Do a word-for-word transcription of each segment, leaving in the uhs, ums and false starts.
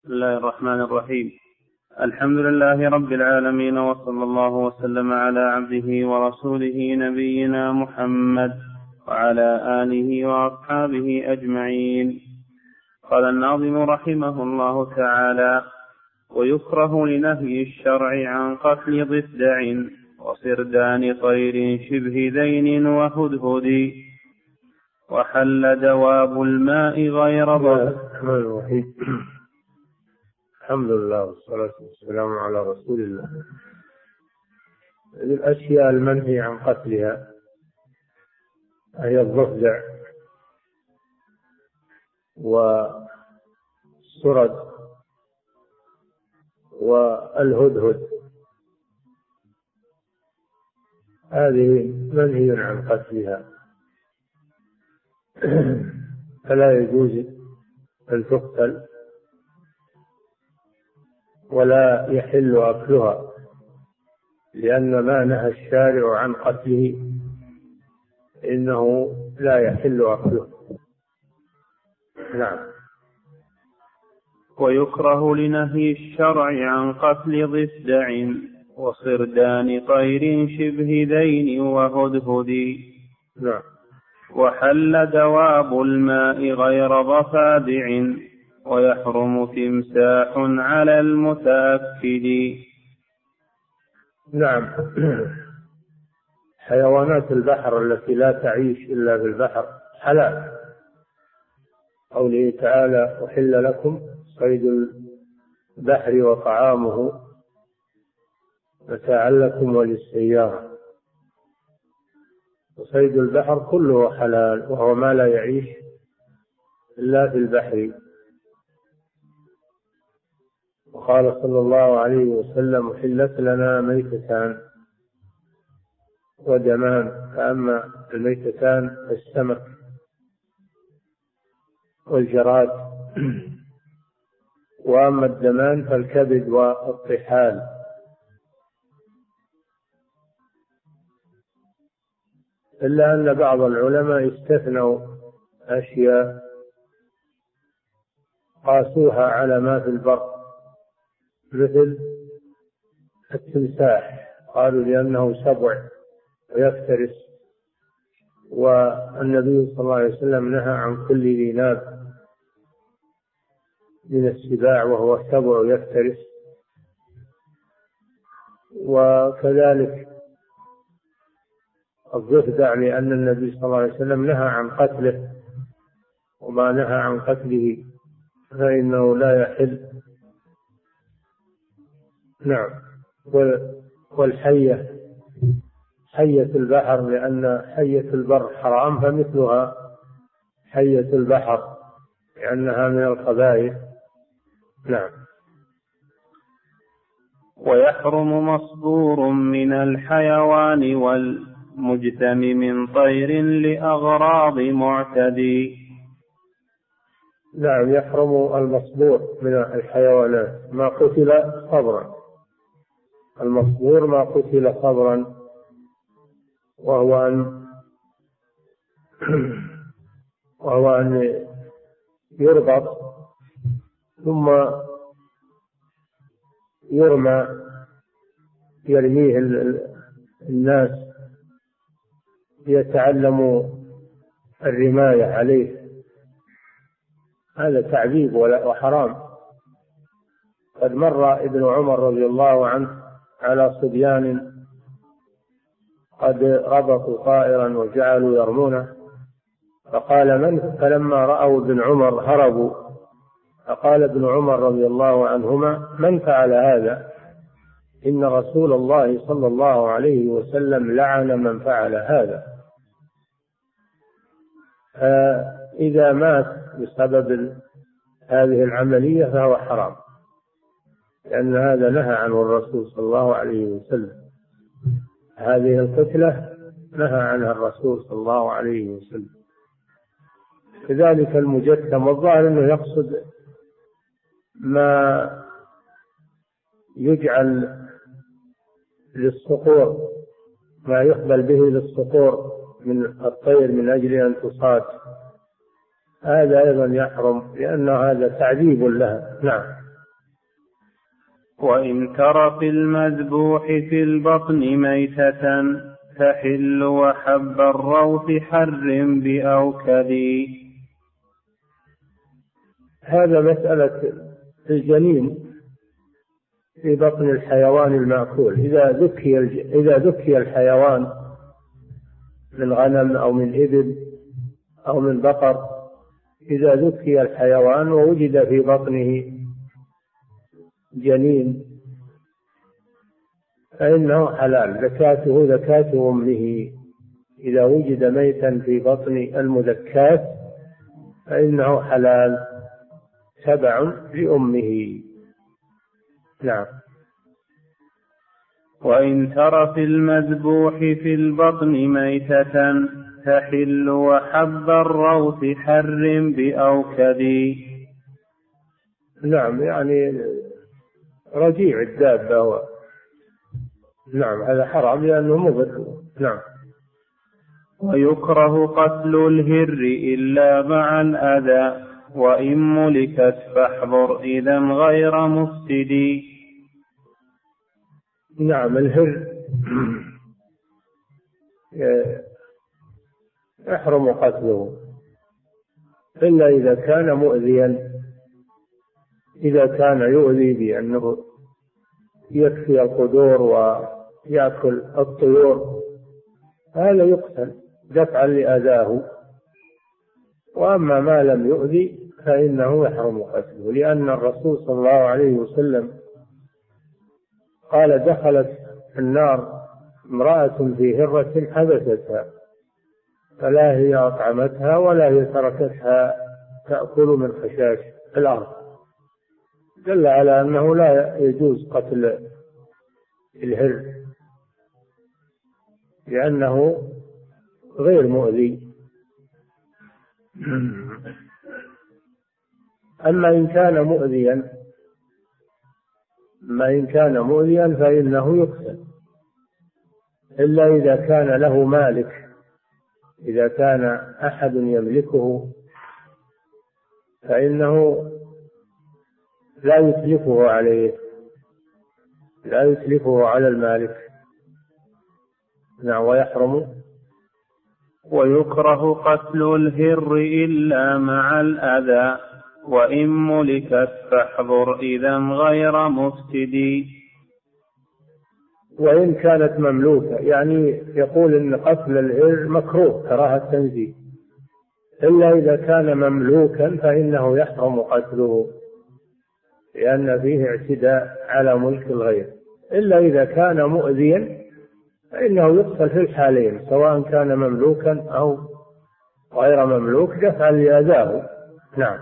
بسم الله الرحمن الرحيم. الحمد لله رب العالمين، وصلى الله وسلم على عبده ورسوله نبينا محمد وعلى آله وأصحابه أجمعين. قال الناظم رحمه الله تعالى: ويكره لنهي الشرع عن قتل ضفدع وصردان طير شبه ذين وهدهد، وحل دواب الماء غير ضب. الحمد لله والصلاة والسلام على رسول الله. الأشياء المنهي عن قتلها هي الضفدع والصرد والهدهد، هذه منهي عن قتلها، فلا يجوز أن تقتل ولا يحل أكلها، لأن ما نهى الشارع عن قتله إنه لا يحل أكله. نعم. ويكره لنهي الشرع عن قتل ضفدع وصردان طير شبه ذين وهدهد. نعم. وحل دواب الماء غير ضفادع، ويحرم تمساح على المتأكد. نعم. حيوانات البحر التي لا تعيش إلا في البحر حلال، قوله تعالى: أحل لكم صيد البحر وطعامه متاعا لكم وللسيارة. وصيد البحر كله حلال، وهو ما لا يعيش إلا في البحر. وقال صلى الله عليه وسلم: أحلت لنا ميتتان ودمان، فأما الميتتان السمك والجراد، وأما الدمان فالكبد والطحال. إلا أن بعض العلماء استثنوا أشياء قاسوها على ما في البر، مثل التمساح، قالوا لأنه سبع ويفترس، والنبي صلى الله عليه وسلم نهى عن كل ذي ناب من السباع وهو سبع يفترس. وكذلك الضفدع، لأن النبي صلى الله عليه وسلم نهى عن قتله، وما نهى عن قتله فإنه لا يحل. نعم. والحية، حية البحر، لأن حية البر حرام، فمثلها حية البحر لأنها من الخبائث. نعم. ويحرم مصدور من الحيوان والمجتم من طير لأغراض معتدي. نعم. يحرم المصدور من الحيوانات ما قتل صبرا، المصدور ما قتل صبرا، وهو أن وهو أن يربط ثم يرمى، يرميه الناس ليتعلموا الرماية عليه. هذا تعذيب وحرام. قد مر ابن عمر رضي الله عنه على صبيان قد ربطوا طائرا وجعلوا يرمونه، فقال: من؟ فلما رأوا ابن عمر هربوا، فقال ابن عمر رضي الله عنهما: من فعل هذا؟ إن رسول الله صلى الله عليه وسلم لعن من فعل هذا. فإذا مات بسبب هذه العملية فهو حرام، لأن هذا نهى عنه الرسول صلى الله عليه وسلم. هذه القتلة نهى عنها الرسول صلى الله عليه وسلم. كذلك المجسم، والظاهر أنه يقصد ما يجعل للصقور، ما يقبل به للصقور من الطير من أجل أن تصاد، هذا أيضا يحرم، لأن هذا تعذيب لها. نعم. وإن تر في المذبوح في البطن ميتة تحل وحب الروث حرم بأوكد. هذا مسألة الجنين في بطن الحيوان المأكول. إذا ذكي إذا ذكي الحيوان من غنم أو من إبل أو من بقر، إذا ذكي الحيوان ووجد في بطنه جنين فإنه حلال، زكاته زكاة أمه. إذا وجد ميتا في بطن المذكاة فإنه حلال تبع لأمه. نعم. وإن تر في المذبوح في البطن ميتة تحل وحب الروث حرم بأوكد. نعم، يعني رجيع الدابة هو. نعم، هذا حرام لأنه مضر. نعم. ويكره قتل الهر إلا مع الأذى وإن ملكت فاحذر إذا غير مفسد. نعم، الهر يحرم قتله إلا إذا كان مؤذيا. إذا كان يؤذي بأنه يكفي القدور ويأكل الطيور هذا يقتل دفعا لأذاه. وأما ما لم يؤذي فإنه يحرم قتله، لأن الرسول صلى الله عليه وسلم قال: دخلت النار امرأة في هرة حبستها فلا هي أطعمتها ولا هي تركتها تأكل من خشاش الأرض. دل على أنه لا يجوز قتل الهر لأنه غير مؤذي. أما إن كان مؤذيا ما إن كان مؤذيا فإنه يقتل إلا إذا كان له مالك. إذا كان أحد يملكه فإنه لا يتلفه عليه، لا يتلفه على المالك. نعم. ويحرم. ويكره قتل الهر إلا مع الأذى وإن ملكت فاحذر إذا غير مفسد. وإن كانت مملوكة، يعني يقول إن قتل الهر مكروه كراهة تنزيه، إلا إذا كان مملوكا فإنه يحرم قتله لأن فيه اعتداء على ملك الغير. إلا إذا كان مؤذيا فإنه يقتل في الحالين، سواء كان مملوكا أو غير مملوك دفعا لأذاه. نعم.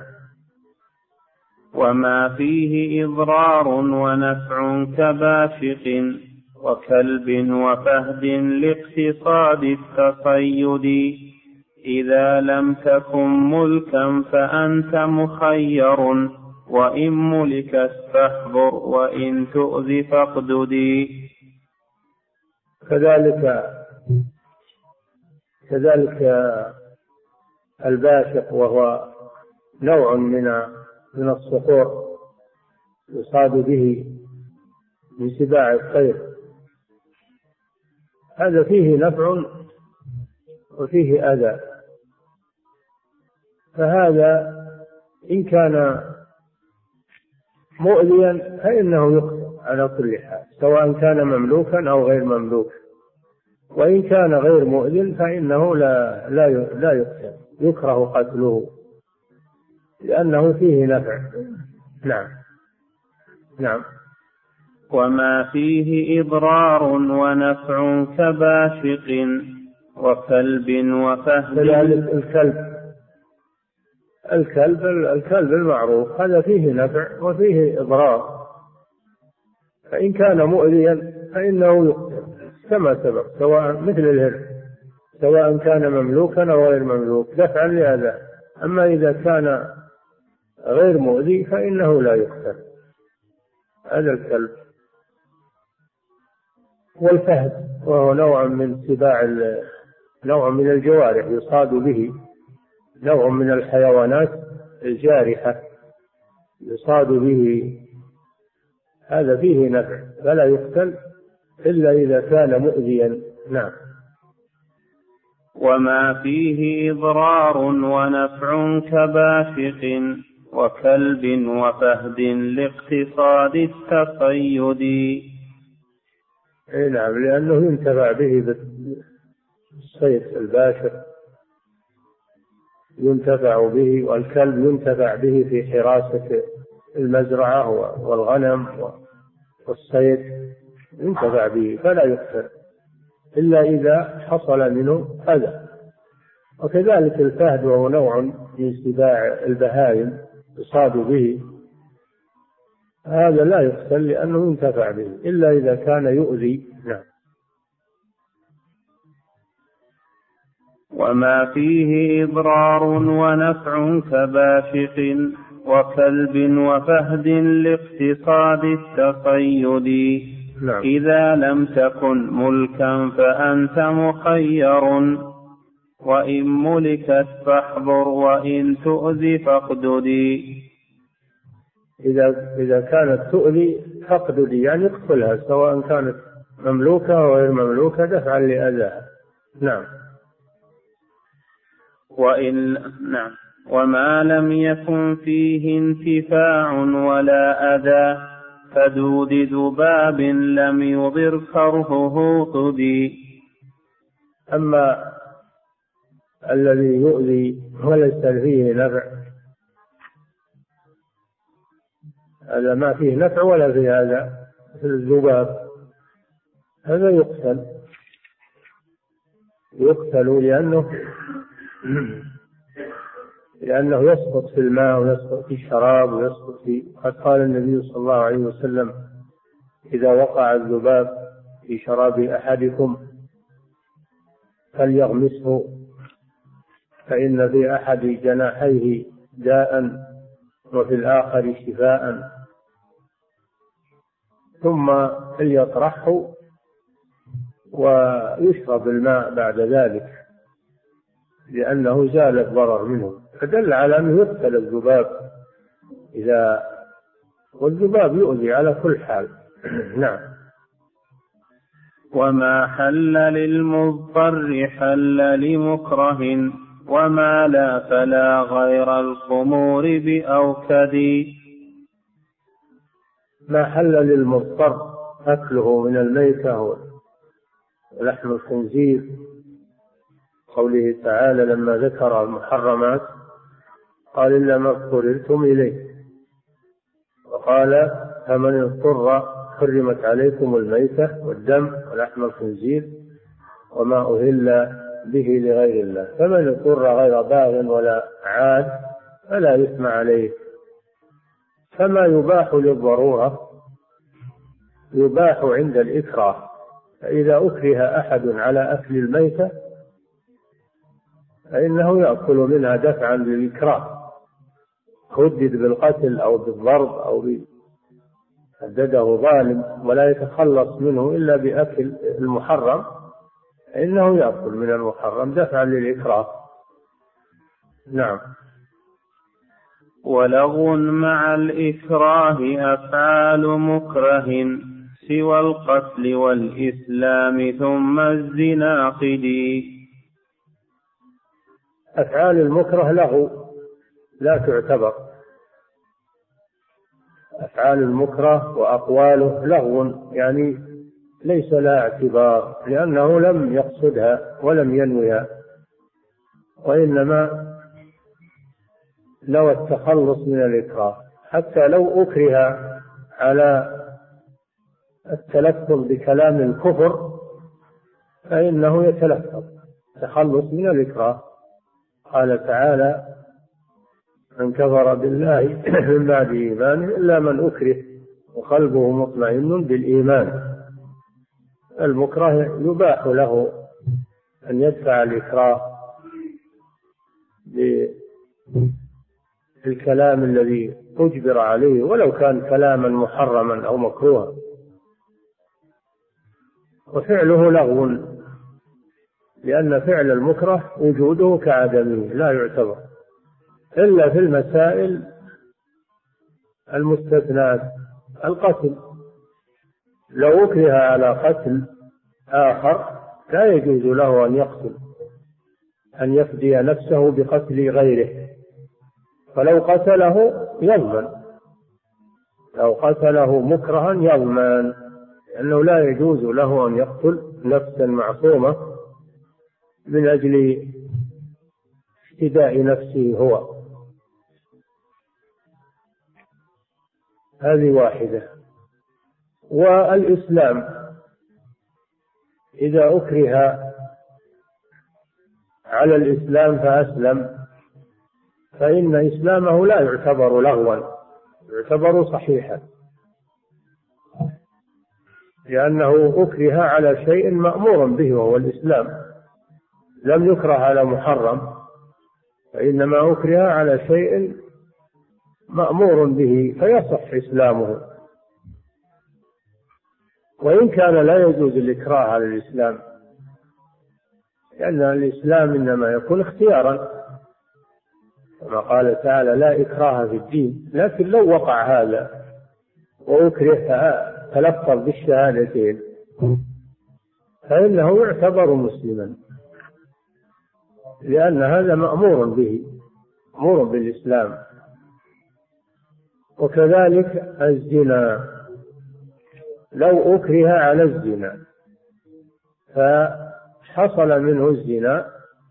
وما فيه إضرار ونفع كباشق وكلب وفهد لاقتصاد التصيد. إذا لم تكن ملكا فأنت مخير وإن ملكت فاحذر وإن تؤذ فاقددي. كذلك كذلك الباشق وهو نوع من من الصقور يصاد به من سباع الطير، هذا فيه نفع وفيه أذى. فهذا إن كان مؤذيا فإنه يقتل على كل حال، سواء كان مملوكا أو غير مملوك. وإن كان غير مؤذن فإنه لا لا لا يقتل، يكره قتله لأنه فيه نفع. نعم. نعم. وما فيه إضرار ونفع كباشق وكلب وفهد. الكلب الكلب الكلب المعروف هذا فيه نفع وفيه إضرار، فإن كان مؤذيا فإنه يقتل كما سبق، سواء مثل الهر، سواء كان مملوكا أو غير مملوك دفعا لأذى. أما إذا كان غير مؤذي فإنه لا يقتل. هذا الكلب. والفهد وهو نوع من سباع نوع من الجوارح يصاد به، نوع من الحيوانات الجارحة يصاد به هذا فيه نفع فلا يقتل إلا إذا كان مؤذيا. نعم. وما فيه إضرار ونفع كباشق وكلب وفهد لاقتصاد التصيد. نعم، لأنه ينتفع به بالصيد الباشر، ينتفع به، والكلب ينتفع به في حراسة المزرعة والغنم والصيد، ينتفع به فلا يقتل إلا إذا حصل منه أذى. وكذلك الفهد وهو نوع من سباع البهائم يصاد به، هذا لا يقتل لأنه ينتفع به إلا إذا كان يؤذي. نعم. وما فيه إضرار ونفع كباشق وكلب وفهد لاقتصاد التصيد. نعم. إذا لم تكن ملكا فأنت مخير وإن ملكت فاحذر وإن تؤذي فاقددي. إذا إذا كانت تؤذي فاقددي، يعني اقتلها سواء كانت مملوكة أو غير مملوكة دفعا لأذاها. نعم. وإن نعم وما لم يكن فيه انتفاع ولا أذى فدود ذباب لم يضر كرهه قدي. أما الذي يؤذي وليس فيه نفع، هذا ما فيه نفع ولا فيه هذا، مثل الذباب، هذا يقتل يقتل لأنه لأنه يسقط في الماء ويسقط في الشراب ويسقط في، قد قال النبي صلى الله عليه وسلم: إذا وقع الذباب في شراب أحدكم فليغمسه فإن في أحد جناحيه داء وفي الآخر شفاء، ثم ليطرحه ويشرب الماء بعد ذلك لأنه زال الضرر منه. فدل على أنه يقتل الذباب إذا، والذباب يؤذي على كل حال. نعم. وما حل للمضطر حل لمكره وما لا فلا غير الخمور بأوكد. ما حل للمضطر أكله من الميتة ولحم الخنزير، قوله تعالى لما ذكر المحرمات قال إلا ما اضطررتم إليه، وقال فمن اضطر حرمت عليكم الميتة والدم ولحم الخنزير وما أهل به لغير الله، فمن اضطر غير باغ ولا عاد فلا إثم عليه. فما يباح للضرورة يباح عند الإكراه، فإذا أكره أحد على أكل الميتة فإنه يأكل منها دفعا للإكراه، هدد بالقتل أو بالضرب أو هدده ظالم ولا يتخلص منه إلا بأكل المحرم، فإنه يأكل من المحرم دفعا للإكراه. نعم. ولغو مع الإكراه أفعال مكره سوى القتل والإسلام ثم الزنا قدي. أفعال المكره لغو لا تعتبر، أفعال المكره وأقواله لغو يعني ليس لها اعتبار، لأنه لم يقصدها ولم ينويها، وإنما لو التخلص من الإكراه. حتى لو أكره على التلفظ بكلام الكفر فإنه يتلفظ تخلص من الإكراه. قال تعالى من كفر بالله من بعد إيمانه إلا من أكره وقلبه مطمئن بالإيمان. المكره يباح له أن يدفع الإكراه بالكلام الذي أجبر عليه ولو كان كلاما محرما أو مكروها، وفعله لغو لأن فعل المكره وجوده كعدمه لا يعتبر إلا في المسائل المستثنات، القتل لو أكره على قتل آخر لا يجوز له أن يقتل، أن يفدي نفسه بقتل غيره، فلو قتله يضمن، لو قتله مكرها يضمن، لأنه لا يجوز له أن يقتل نفسا معصومة من أجل افتداء نفسه هو. هذه واحدة. والإسلام إذا أكره على الإسلام فأسلم فإن إسلامه لا يعتبر لغوا، يعتبر صحيحا، لأنه أكره على شيء مأمور به وهو الإسلام، لم يكره على محرم، فإنما أكره على شيء مأمور به فيصح إسلامه، وإن كان لا يجوز الإكراه على الإسلام، لأن الإسلام إنما يكون اختيارا، كما قال تعالى لا إكراه في الدين. لكن لو وقع هذا وأكره تلفظ بالشهادتين فإنه يعتبر مسلما، لأن هذا مأمور به، مأمور بالإسلام. وكذلك الزنا، لو أكره على الزنا فحصل منه الزنا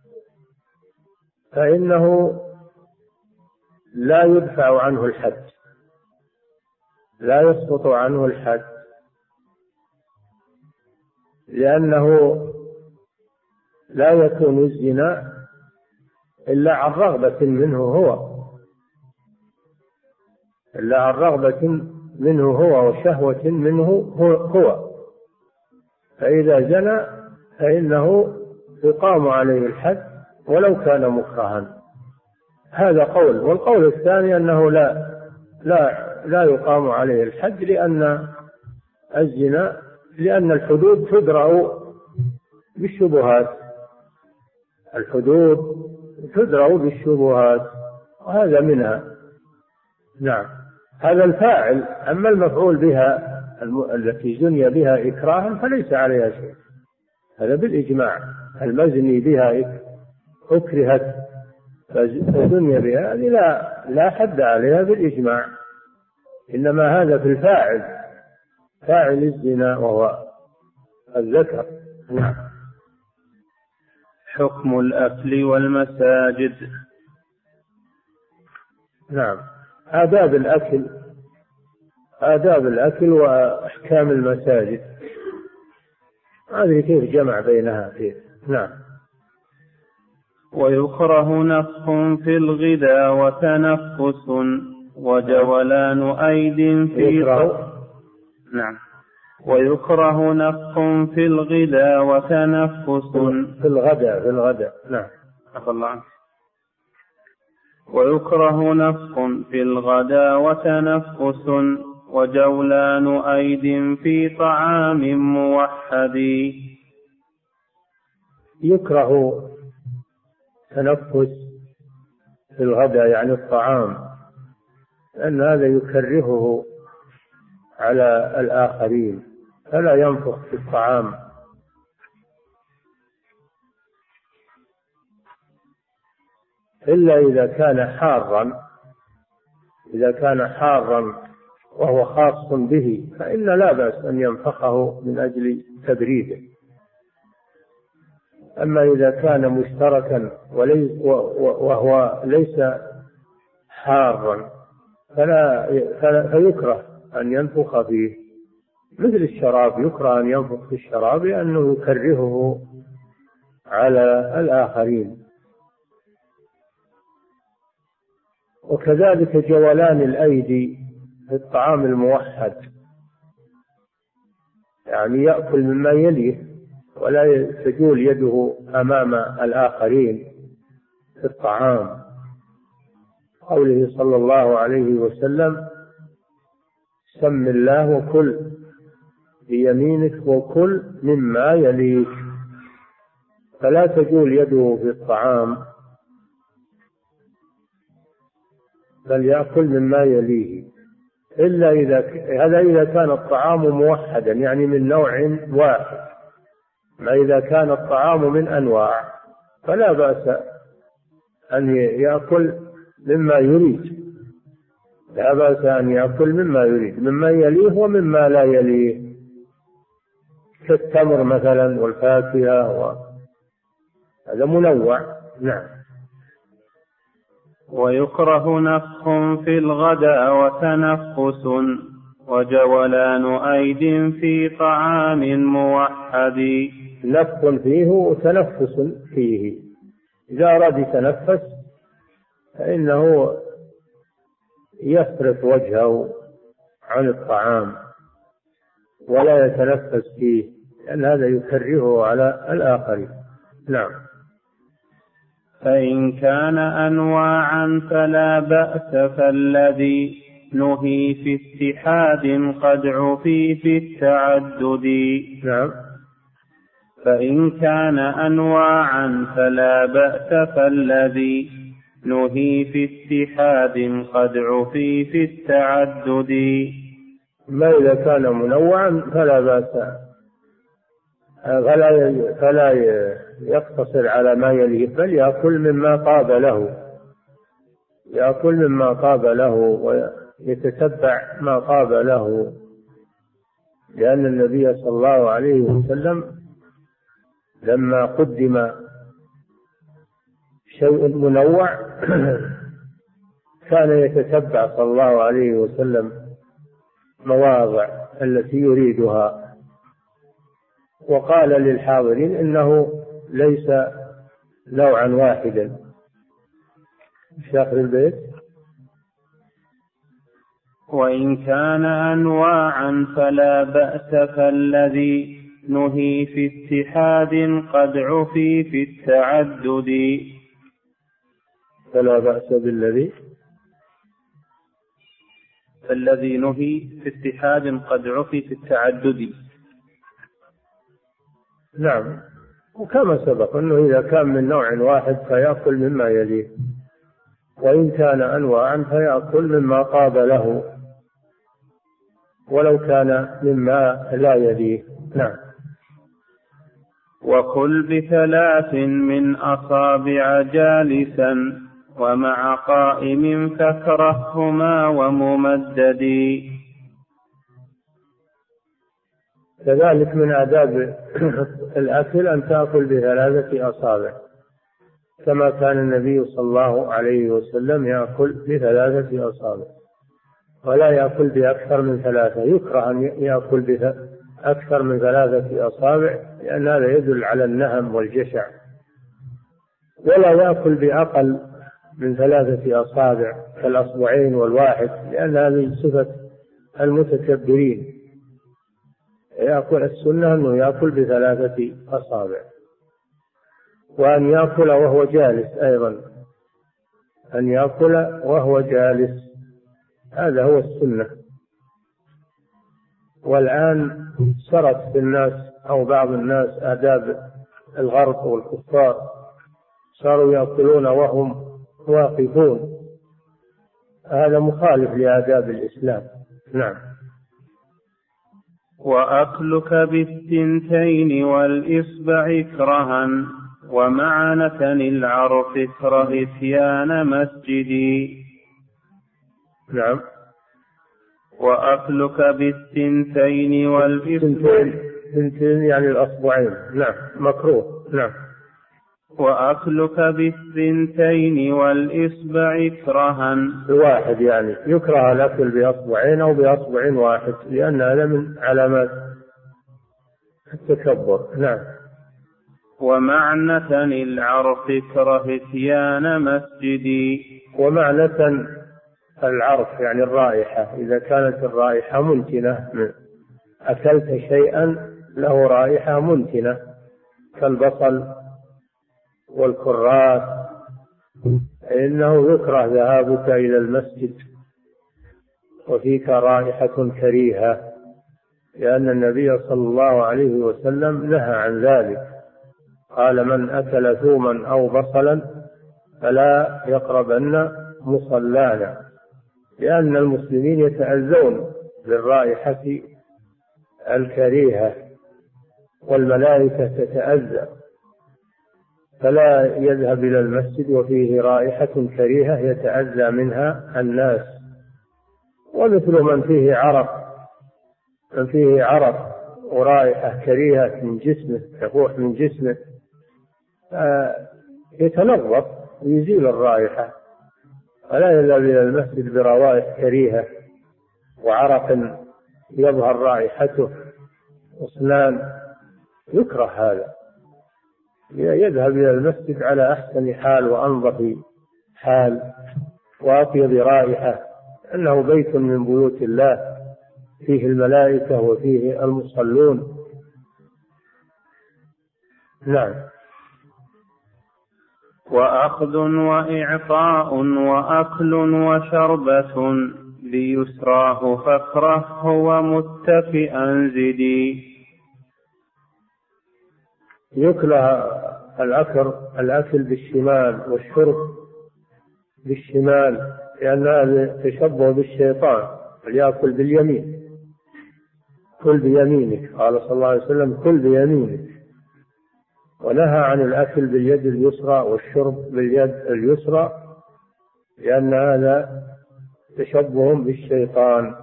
فإنه لا يدفع عنه الحد، لا يسقط عنه الحد، لأنه لا يكون الزنا إلا عن رغبة منه هو، إلا عن رغبة منه هو وشهوة منه هو، فإذا زنى فإنه يقام عليه الحد ولو كان مكرها. هذا قول. والقول الثاني أنه لا لا لا يقام عليه الحد، لأن الزنا لأن الحدود تدرأ بالشبهات، الحدود تدرأ بالشبهات وهذا منها. نعم، هذا الفاعل. أما المفعول بها التي زني بها إكراها فليس عليها شيء، هذا بالإجماع. المزني بها أكرهت فزني بها هذه لا لا حد عليها بالإجماع، إنما هذا في الفاعل، فاعل الزنا وهو الذكر. نعم. حكم الأكل والمساجد. نعم، آداب الأكل، آداب الأكل وأحكام المساجد، هذه كيف جمع بينها فيه. نعم. ويكره نفخ في الغداء وتنفس وجولان أيد في يكره. نعم. ويكره نفخ في الغداء وتنفس في الغداء في الغداء نعم. الله. ويكره نفخ في الغداء وتنفس وجولان أيد في طعام موحد. يكره تنفس في الغداء يعني الطعام، لأن هذا يكرهه على الآخرين، فلا ينفخ في الطعام. إلا إذا كان حارا، إذا كان حارا وهو خاص به فإن لا بأس أن ينفخه من أجل تبريده. أما إذا كان مشتركا وليس وهو ليس حارا فلا فيكره أن ينفخ فيه، مثل الشراب، يكره أن ينفخ في الشراب لأنه يكرهه على الآخرين. وكذلك جولان الأيدي في الطعام الموحد، يعني يأكل مما يليه ولا تجول يده أمام الآخرين في الطعام، قوله صلى الله عليه وسلم سم الله وكل بيمينك وكل مما يليك، فلا تجول يده في الطعام بل يأكل مما يليه. إلا إذا هذا إذا كان الطعام موحدا يعني من نوع واحد. ما إذا كان الطعام من أنواع فلا بأس أن يأكل مما يريد، لا بأس أن يأكل مما يريد، مما يليه ومما لا يليه، كالتمر مثلا والفاكهة و... هذا منوع. نعم. ويكره نفخ في الغداء وتنفس وجولان أيد في طعام موحد. نفخ فيه وتنفس فيه، إذا أراد يتنفس فإنه يصرف وجهه عن الطعام ولا يتنفس فيه، لأن هذا يكرهه على الآخرين. نعم. فإن كان أنواعا فلا بأس، فالذي نهي في اتحاد قد عفي في التعدد. نعم. فإن كان أنواعا فلا بأس، فالذي نهي في اتحاد قد عفي في التعدد. ما إذا كان منوعا فلا بأس، فلا فلا يقتصر على ما يليه، بل يأكل مما طاب له، يأكل مما طاب له ويتتبع ما طاب له، لأن النبي صلى الله عليه وسلم لما قدم شيء منوع كان يتتبع صلى الله عليه وسلم مواضع التي يريدها، وقال للحاضرين إنه ليس نوعا واحدا. في آخر البيت: وإن كان أنواعا فلا بأس، فالذي نهي في اتحاد قد عفي في التعدد. فلا بأس بالذي فالذي نهي في اتحاد قد عفي في التعدد. نعم. وكما سبق أنه إذا كان من نوع واحد فيأكل مما يليه، وإن كان أنواعا فيأكل مما طاب له ولو كان مما لا يليه. نعم. وكل بثلاث من أصابع جالسا ومع قائم فاكرههما وممدد. كذلك من آداب الأكل أن تأكل بثلاثة أصابع، كما كان النبي صلى الله عليه وسلم يأكل بثلاثة أصابع ولا يأكل بأكثر من ثلاثة. يكره أن يأكل بأكثر من ثلاثة أصابع لأن هذا يدل على النهم والجشع، ولا يأكل بأقل من ثلاثة أصابع كالأصبعين والواحد، لأن هذه صفة المتكبرين. يأكل السنة أنه يأكل بثلاثة أصابع، وأن يأكل وهو جالس أيضا، أن يأكل وهو جالس، هذا هو السنة. والآن سرت في الناس أو بعض الناس آداب الغرب والكفار، صاروا يأكلون وهم واقفون، هذا مخالف لآداب الإسلام. نعم. وأكلك بالثنتين والإصبع كرها ومع نتن العرف اكره إتيان مسجدي. نعم. وأكلك بالثنتين والإصبع، ثنتين يعني الأصبعين. نعم. مكروه. نعم. وأكلك بالثنتين والإصبع كرها، بواحد يعني يكره الأكل بأصبعين أو بأصبع واحد، لأن هذا من علامات التكبر. نعم. ومعنة العرف اكره إتيان مسجدي. ومعنة العرف يعني الرائحة، إذا كانت الرائحة منتنة، أكلت شيئا له رائحة منتنة كالبصل والكراث، إنه يكره ذهابك إلى المسجد وفيك رائحة كريهة، لأن النبي صلى الله عليه وسلم نهى عن ذلك، قال: من أكل ثوما أو بصلا فلا يقربن مصلانا، لأن المسلمين يتأذون بالرائحة الكريهة والملائكة تتأذى، فلا يذهب إلى المسجد وفيه رائحة كريهة يتأذى منها الناس. ومثل من فيه عرق من فيه عرق ورائحة كريهة من جسمه تفوح من جسمه يتنظف ويزيل الرائحة، ولا يذهب إلى المسجد بروائح كريهة وعرق يظهر رائحته أسنان، يكره هذا. يذهب إلى المسجد على أحسن حال وأنظف حال وأطيب رائحة، أنه بيت من بيوت الله فيه الملائكة وفيه المصلون. نعم. وأخذ وإعطاء وأكل وشربة ليسراه فاكره ومتكئا زدي. يكره الأكل الأكل بالشمال والشرب بالشمال، لأن هذا تشبه بالشيطان، فليأكل باليمين. كل بيمينك، قال صلى الله عليه وسلم كل بيمينك، ونهى عن الأكل باليد اليسرى والشرب باليد اليسرى، لأن هذا تشبه بالشيطان.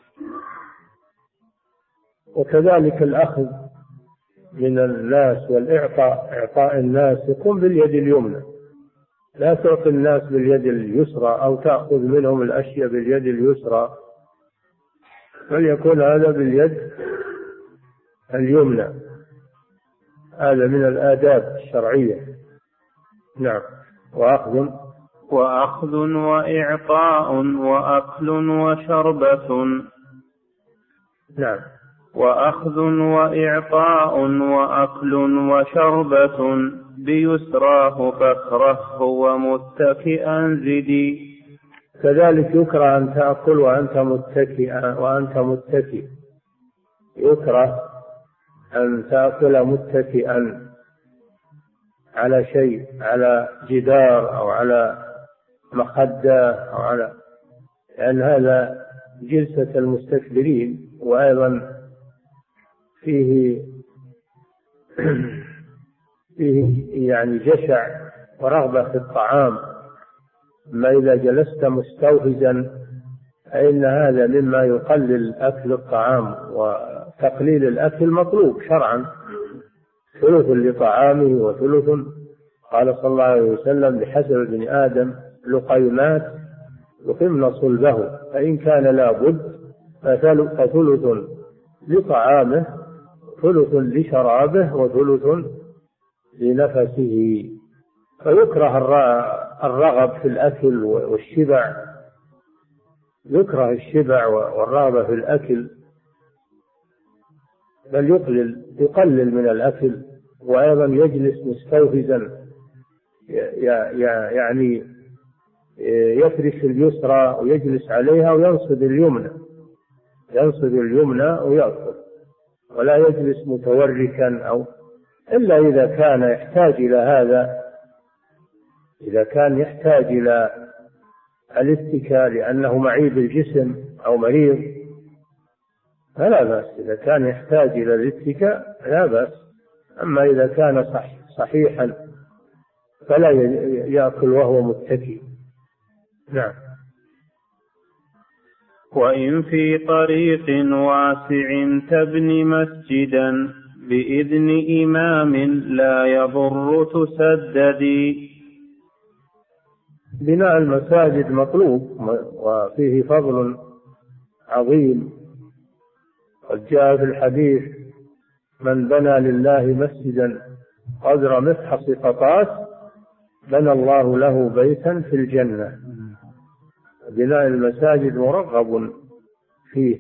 وكذلك الأخذ من الناس والإعطاء، إعطاء الناس يكون باليد اليمنى، لا تعطي الناس باليد اليسرى أو تأخذ منهم الأشياء باليد اليسرى، بل يكون هذا باليد اليمنى. هذا من الآداب الشرعية. نعم. وأخذ وأخذ وإعطاء وأكل وشربة. نعم. وأخذ وإعطاء وأكل وشربة بيسراه فاكره ومتكئا زدي. كذلك يكره أن تأكل وأنت متكئا وأنت متكئ، يكره أن تأكل متكئا على شيء، على جدار أو على مخدة أو على، لأن هذا جلسة المستكبرين، وأيضا فيه فيه يعني جشع ورغبة في الطعام. ما إذا جلست مستوهزا فإن هذا مما يقلل أكل الطعام، وتقليل الأكل مطلوب شرعا، ثلث لطعامه وثلث، قال صلى الله عليه وسلم بحسب ابن آدم لقيمات يقمن صلبه، فإن كان لا بد فثلث لطعامه ثلث لشرابه وثلث لنفسه. فيكره الرغب في الأكل والشبع، يكره الشبع والرغبة في الأكل، بل يقلل يقلل من الأكل. وأيضا يجلس مستوفزا، يعني يفرش اليسرى ويجلس عليها وينصب اليمنى، ينصب اليمنى ويأكل، ولا يجلس متوركا، أو إلا إذا كان يحتاج إلى هذا، إذا كان يحتاج إلى الاتكاء لأنه معيب الجسم أو مريض فلا بأس. إذا كان يحتاج إلى الاتكاء لا بأس، أما إذا كان صح صحيحا فلا يأكل وهو متكئ. نعم. وإن في طريق واسع تبني مسجدا بإذن إمام لا يضر تسددي. بناء المساجد مطلوب وفيه فضل عظيم، قد جاء في الحديث من بنى لله مسجدا قدر مفحص قطاس بنى الله له بيتا في الجنة. بناء المساجد مرغب فيه،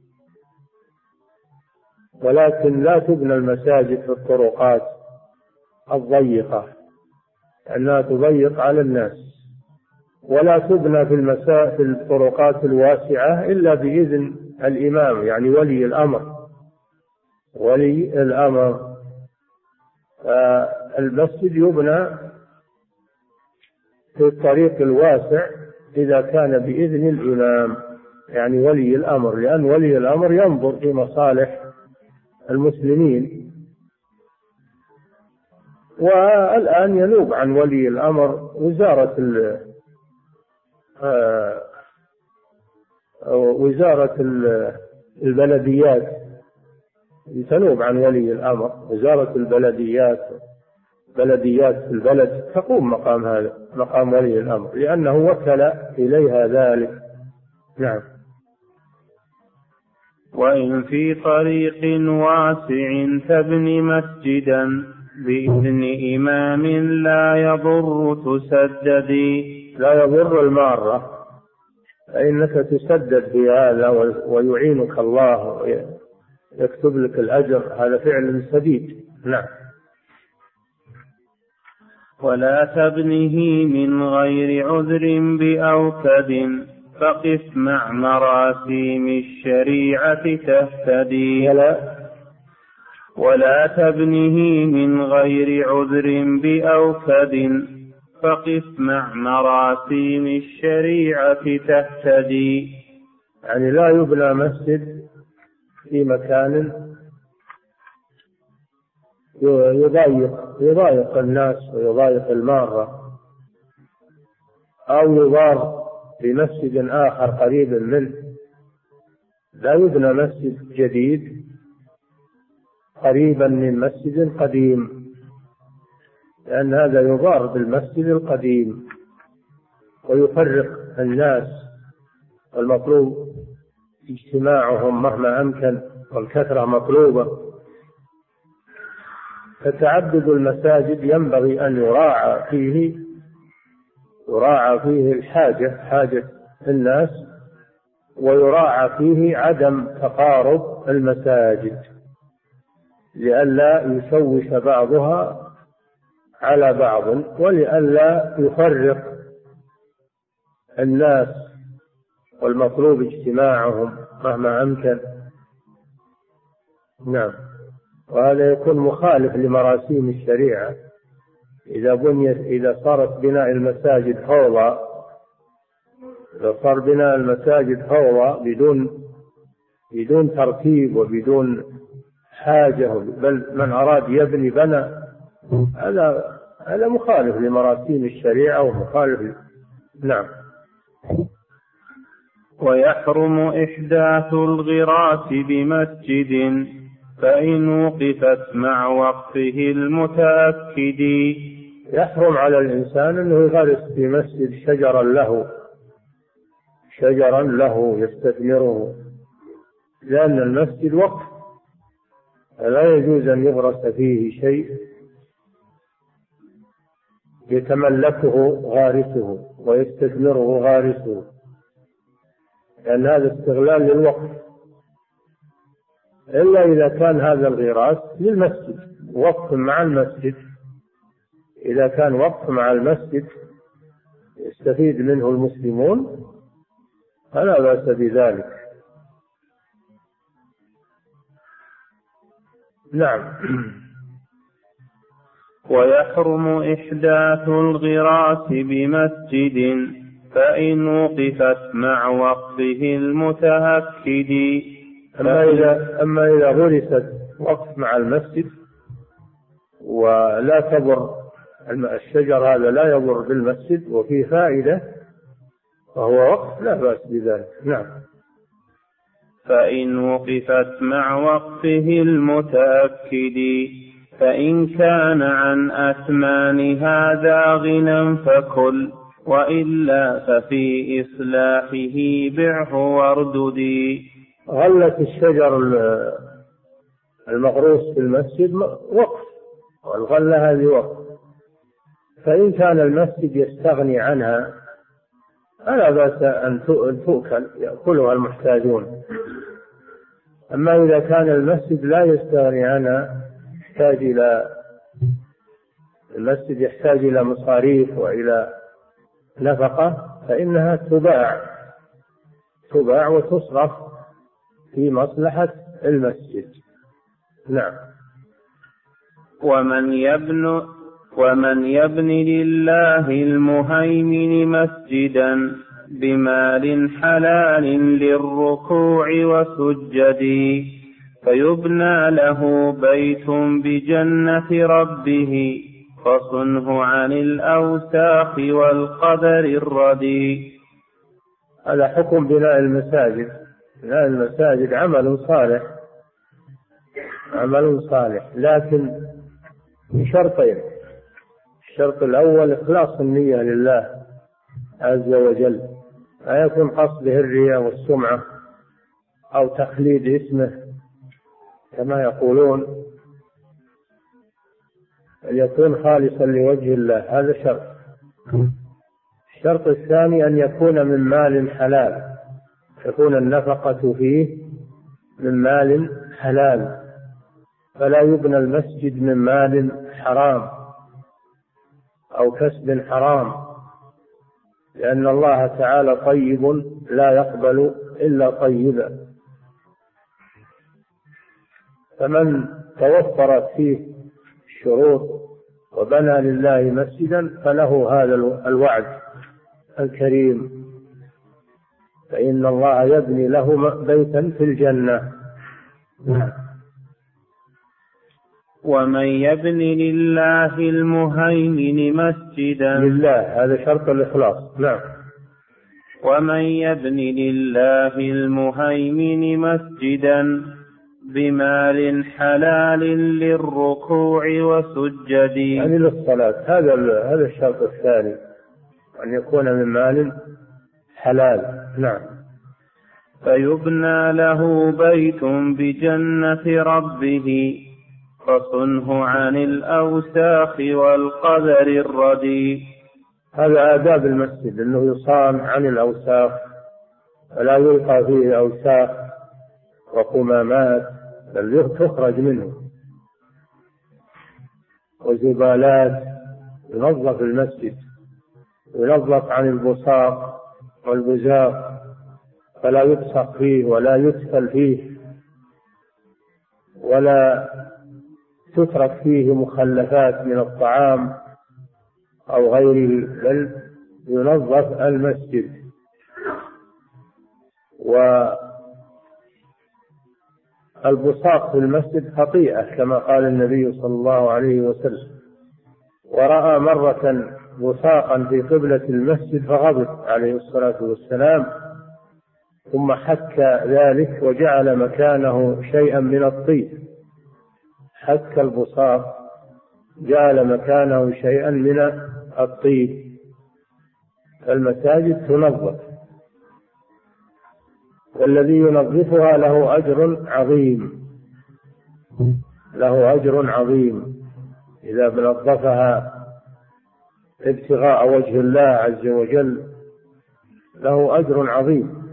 ولكن لا تبنى المساجد في الطرقات الضيقة لأنها تضيق على الناس، ولا تبنى في المساجد في الطرقات الواسعة إلا بإذن الإمام، يعني ولي الأمر ولي الأمر. المسجد يبنى في الطريق الواسع إذا كان بإذن الإمام، يعني ولي الأمر، لأن ولي الأمر ينظر في مصالح المسلمين. والآن ينوب عن ولي الأمر وزارة وزارة البلديات، تنوب عن ولي الأمر. وزارة البلديات بلديات في البلد تقوم مقام هذا، مقام ولي الأمر، لأنه وكل إليها ذلك. نعم. وإن في طريق واسع تبني مسجدا بإذن إمام لا يضر تسددي. لا يضر المارة، فإنك تسدد في هذا ويعينك الله ويكتب لك الأجر، هذا فعل سديد. نعم. ولا تبنه من غير عذر بأوكد فقف مع مراسيم الشريعة تهتدي. ولا, ولا تبنه من غير عذر بأوكد فقف مع مراسيم الشريعة تهتدي. يعني لا يبنى مسجد في مكان يضايق يضايق الناس ويضايق المارة، أو يضار بمسجد آخر قريب منه. لا يبنى مسجد جديد قريبا من مسجد قديم، لأن هذا يضار بالمسجد القديم ويفرق الناس، والمطلوب اجتماعهم مهما أمكن، والكثرة مطلوبة. فتعدد المساجد ينبغي أن يراعى فيه يراعى فيه الحاجة حاجة الناس، ويراعى فيه عدم تقارب المساجد لئلا يشوش بعضها على بعض، ولئلا يفرق الناس، والمطلوب اجتماعهم مهما أمكن. نعم. وهذا يكون مخالف لمراسيم الشريعة. إذا بنيت إذا صارت بناء المساجد فوضى إذا صار بناء المساجد فوضى بدون بدون ترتيب وبدون حاجة، بل من أراد يبني بنى، هذا هذا مخالف لمراسيم الشريعة ومخالف. نعم. ويحرم إحداث الغراس بمسجد فإن وقفت مع وقفه المتأكد. يحرم على الإنسان أنه يغرس في مسجد شجرا له شجرا له يستثمره، لأن المسجد وقف، لا يجوز أن يغرس فيه شيء يتملكه غارسه ويستثمره غارسه، لأن هذا استغلال للوقف، إلا إذا كان هذا الغراس للمسجد وقف مع المسجد. إذا كان وقف مع المسجد يستفيد منه المسلمون فلا بأس بذلك. نعم. ويحرم إحداث الغراس بمسجد فإن وقفت مع وقفه المتأكد. أما إذا, أما إذا غرست وقف مع المسجد ولا تضر الشجر، هذا لا يضر بالمسجد وفيه فائدة وهو وقف، لا بأس بذلك. نعم. فإن وقفت مع وقفه المتأكد فإن كان عن أثمان هذا غنى فكل، وإلا ففي إصلاحه بعه وارددي. غلة الشجر المغروس في المسجد وقف، والغلة هذه وقف، فإن كان المسجد يستغني عنها فلا بأس أن تؤكل يأكلها المحتاجون. أما إذا كان المسجد لا يستغني عنها، يحتاج إلى المسجد يحتاج إلى مصاريف وإلى نفقة، فإنها تباع تباع وتصرف في مصلحة المسجد. نعم. ومن يبن ومن يبني لله المهيمن مسجدا بمال حلال للركوع وسجد فيبنى له بيت بجنة ربه فصنه عن الأوساخ والقدر الردي. هذا حكم بناء المساجد. بناء المساجد عمل صالح، عمل صالح لكن بشرطين. الشرط الأول إخلاص النية لله عز وجل، لا يكون قصده الرياء والسمعة أو تخليد اسمه كما يقولون، أن يكون خالصا لوجه الله، هذا شرط. الشرط الثاني أن يكون من مال حلال، تكون النفقة فيه من مال حلال، فلا يبنى المسجد من مال حرام أو كسب حرام، لأن الله تعالى طيب لا يقبل إلا طيبا. فمن توفرت فيه الشروط وبنى لله مسجدا فله هذا الوعد الكريم، فإن الله يبني له بيتا في الجنة. ومن يبني لله المهيمن مسجدا، لله هذا شرط الإخلاص. نعم. ومن يبني لله المهيمن مسجدا بمال حلال للركوع وسجد، يعني للصلاة، هذا هذا الشرط الثاني، أن يكون من مال حلال. نعم. فيبنى له بيت بجنة ربه فصنه عن الأوساخ والقدر الردي. هذا آداب المسجد، أنه يصان عن الأوساخ ولا يلقى فيه أوساخ وقمامات، بل تخرج منه وزبالات. ينظف المسجد، ينظف عن البصاق والبزاق، فلا يبصق فيه ولا يدخل فيه ولا تترك فيه مخلفات من الطعام أو غيره، بل ينظف المسجد. والبصاق في المسجد خطيئة كما قال النبي صلى الله عليه وسلم، ورأى مرة بصاقا في قبلة المسجد فغضب عليه الصلاة والسلام، ثم حك ذلك وجعل مكانه شيئا من الطين، حك البصاق جعل مكانه شيئا من الطين. المساجد تنظف، والذي ينظفها له أجر عظيم، له أجر عظيم إذا نظفها ابتغاء وجه الله عز وجل، له أجر عظيم.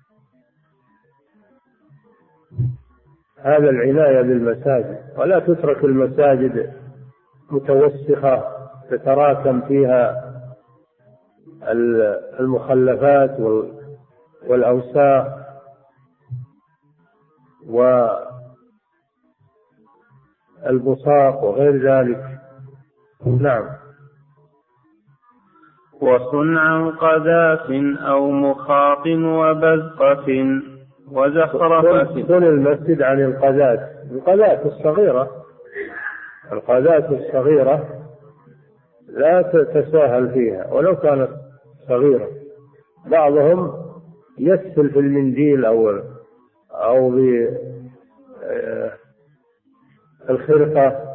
هذا العناية بالمساجد، ولا تترك المساجد متوسخة تتراكم فيها المخلفات والأوساخ والبصاق وغير ذلك. نعم. وصنعا قذاف أو مخاط وبزقة وزخرفة. صن المسجد عن القذات، القذات الصغيرة، القذات الصغيرة لا تتساهل فيها ولو كانت صغيرة. بعضهم يسهل في المنديل أو أو بالخرقة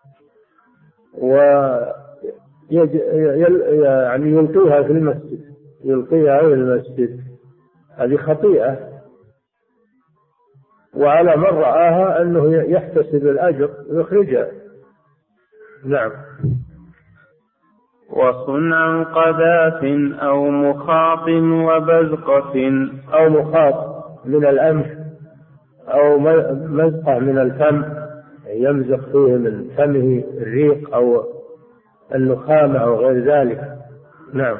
ويعني يلقيها في المسجد، يلقيها في المسجد، هذه خطيئة. وعلى من رآها أنه يحتسب الأجر ويخرجها. نعم. وصنعا قذاف أو مخاط وبزقة. أو مخاط من الأنف أو مزقة من الفم، يمزق فيه من فمه الريق أو النخامة أو غير ذلك. نعم.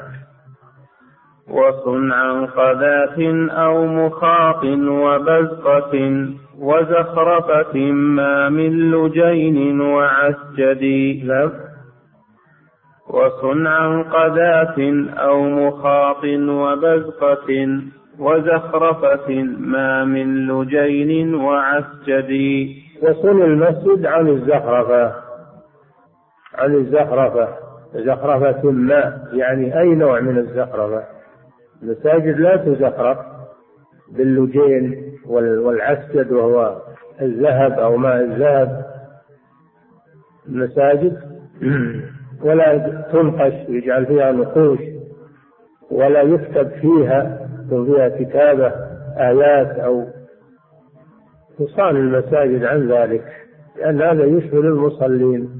وصنعا قذاف أو مخاط وبزقة وزخرفة ما من لجين وعسجد. نعم. وصنعا قذاة أو مخاط وبزقة وزخرفة ما من لجين وعسجد. وصن المسجد عن الزخرفة، عن الزخرفة زخرفة ما يعني أي نوع من الزخرفة. المساجد لا تزخرف باللجين والعسجد وهو الذهب أو ماء الذهب. المساجد ولا تنقش يجعل فيها نقوش ولا يكتب فيها فيها كتابة آيات أو تصان المساجد عن ذلك، لأن هذا يشغل المصلين.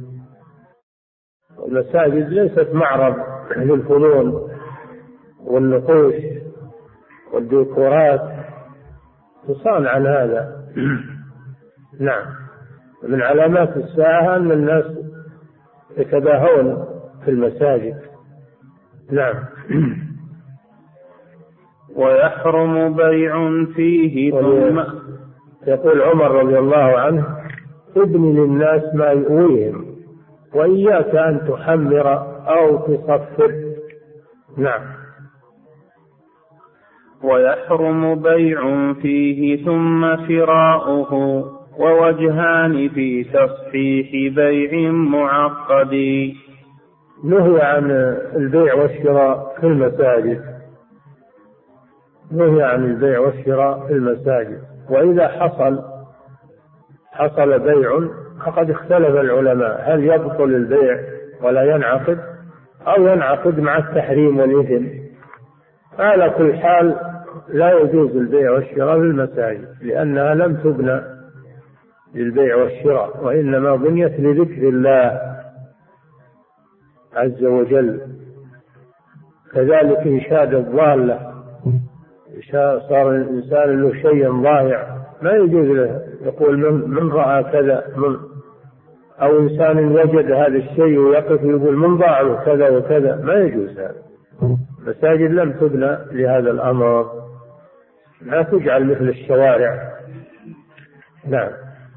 المساجد ليست معرض للفنون والنقوش والديكورات، تصان عن هذا. نعم. من علامات الساعة أن الناس يتباهون في المساجد. نعم. ويحرم بيع فيه ثم يقول عمر رضي الله عنه: ابن للناس ما يؤويهم وإياك أن تحمر أو تصفر. نعم. ويحرم بيع فيه ثم شراؤه ووجهان في تصحيح بيع معقد. نهي عن البيع والشراء في المساجد، نهي عن البيع والشراء في المساجد. وإذا حصل حصل بيع فقد اختلف العلماء هل يبطل البيع ولا ينعقد أو ينعقد مع التحريم والإثم. على كل حال لا يجوز البيع والشراء في المساجد، لأنها لم تبنى للبيع والشراء، وإنما بنيت لذكر الله عز وجل. كذلك إنشاد الضالة، صار الإنسان له شيء ضائع ما يجوز له يقول من, من رأى كذا، من أو إنسان وجد هذا الشيء ويقف يقول من ضاعه كذا وكذا، ما يجوز هذا. مساجد لم تبنى لهذا الأمر، لا تجعل مثل الشوارع. نعم.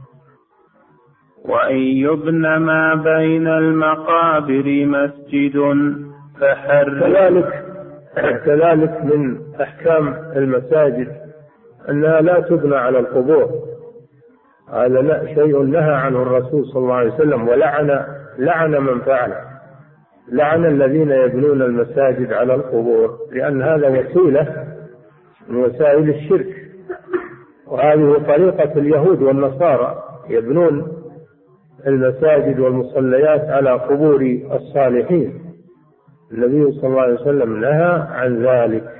وأن يبنى ما بين المقابر مسجد فحر. كذلك كذلك من أحكام المساجد أنها لا تبنى على القبور. هذا شيء نهى عنه الرسول صلى الله عليه وسلم، ولعن لعن من فعله، لعن الذين يبنون المساجد على القبور، لأن هذا وسيلة من وسائل الشرك، وهذه طريقة اليهود والنصارى، يبنون المساجد والمصليات على قبور الصالحين. النبي صلى الله عليه وسلم نهى عن ذلك.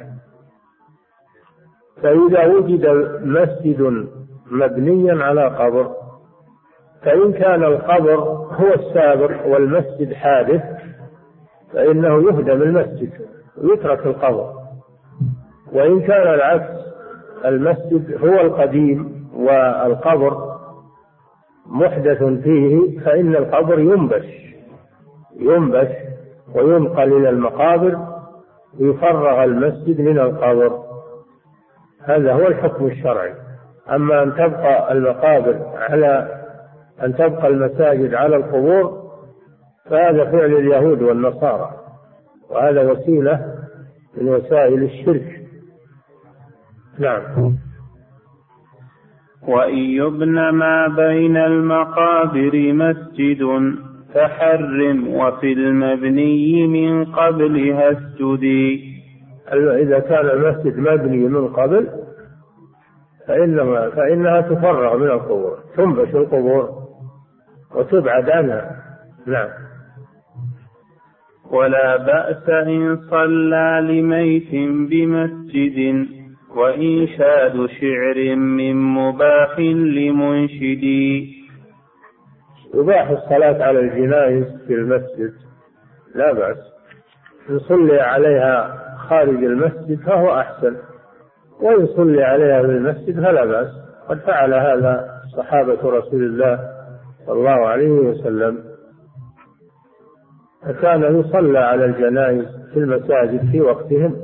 فإذا وجد مسجد مبنيا على قبر، فإن كان القبر هو السابق والمسجد حادث فإنه يهدم المسجد ويترك القبر. وإن كان العكس، المسجد هو القديم والقبر محدث فيه، فإن القبر ينبش ينبش وينقل إلى المقابر ويفرغ المسجد من القبر. هذا هو الحكم الشرعي. أما أن تبقى المقابر على أن تبقى المساجد على القبور فهذا فعل اليهود والنصارى، وهذا وسيلة من وسائل الشرك. نعم. وإن يبنى ما بين المقابر مسجد فحرم وفي المبني من قبلها اسجدي. إذا كان المسجد مبني من قبل فإنما فإنها تفرغ من القبور، تنبش القبور وتبعد عنها. نعم. ولا بأس إن صلى لميت بمسجد وإنشاد شعر من مباح لمنشدي. يباح الصلاة على الجنائز في المسجد، لا بأس. إن صلي عليها خارج المسجد فهو أحسن، وإن صلي عليها في المسجد فلا بأس. قد فعل هذا صحابة رسول الله صلى الله عليه وسلم، فكان يصلى على الجنائز في المساجد في وقتهم،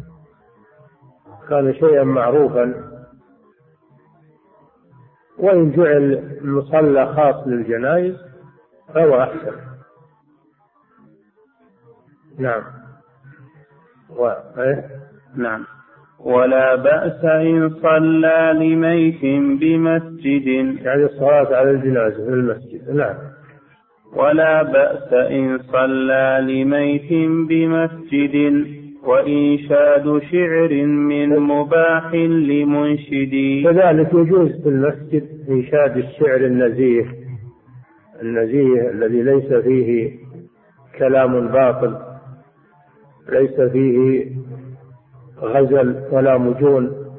كان شيئا معروفا. وإن جعل المصلى خاص للجنائز فهو أحسن. نعم. و... نعم. ولا بأس إن صلى لميت بمسجد، يعني الصلاة على الجنازة في المسجد. نعم. ولا بأس إن صلى لميت بمسجد، وإنشاد شعر من مباح لمنشد. كذلك يجوز في المسجد إنشاد الشعر النزيه النزيه الذي ليس فيه كلام باطل، ليس فيه غزل ولا مجون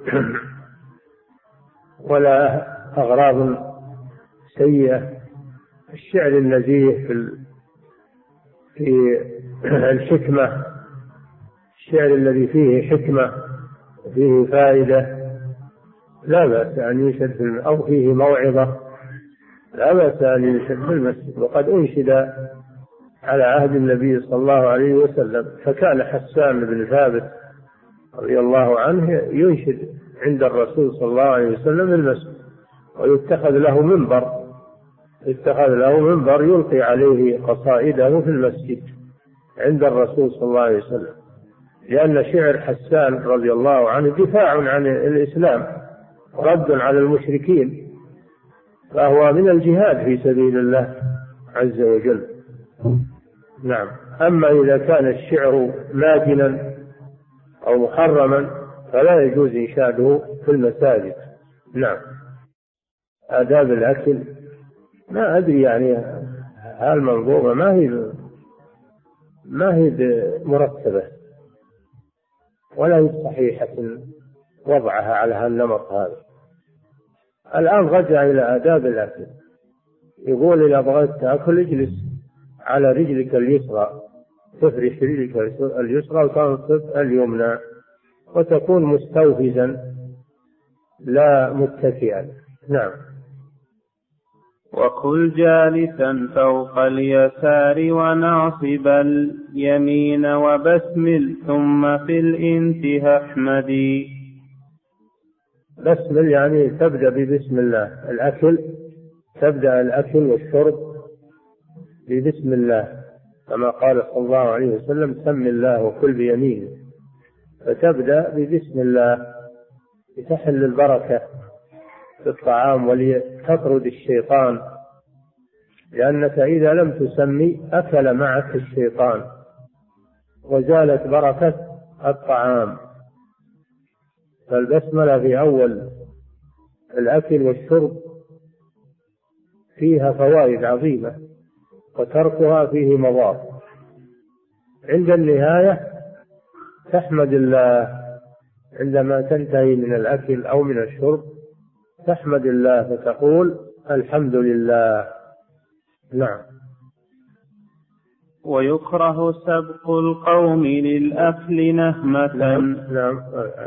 ولا أغراض سيئة. الشعر النزيه في في الحكمة، الشعر الذي فيه حكمة وفيه فائدة لا بأس أن ينشد في المسجد، أو فيه موعظة لا بأس أن ينشد في المسجد. وقد أنشد على عهد النبي صلى الله عليه وسلم، فكان حسان بن ثابت رضي الله عنه ينشد عند الرسول صلى الله عليه وسلم في المسجد، ويتخذ له منبر اتخذ له منبر يلقي عليه قصائده في المسجد عند الرسول صلى الله عليه وسلم، لأن شعر حسان رضي الله عنه دفاع عن الإسلام ورد على المشركين، فهو من الجهاد في سبيل الله عز وجل. نعم. أما إذا كان الشعر ماجنا أو محرما فلا يجوز إنشاده في المساجد. نعم. آداب الأكل ما أدري، يعني هالمنظومة ما هي ما هي مرتبة ولا هي صحيحة وضعها على هالنمط هذا. الآن رجع إلى آداب الأكل، يقول إذا بغيت تأكل اجلس على رجلك اليسرى، تفرش رجلك اليسرى وتنصب اليمنى، وتكون مستوفزا لا متكئا. نعم. وكل جالسا فوق اليسار وناصب اليمين وبسمل ثم في الانتهاء احمدي. بسمل يعني تبدأ ببسم الله. الأكل تبدأ الأكل والشرب ببسم الله، كما قال صلى الله عليه وسلم سم الله وكل بيمينه، فتبدأ ببسم الله لتحل البركة في الطعام ولتطرد الشيطان، لأنك إذا لم تسمي أكل معك الشيطان وزالت بركة الطعام. فالبسملة في أول الأكل والشرب فيها فوائد عظيمة، وتركها فيه مضار. عند النهاية تحمد الله، عندما تنتهي من الأكل أو من الشرب تحمد الله فتقول الحمد لله. نعم. ويكره سبق القوم للأكل نهمة. نعم. نعم.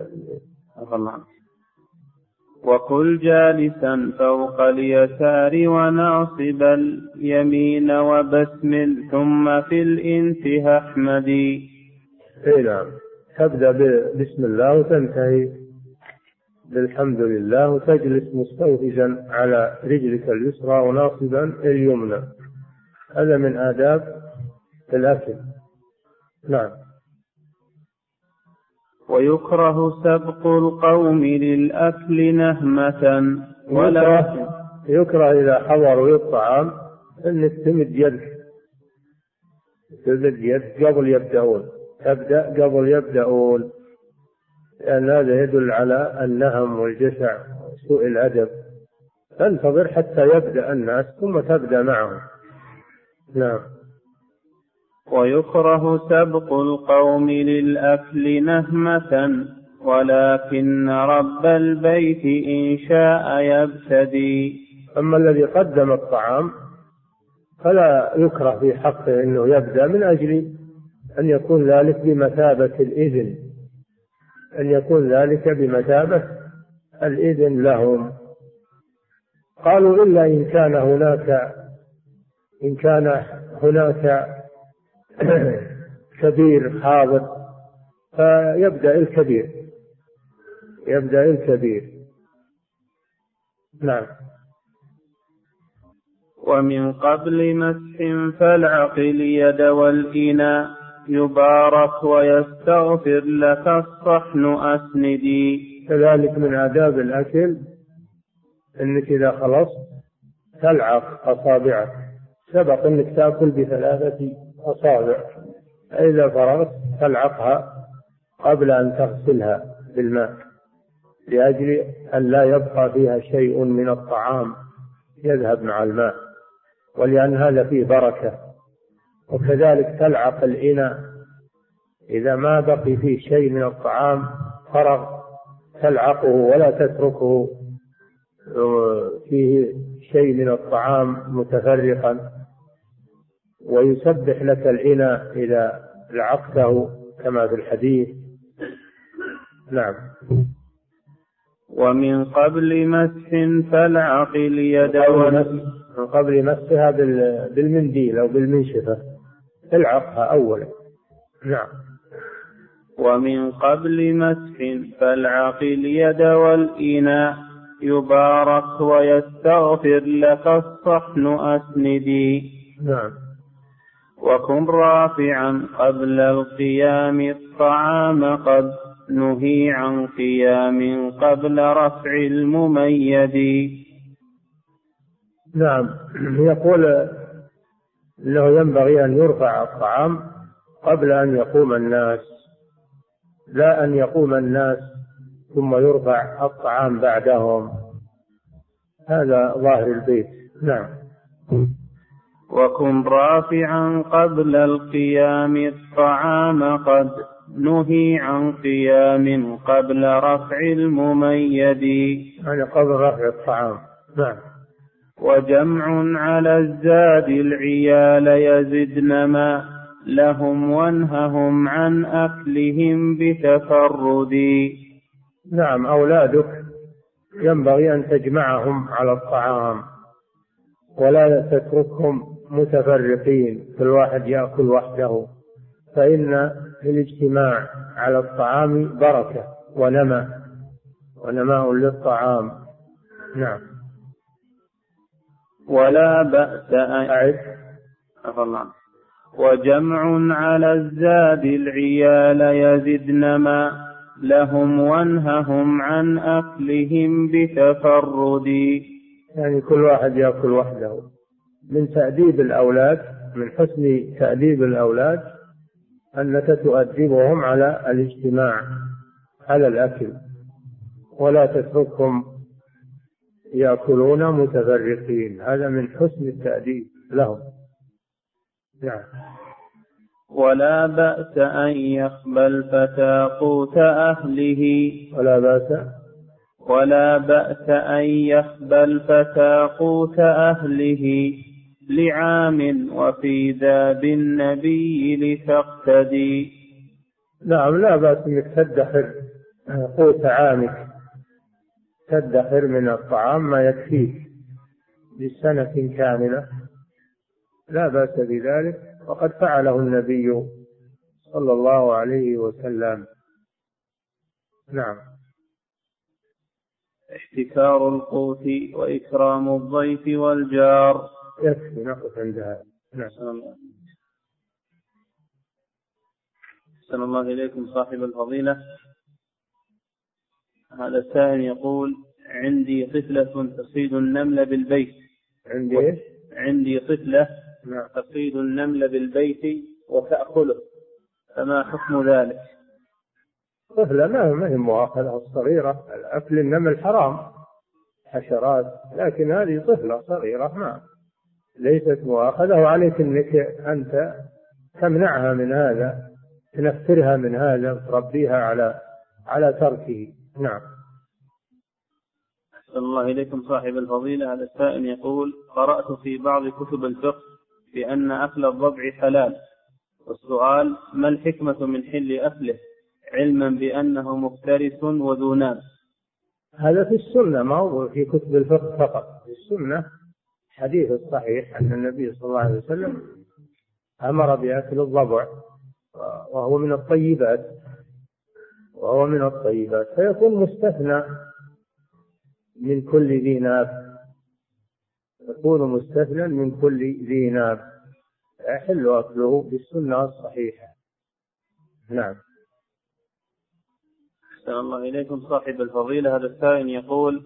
وكل جالسا فوق اليسار وناصب اليمين وبسمل ثم في الانتهاء احمدي. اي نعم. تبدأ بسم الله وتنتهي بالحمد لله، وتجلس مستوفزا على رجلك اليسرى وناصبا اليمنى. هذا من آداب الأكل. نعم. ويكره سبق القوم للأكل نهمة. ولا يكره إذا حضروا الطعام أنك تمد يدك تمد يدك قبل يبدأون، تبدأ قبل يبدأون، لأن هذا يدل على النهم والجشع وسوء الأدب. تنتظر حتى يبدأ الناس ثم تبدأ معهم. نعم. ويكره سبق القوم للأكل نهمة، ولكن رب البيت إن شاء يبتدي. أما الذي قدم الطعام فلا يكره في حقه أنه يبدأ، من أجل أن يكون ذلك بمثابة الإذن أن يكون ذلك بمثابة الإذن لهم. قالوا إلا إن كان هناك إن كان هناك كبير حاضر فيبدأ الكبير يبدأ الكبير. نعم. ومن قبل مسح فالعقل يد والإناء، يبارك ويستغفر لك الصحن أسندي. كذلك من آداب الأكل أنك إذا خلصت تلعق أصابعك، سبق أنك تأكل بثلاثة أصابع، إذا فرغت تلعقها قبل أن تغسلها بالماء لأجل أن لا يبقى فيها شيء من الطعام يذهب مع الماء، ولأن هذا فيه بركة. وكذلك تلعق الإناء إذا ما بقي فيه شيء من الطعام فرغ تلعقه ولا تتركه فيه شيء من الطعام متفرقا، ويسبح لك الإناء إذا لعقته كما في الحديث. نعم. ومن قبل مسح فالعق اليد من قبل مسحها بالمنديل أو بالمنشفة العقها أولا. نعم. ومن قبل مسح فالعق اليد والإناء يبارك ويستغفر لك الصحن أسندي. نعم. وكن رافعا قبل القيام الطعام قد نهي عن قيام قبل رفع المميد. نعم. يقول إنه ينبغي أن يرفع الطعام قبل أن يقوم الناس، لا أن يقوم الناس ثم يرفع الطعام بعدهم، هذا ظاهر البيت. نعم. وكن رافعا قبل القيام الطعام قد نهي عن قيام قبل رفع المميد، يعني قبل رفع الطعام. نعم. وجمع على الزاد العيال يزدن ما لهم وانههم عن أكلهم بتفرد. نعم. أولادك ينبغي أن تجمعهم على الطعام ولا تتركهم متفرقين كل واحد يأكل وحده، فإن الاجتماع على الطعام بركة ونماء ونماء للطعام. نعم. ولا بأس أن وجمع على الزاد العيال يزدن ما لهم وانههم عن أكلهم بتفرد. يعني كل واحد يأكل وحده. من تأديب الأولاد، من حسن تأديب الأولاد أنك تؤدبهم على الاجتماع على الأكل ولا تتركهم يأكلون متفرقين، هذا من حسن التأديب لهم. نعم. ولا بأس أن يخبى الفتى قوت أهله ولا بأس ولا بأس أن يخبى الفتى قوت أهله لعام وفي ذا بالنبي لتقتدي. نعم. لا بأس أنك تدخر قوت عامك، تدخر من الطعام ما يكفيك لسنة كاملة، لا بأس بذلك، وقد فعله النبي صلى الله عليه وسلم. نعم. احتكار القوت وإكرام الضيف والجار. يكفي نقف عند هذا. نعم. أحسن الله إليكم صاحب الفضيلة. هذا السائل يقول: عندي طفلة تصيد النمل بالبيت. عندي عندي طفلة نعم. تصيد النمل بالبيت وتأكله، فما حكم ذلك؟ طفلة ما هي مؤاخذة الصغيرة، أكل النمل حرام، حشرات، لكن هذه طفلة صغيرة ما ليست مؤاخذة، وعليك أنك أنت تمنعها من هذا، تنفرها من هذا، تربيها على على تركه. نعم. أحسن الله إليكم صاحب الفضيلة. هذا السائل يقول: قرأت في بعض كتب الفقه بأن أكل الضبع حلال، والسؤال: ما الحكمة من حل أكله علما بأنه مفترس وذو ناب؟ هذا في السنة، ما هو في كتب الفقه فقط، في السنة حديث الصحيح أن النبي صلى الله عليه وسلم أمر بأكل الضبع، وهو من الطيبات وهو من الطيبات فيكون مستثنى من كل ذي ناب، يكون مستثنى من كل ذي ناب، يحل أكله بالسنة الصحيحة. نعم. أحسن الله إليكم صاحب الفضيلة. هذا السائل يقول: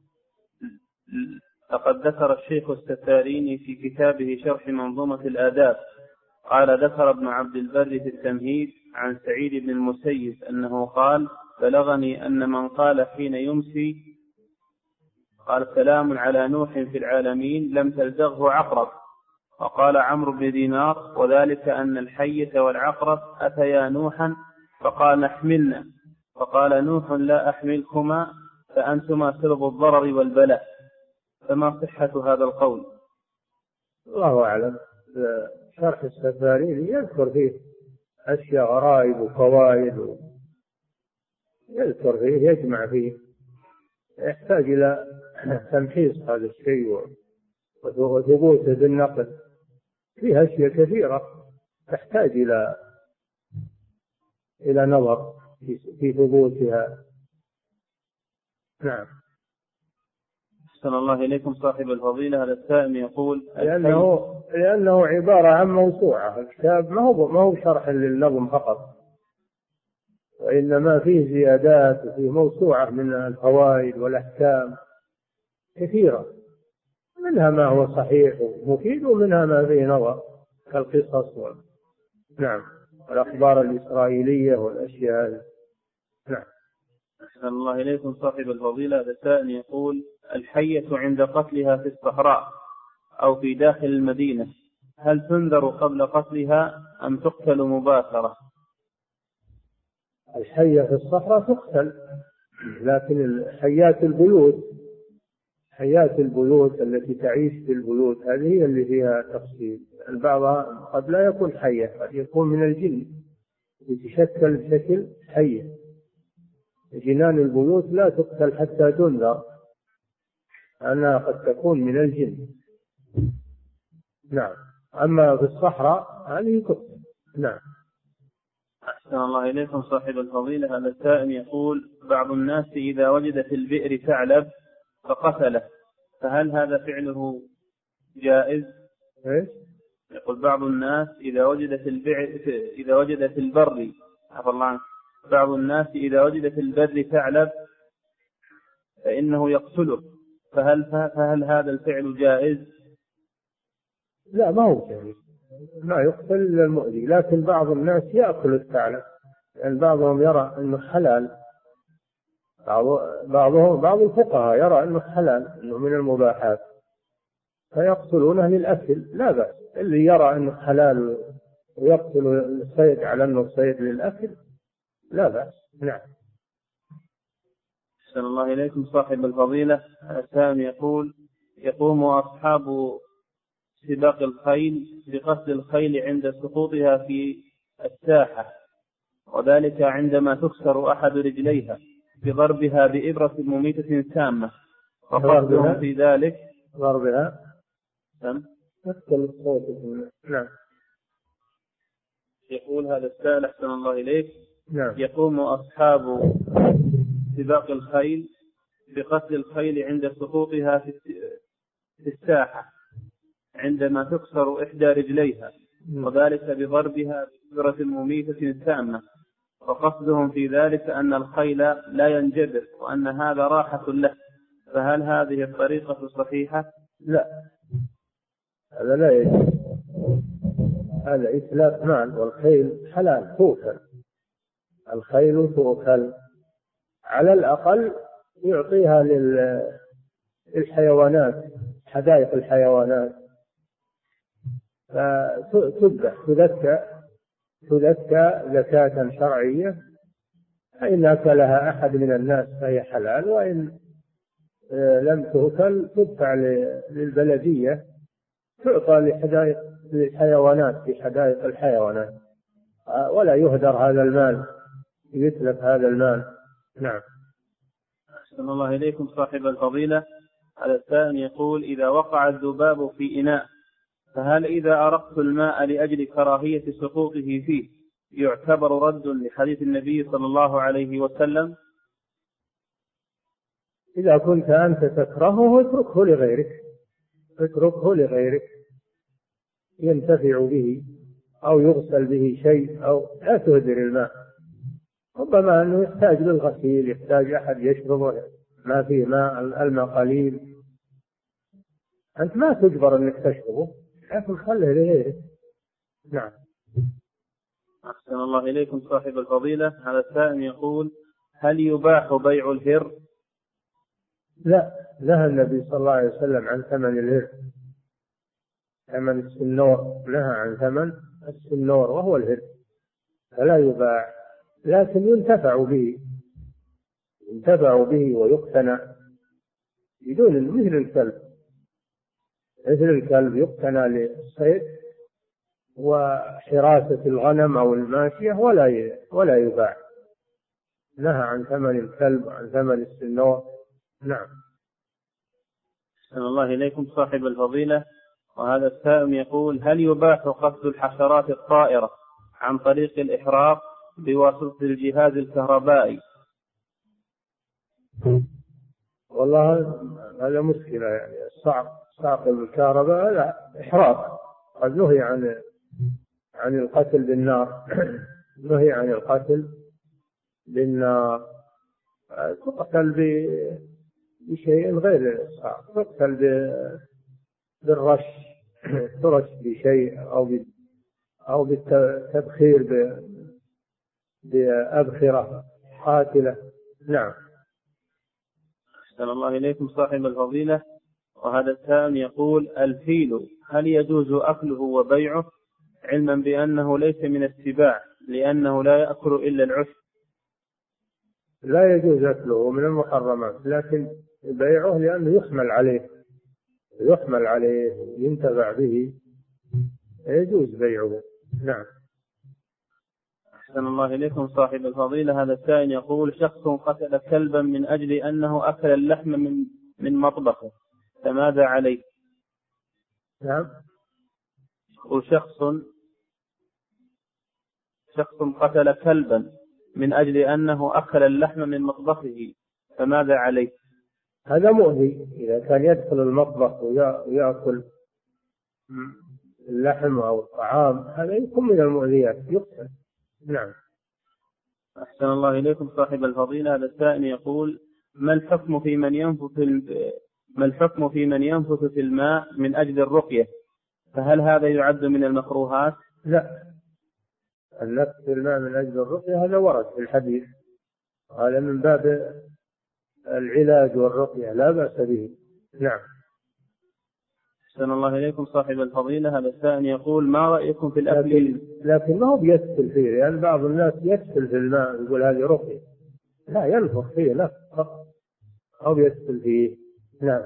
لقد ذكر الشيخ الستاريني في كتابه شرح منظومة الآداب، قال: ذكر ابن عبد البر في التمهيد عن سعيد بن المسيب أنه قال: بلغني أن من قال حين يمسي قال: سلام على نوح في العالمين لم تلدغه عقرب. وقال عمرو بن دينار: وذلك أن الحية والعقرب أتيا نوحا فقال: احملنا، فقال نوح: لا أحملكما فأنتما سبب الضرر والبلاء. فما صحة هذا القول؟ الله أعلم. شرح السفاريني يذكر فيه أشياء غرائب وفوائد، يذكر فيه يجمع فيه، يحتاج إلى تمحيص هذا الشيء وثبوته بالنقل. فيها أشياء كثيرة تحتاج إلى إلى نظر في ثبوتها. نعم. أحسن الله إليكم صاحب الفضيلة. هذا السائل يقول: لأنه لأنه عبارة عن موسوعة. الكتاب ما هو ما هو شرح للنظم فقط، وإنما فيه زيادات وفيه موسوعة من الفوائد والأحكام كثيرة، منها ما هو صحيح ومفيد ومنها ما فيه نظر كالقصص وال... نعم، والأخبار الإسرائيلية والأشياء. نعم. أحسن الله إليكم صاحب الفضيلة. هذا السائل يقول: الحية عند قتلها في الصحراء أو في داخل المدينة هل تنذر قبل قتلها أم تقتل مباشرة؟ الحية في الصحراء تقتل، لكن حيات البيوت حيات البيوت التي تعيش في البيوت هذه هي اللي فيها تفصيل. البعض قد لا يكون حية، قد يكون من الجن يتشكل بشكل حية. جنان البيوت لا تقتل حتى تنذر أنها قد تكون من الجن. نعم. أما في الصحراء هذه تقتل. نعم. أحسن الله إليكم صاحب الفضيلة. هذا السائل يقول: بعض الناس إذا وجد في البئر ثعلب فقتله فهل هذا فعله جائز؟ إيه؟ يقول: بعض الناس إذا وجد في البئر إذا وجد في البر عفوا الله عنه بعض الناس إذا وجد في البر ثعلب فإنه يقتله، فهل فهل هذا الفعل جائز؟ لا، ما هو جائز، ما يقتل إلا المؤذي، لكن بعض الناس يأكل الثعلب، يعني بعضهم يرى أنه حلال، بعضهم بعض الفقهاء يرى أنه حلال، أنه من المباحات، فيقتلونه للأكل لا بأس. اللي يرى أنه حلال ويقتل الصيد على أنه صيد للأكل لا بأس. نعم. أحسن الله إليكم صاحب الفضيلة. السائل يقول: يقوم أصحاب سباق الخيل بقتل الخيل عند سقوطها في الساحة، وذلك عندما تكسر أحد رجليها بضربها بإبرة مميتة سامة، وقصدهم في ذلك ضربها نعم. نعم. يقول هذا السائل: أحسن الله إليك، نعم. يقوم أصحاب سباق الخيل بقتل الخيل عند سقوطها في الساحة عندما تكسر إحدى رجليها، وذلك بضربها بإبرة مميتة سامة، وقصدهم في ذلك أن الخيل لا ينجبر وأن هذا راحة له، فهل هذه الطريقة صحيحة؟ لا، هذا لا يجوز، هذا إتلاف مال، والخيل حلال توكل، الخيل توكل على الأقل يعطيها للحيوانات، حدائق الحيوانات، فتذبح تذكى تذكى زكاة شرعية، فإن أكلها أحد من الناس فهي حلال، وإن لم تؤكل تدفع للبلدية تعطى لحدائق للحيوانات في حدائق الحيوانات، ولا يهدر هذا المال، يتلف هذا المال. نعم. أحسن الله إليكم صاحب الفضيلة. على الثاني يقول: إذا وقع الذباب في إناء فهل إذا أرقت الماء لأجل كراهية سقوطه فيه يعتبر رد لحديث النبي صلى الله عليه وسلم؟ إذا كنت أنت تكرهه اتركه لغيرك، اتركه لغيرك ينتفع به، أو يغسل به شيء أو لا تهدر الماء. ربما أنه يحتاج للغسيل، يحتاج أحد يشربه، ما فيه ماء، الماء قليل، أنت ما تجبر أنك تشربه، لكن خله لغيره. نعم. أحسن الله إليكم صاحب الفضيلة. هذا السائل يقول: هل يباح بيع الهر؟ لا، نهى النبي صلى الله عليه وسلم عن ثمن الهر، ثمن السنور، نهى عن ثمن السنور وهو الهر، فلا يباع، لكن ينتفع به، ينتفع به ويقتنى بدون، مثل الكلب، مثل الكلب يقتنى للصيد وحراسة الغنم أو الماشية، ولا ولا يباع. نهى عن ثمن الكلب وعن ثمن السنور. نعم. أحسن الله إليكم صاحب الفضيلة. وهذا السائل يقول: هل يباح قصد الحشرات الطائرة عن طريق الإحراق بواسطة الجهاز الكهربائي؟ والله هذا مشكلة، يعني الصعق، صعق الكهرباء هذا إحراق، قد نهي عن عن القتل بالنار. نهي عن القتل بالنار، تقتل بشيء غير الصعق، تقتل بالرش، ترش بشيء أو أو بالتبخير بأبخرة قاتلة. نعم. أحسن الله إليكم صاحب الفضيلة. وهذا السائل يقول: الفيل هل يجوز أكله وبيعه، علما بأنه ليس من السباع لأنه لا يأكل إلا العشب؟ لا يجوز أكله، من المحرمات، لكن بيعه لأنه يحمل عليه، يحمل عليه ينتفع به، يجوز بيعه. نعم. أحسن الله إليكم صاحب الفضيلة. هذا السائل يقول: شخص قتل كلبا من أجل أنه أكل اللحم من من مطبخه، فماذا عليه؟ نعم. وشخص شخص قتل كلبا من أجل أنه أكل اللحم من مطبخه، فماذا عليه؟ هذا مؤذي، إذا كان يدخل المطبخ ويأكل اللحم أو الطعام، هذا يكون من المؤذيات، يقتل. نعم. أحسن الله إليكم صاحب الفضيلة. هذا السائل يقول: ما الحكم في من ينفث ما الحكم في من ينفث في الماء من أجل الرقية؟ فهل هذا يعد من المكروهات؟ لا، النفث في الماء من أجل الرقية هذا ورد في الحديث، هذا من باب العلاج والرقية، لا بأس به. نعم. أحسن الله إليكم صاحب الفضيلة. هذا السائل يقول: ما رأيكم في الأكل؟ لكن, لكن ما هو بيسفل فيه، لأن يعني بعض الناس يسفل في الماء يقول هذه رقية، لا، ينفخ فيه نفخ أو بيسفل فيه. نعم.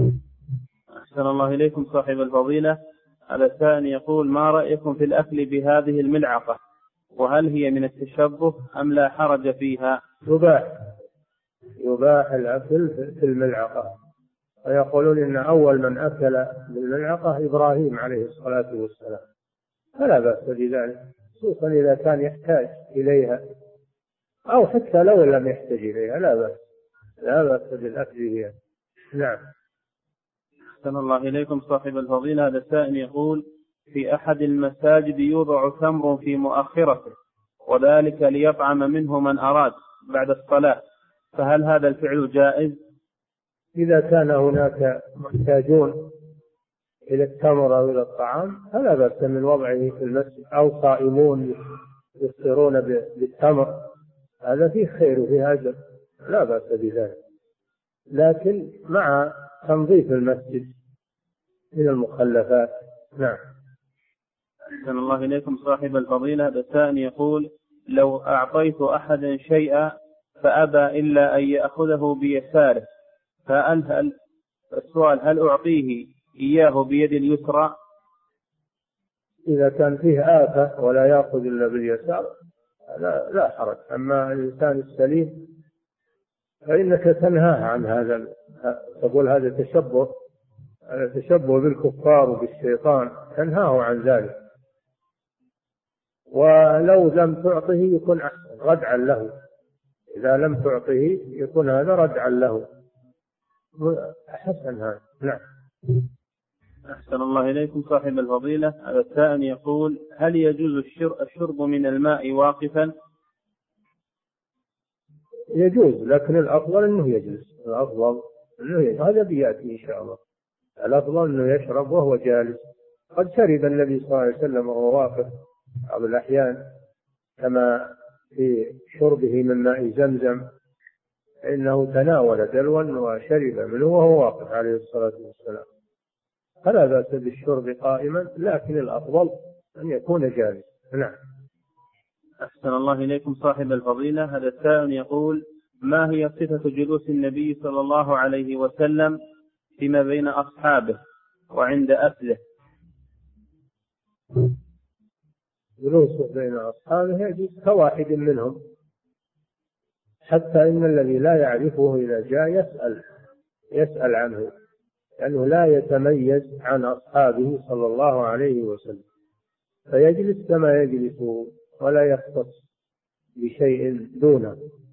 أحسن الله إليكم صاحب الفضيلة. هذا السائل يقول: ما رأيكم في الأكل بهذه الملعقة، وهل هي من التشبه أم لا حرج فيها؟ يباح، يباح الأكل في الملعقة، ويقولون إن أول من أكل بالملعقة إبراهيم عليه الصلاة والسلام، فلا بأس بذلك، خصوصا إذا كان يحتاج إليها، أو حتى لو لم يحتاج إليها لا بأس، لا بأس بالأكل بها. نعم. أحسن الله إليكم صاحب الفضيلة. هذا السائل يقول: في أحد المساجد يوضع تمر في مؤخرته، وذلك ليطعم منه من أراد بعد الصلاة، فهل هذا الفعل جائز؟ إذا كان هناك محتاجون إلى التمر أو إلى الطعام فلا بأس من وضعه في المسجد، أو صائمون يفطرون بالتمر، هذا فيه خير وفيه أجر، لا بأس بذلك، لكن مع تنظيف المسجد من المخلفات. نعم. أحسن الله إليكم صاحب الفضيلة. هذا السائل يقول: لو أعطيت أحدا شيئا فأبى إلا أن يأخذه بيساره، فهل هل السؤال هل أعطيه إياه بيد اليسرى؟ إذا كان فيه آفة ولا يأخذ إلا باليسار لا, لا حرج، أما الإنسان السليم فإنك تنهاه عن هذا، تقول هذا تشبه، هذا تشبه بالكفار وبالشيطان، تنهاه عن ذلك، ولو لم تعطه يكون أحسن، ردعا له، إذا لم تعطه يكون هذا ردعا له، حسن هذا. نعم. أحسن الله إليكم صاحب الفضيلة. هذا السائل يقول: هل يجوز الشرب من الماء واقفا؟ يجوز، لكن الأفضل أنه يجلس. الأفضل أنه يجلس. هذا بيأتي إن شاء الله. الأفضل أنه يشرب وهو جالس. قد شرب النبي صلى الله عليه وسلم وهو واقف بعض الأحيان، كما في شربه من ماء زمزم، إنه تناول دلوا وشرب منه وهو واقف عليه الصلاة والسلام. فلا بأس بالشرب قائما، لكن الأفضل أن يكون جالس. نعم. أحسن الله إليكم صاحب الفضيلة. هذا السائل يقول: ما هي صفة جلوس النبي صلى الله عليه وسلم فيما بين أصحابه وعند أكله؟ جلوسه بين أصحابه يجلس كواحد منهم، حتى إن الذي لا يعرفه إذا جاء يسأل يسأل عنه، لأنه لا يتميز عن أصحابه صلى الله عليه وسلم، فيجلس كما يجلس ولا يختص بشيء دونه.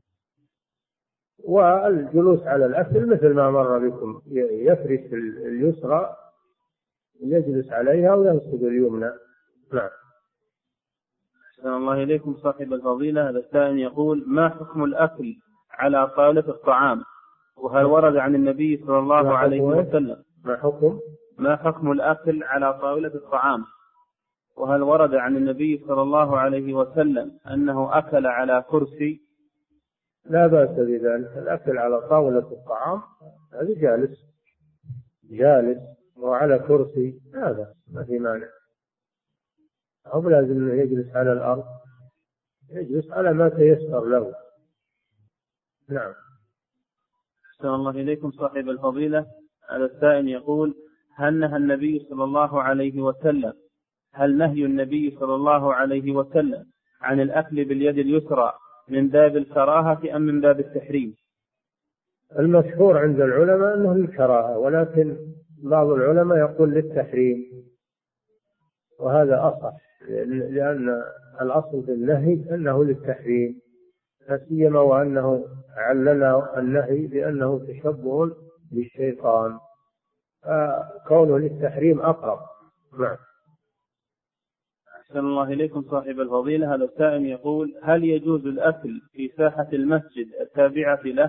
والجلوس على الأكل مثل ما مر بكم، يفرش اليسرى يجلس عليها وينصب اليمنى. نعم. أحسن الله إليكم صاحب الفضيلة. هذا السائل يقول: ما حكم الأكل على طاولة الطعام؟ وهل ورد عن النبي صلى الله عليه وسلم ما حكم ما حكم الأكل على طاولة الطعام؟ وهل ورد عن النبي صلى الله عليه وسلم أنه أكل على كرسي؟ لا بأس بذلك. الأكل على طاولة الطعام هذا جالس جالس وعلى كرسي، هذا ما في مانع. أو لازم يجلس على الأرض، يجلس على ما تيسر له. نعم. أحسن الله إليكم صاحب الفضيلة. هذا السائل يقول: هل نهى النبي صلى الله عليه وسلم هل نهي النبي صلى الله عليه وسلم عن الأكل باليد اليسرى من باب الكراهة أم من باب التحريم؟ المشهور عند العلماء أنه للكراهة، ولكن بعض العلماء يقول للتحريم، وهذا أصح، لأن الأصل في النهي أنه للتحريم، لا سيما وأنه علل النهي بأنه تشبه بالشيطان، فكونه للتحريم أقرب. نعم. أحسن الله إليكم صاحب الفضيلة. هذا السائل يقول: هل يجوز الأكل في ساحة المسجد التابعة له؟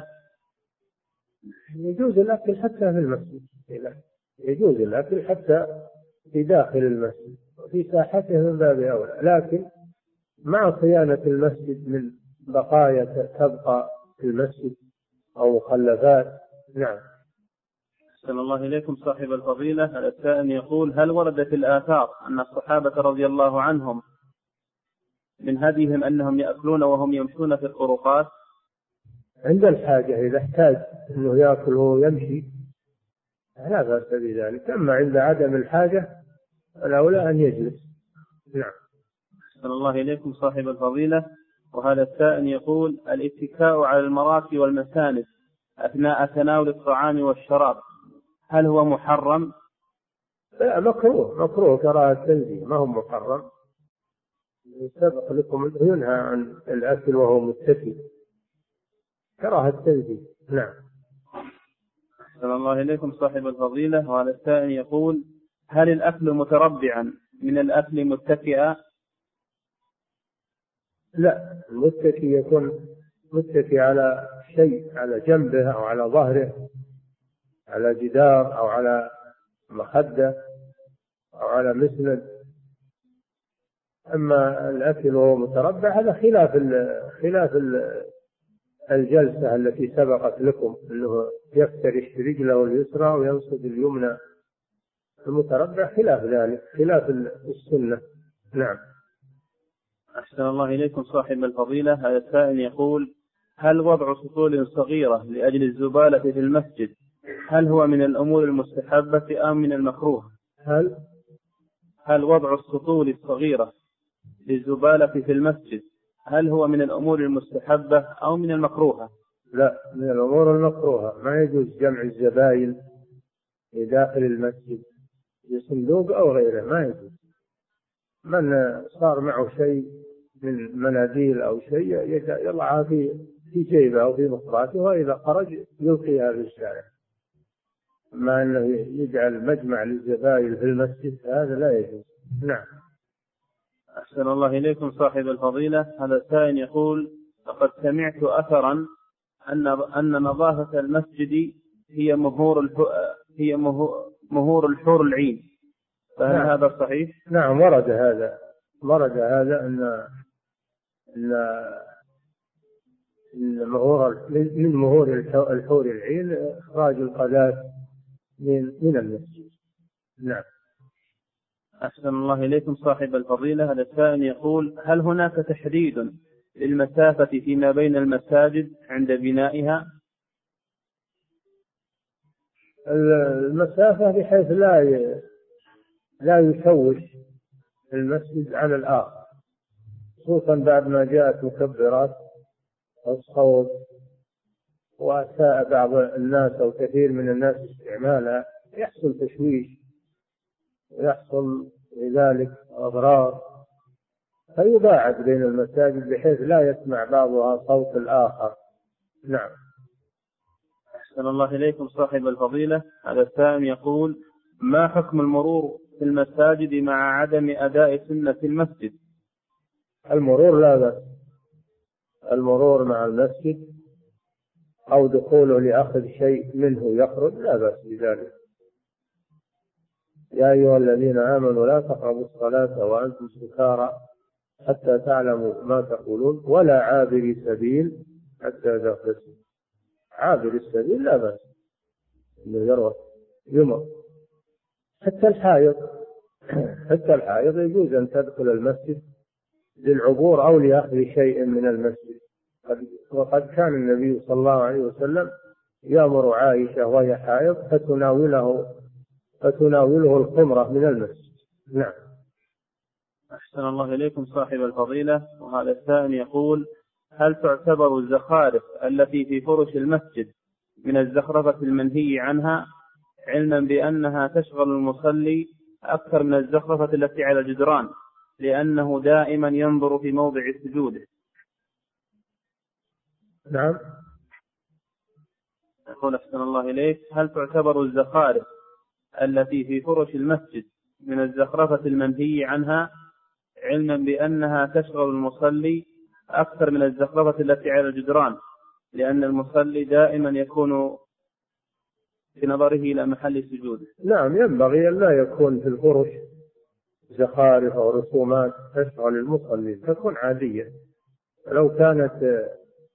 يجوز الأكل حتى في المسجد، يجوز الأكل حتى في داخل المسجد وفي ساحته من باب أولى، لكن مع صيانة المسجد من بقايا تبقى في المسجد أو مخلفات. نعم. أحسن الله إليكم صاحب الفضيلة. هذا السائل يقول: هل وردت الآثار أن الصحابة رضي الله عنهم من هديهم أنهم يأكلون وهم يمشون في الطرقات؟ عند الحاجة، إذا احتاج أنه يأكل وهو يمشي لا بأس بذلك، أما عند عدم الحاجة فالأولى أن يجلس. نعم. أحسن الله إليكم صاحب الفضيلة. وهذا السائل يقول: الاتكاء على المراكي والمساند أثناء تناول الطعام والشراب هل هو محرم؟ لا، مكروه مكروه كراهة تنزيه، ما هو محرم. سبق لكم ينهى عن الأكل وهو متكئ، كراهة تنزيه. نعم. أحسن الله إليكم صاحب الفضيلة. وهذا السائل يقول: هل الأكل متربعا من الأكل متكئا؟ لا، المتكئ يكون متكئ على شيء، على جنبه أو على ظهره، على جدار أو على مخدة أو على مسند. أما الأكل وهو متربع هذا خلاف ال خلاف ال الجلسة التي سبقت لكم، أنه يفترش رجله اليسرى وينصب اليمنى. المتربع خلاف ذلك، خلاف السنة. نعم. أحسن الله إليكم صاحب الفضيلة. هذا السائل يقول: هل وضع سطول صغيرة لأجل الزبالة في المسجد هل هو من الأمور المستحبة أم من المكروه؟ هل هل وضع السطول الصغيرة للزبالة في المسجد هل هو من الأمور المستحبة أو من المكروهة؟ لا، من الأمور المكروهة. ما يجوز جمع الزبائن في داخل المسجد بصندوق أو غيره، ما يجوز. من صار معه شيء من مناديل أو شيء يضعها في في جيبه أو في مخراته، وإذا خرج يلقيها في الشارع. ما أنه يجعل مجمع للزبائن في المسجد هذا لا يجوز. نعم. أحسن الله إليكم صاحب الفضيلة. هذا سائل يقول: لقد سمعت أثرا أن أن نظافة المسجد هي مهور الح... هي مهور الحور العين، فهل نعم. هذا صحيح؟ نعم، ورد هذا ورد هذا أن أن مهور من مهور الحور العين إخراج القذاة من من المسجد. نعم. أحسن الله إليكم صاحب الفضيلة. هذا السائل يقول: هل هناك تحديد للمسافة فيما بين المساجد عند بنائها؟ المسافة بحيث لا لا يشوش المسجد على الآخر، خصوصا بعد ما جاءت مكبرات الصوت وأساء بعض الناس أو كثير من الناس استعمالها، يحصل تشويش ويحصل لذلك أضرار، فيباعد بين المساجد بحيث لا يسمع بعضها صوت الآخر. نعم. أحسن الله إليكم صاحب الفضيلة. هذا السائل يقول: ما حكم المرور في المساجد مع عدم أداء سنة المسجد؟ المرور لا بأس، المرور مع المسجد أو دخوله لأخذ شيء منه يخرج لا بأس بذلك. يا أيها الذين آمنوا لا تقربوا الصلاة وأنتم سكارى حتى تعلموا ما تقولون ولا عابر سبيل حتى تغتسلوا. عابر السبيل لا بأس إنه يروى يمر. حتى الحائض حتى الحائض يجوز أن تدخل المسجد للعبور أو لأخذ شيء من المسجد. وقد كان النبي صلى الله عليه وسلم يأمر عائشة وهي حائض فتناوله فتناوله الخمرة من المسجد. نعم. أحسن الله إليكم صاحب الفضيلة. وهذا السائل يقول: هل تعتبر الزخارف التي في فرش المسجد من الزخرفة المنهي عنها، علما بأنها تشغل المصلي أكثر من الزخرفة التي على الجدران لأنه دائما ينظر في موضع سجوده؟ نعم. يقول: أحسن الله إليك، هل تعتبر الزخارف التي في فرش المسجد من الزخرفة المنهي عنها، علما بأنها تشغل المصلي أكثر من الزخرفة التي على الجدران لأن المصلي دائما يكون في نظره إلى محل سجوده؟ نعم، ينبغي أن لا يكون في الفرش زخارف أو رسومات تشغل المصلي، تكون عادية. لو كانت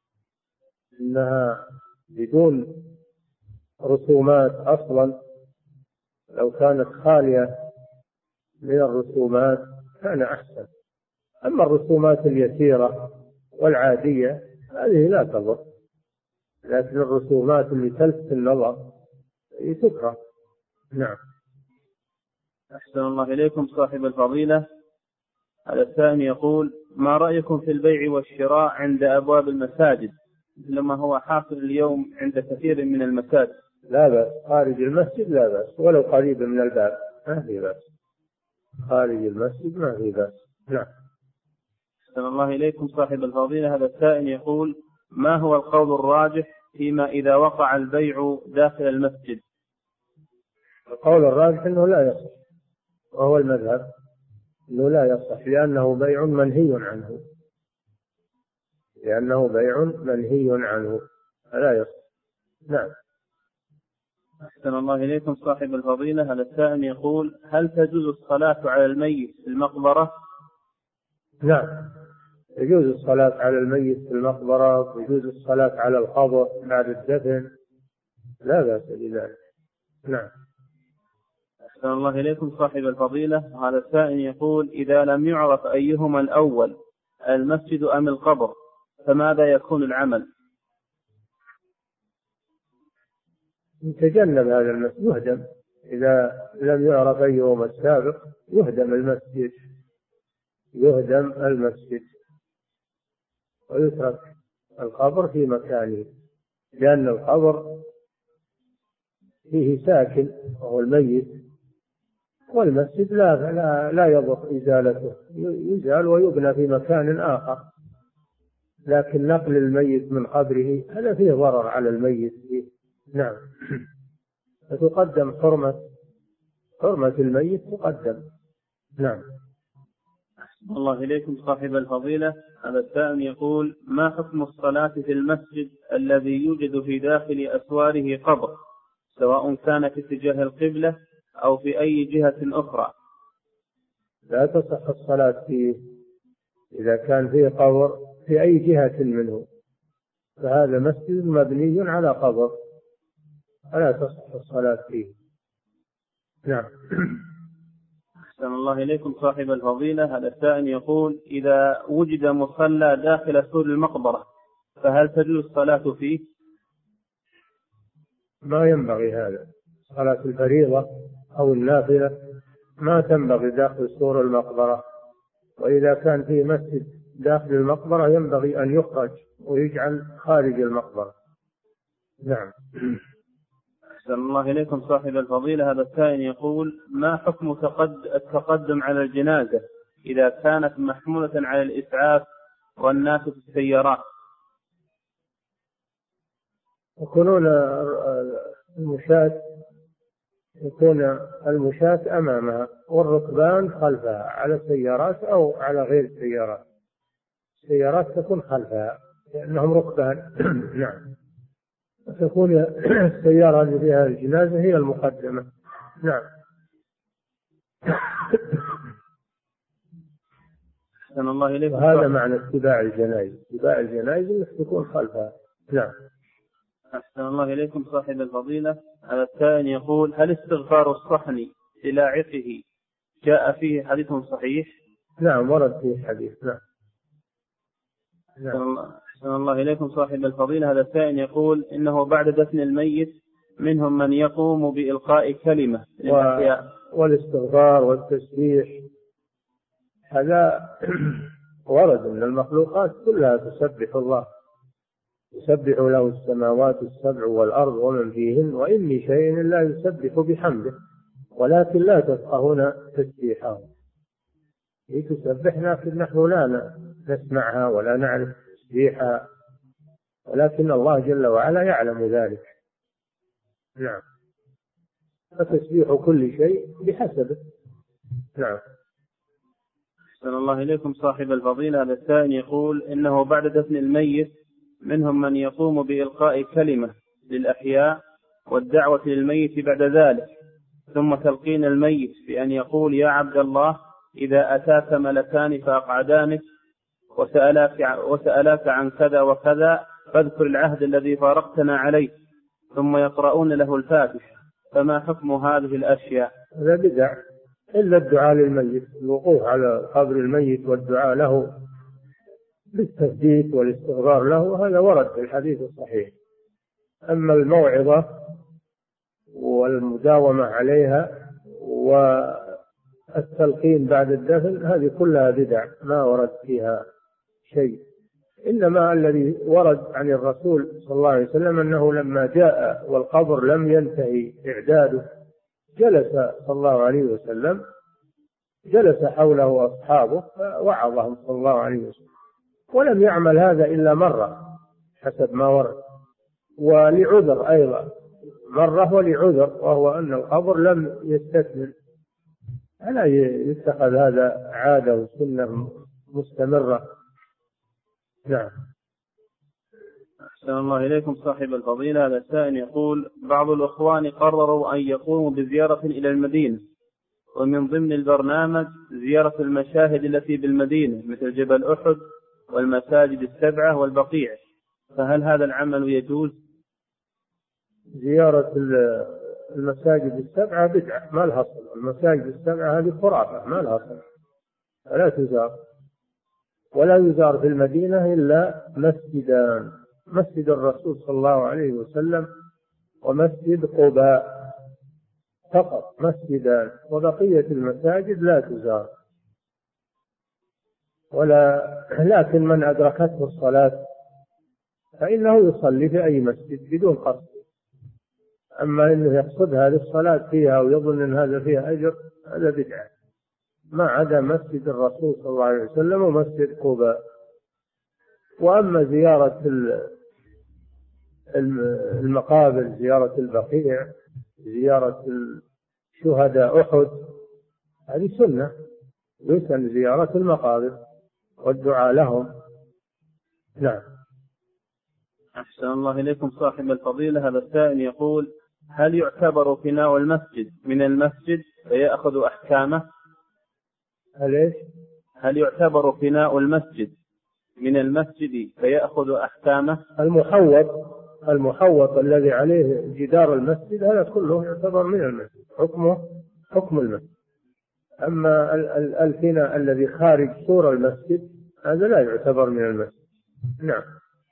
إنها بدون رسومات أصلا، لو كانت خالية من الرسومات كان أحسن. أما الرسومات اليسيرة والعادية هذه لا تضر، لكن الرسومات اللي تلفت النظر تكره. نعم. أحسن الله إليكم صاحب الفضيلة. هذا الثاني يقول: ما رأيكم في البيع والشراء عند أبواب المساجد مثل ما هو حاصل اليوم عند كثير من المساجد؟ لا بأس، خارج المسجد لا بأس، ولو قريب من الباب ما في بأس، خارج المسجد ما في بأس. نعم. أحسن الله إليكم صاحب الفضيلة. هذا السائل يقول: ما هو القول الراجح فيما إذا وقع البيع داخل المسجد؟ القول الراجح أنه لا يصح، وهو المذهب أنه لا يصح، لأنه بيع منهي عنه لأنه بيع منهي عنه فلا يصح. نعم. أحسن الله إليكم صاحب الفضيلة. هذا السائل يقول: هل تجوز الصلاة على الميت في المقبرة؟ نعم، يجوز الصلاة على الميت في المقبرة، ويجوز الصلاة على القبر بعد الدفن، لا بأس بذلك. نعم. أحسن الله إليكم صاحب الفضيلة. هذا السائل يقول: إذا لم يعرف أيهما الأول المسجد أم القبر فماذا يكون العمل؟ يتجنب هذا المسجد، يهدم. إذا لم يعرف أيهما السابق يهدم المسجد يهدم المسجد ويترك القبر في مكانه، لأن القبر فيه ساكن وهو الميت، والمسجد لا لا, لا يضر إزالته، يزال ويبنى في مكان آخر. لكن نقل الميت من قبره هذا فيه ضرر على الميت فيه. نعم. فتقدم حرمة حرمة الميت تقدم. نعم. الله إليكم صاحب الفضيلة، هذا السائل يقول: ما حكم الصلاة في المسجد الذي يوجد في داخل أسواره قبر، سواء كان في اتجاه القبلة أو في أي جهة أخرى؟ لا تصح الصلاة فيه إذا كان فيه قبر في أي جهة منه، فهذا مسجد مبني على قبر فلا تصح الصلاة فيه. نعم. أحسن الله إليكم صاحب الفضيلة، هذا السائل يقول: إذا وجد مصلى داخل سور المقبرة فهل تجوز الصلاة فيه؟ ما ينبغي هذا. صلاة الفريضة أو النافلة ما تنبغي داخل سور المقبرة، وإذا كان في مسجد داخل المقبرة ينبغي أن يخرج ويجعل خارج المقبرة. نعم. أحسن الله إليكم صاحب الفضيلة، هذا السائل يقول: ما حكم التقدم على الجنازة إذا كانت محمولة على الإسعاف والناس في السيارات؟ يكونون المشاة يكون المشاة أمامها والركبان خلفها على السيارات أو على غير السيارات. السيارات تكون خلفها لأنهم ركبان. نعم. تكون السيارة اللي فيها الجنازة هي المقدمة. نعم. أحسن الله إليكم. وهذا معنى اتباع الجنائز، اتباع الجنائز انك تكون خلفها. نعم. أحسن الله إليكم صاحب الفضيلة، هذا السائل يقول: هل استغفار الصحن للاعقه جاء فيه حديث صحيح؟ نعم ورد فيه حديث. نعم. نعم. أحسن الله إليكم صاحب الفضيلة، هذا السائل يقول: إنه بعد دفن الميت منهم من يقوم بإلقاء كلمة للأحياء. والاستغفار والتسبيح هذا ورد من المخلوقات كلها تسبح الله، يسبح له السماوات السبع والأرض ومن فيهن وإن من شيء إلا يسبح بحمده ولكن لا تفقهون تسبيحه. هي تسبح لكن نحن لا نسمعها ولا نعرف تسبيحها، ولكن الله جل وعلا يعلم ذلك. نعم. فتسبيح كل شيء بحسبه. نعم. أحسن الله إليكم صاحب الفضيلة، هذا السائل يقول: إنه بعد دفن الميت منهم من يقوم بإلقاء كلمة للأحياء والدعوة للميت بعد ذلك، ثم تلقين الميت بأن يقول: يا عبد الله، إذا أتاك ملكان فأقعدانك وسألاك, وسألاك عن كذا وكذا فاذكر العهد الذي فارقتنا عليه، ثم يقرؤون له الفاتحة، فما حكم هذه الأشياء؟ هذا بدع، إلا الدعاء للميت، الوقوف على قبر الميت والدعاء له بالتثبيت والاستغفار له، هذا ورد في الحديث الصحيح. أما الموعظة والمداومة عليها والتلقين بعد الدفن هذه كلها بدع ما ورد فيها شيء. إنما الذي ورد عن الرسول صلى الله عليه وسلم أنه لما جاء والقبر لم ينتهي إعداده جلس صلى الله عليه وسلم جلس حوله أصحابه ووعظهم صلى الله عليه وسلم، ولم يعمل هذا إلا مرة حسب ما ورد، ولعذر أيضا مرة ولعذر، وهو أن القبر لم يستكمل. ألا يتخذ هذا عادة وسنة مستمرة. نعم. أحسن الله إليكم صاحب الفضيلة، هذا السائل يقول: بعض الأخوان قرروا أن يقوموا بزيارة إلى المدينة، ومن ضمن البرنامج زيارة المشاهد التي بالمدينة مثل جبل أحد والمساجد السبعة والبقيع، فهل هذا العمل يجوز؟ زيارة المساجد السبعة بدعة ما لها أصل، المساجد السبعة هذه خرافة ما لها أصل، لا تزار، ولا يزار في المدينة إلا مسجدان: مسجد الرسول صلى الله عليه وسلم ومسجد قباء فقط، مسجدان، وبقية المساجد لا تزار. ولا لكن من أدركته الصلاة فإنه يصلي في أي مسجد بدون قصد، أما إنه يقصدها للصلاة فيها ويظن أن هذا فيها أجر هذا بدعة، ما عدا مسجد الرسول صلى الله عليه وسلم ومسجد قباء. وأما زيارة المقابر، زيارة البقيع، زيارة شهداء أحد هذه سنة، يسن زيارة المقابر والدعاء لهم. نعم. أحسن الله إليكم صاحب الفضيلة. هذا السائل يقول: هل يعتبر فناء المسجد من المسجد فيأخذ أحكامه؟ هل إيش؟ هل يعتبر فناء المسجد من المسجد فيأخذ أحكامه؟ المحوط المحوط الذي عليه جدار المسجد هذا كله يعتبر من المسجد، حكمه حكم المسجد. أما الفناء الذي خارج سور المسجد هذا لا يعتبر من المسجد. نعم.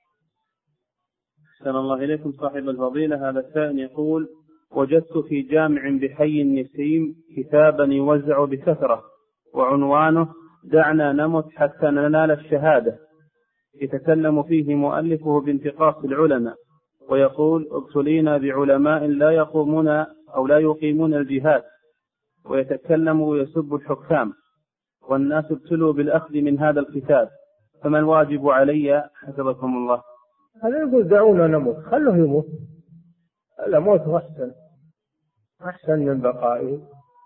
أحسن الله إليكم صاحب الفضيلة. هذا السائل يقول: وجدت في جامع بحي النسيم كتابا يوزع بكثرة وعنوانه دعنا نمت حتى ننال الشهادة، يتكلم فيه مؤلفه بانتقاص العلماء ويقول: ابتلينا بعلماء لا يقومون أو لا يقيمون الجهاد، ويتكلم ويسب الحكام، والناس ابتلوا بالأخذ من هذا الكتاب، فما الواجب علي حفظكم الله؟ هذا يقول دعونا نموت، خلوه يموت، الموت أحسن أحسن من بقائه،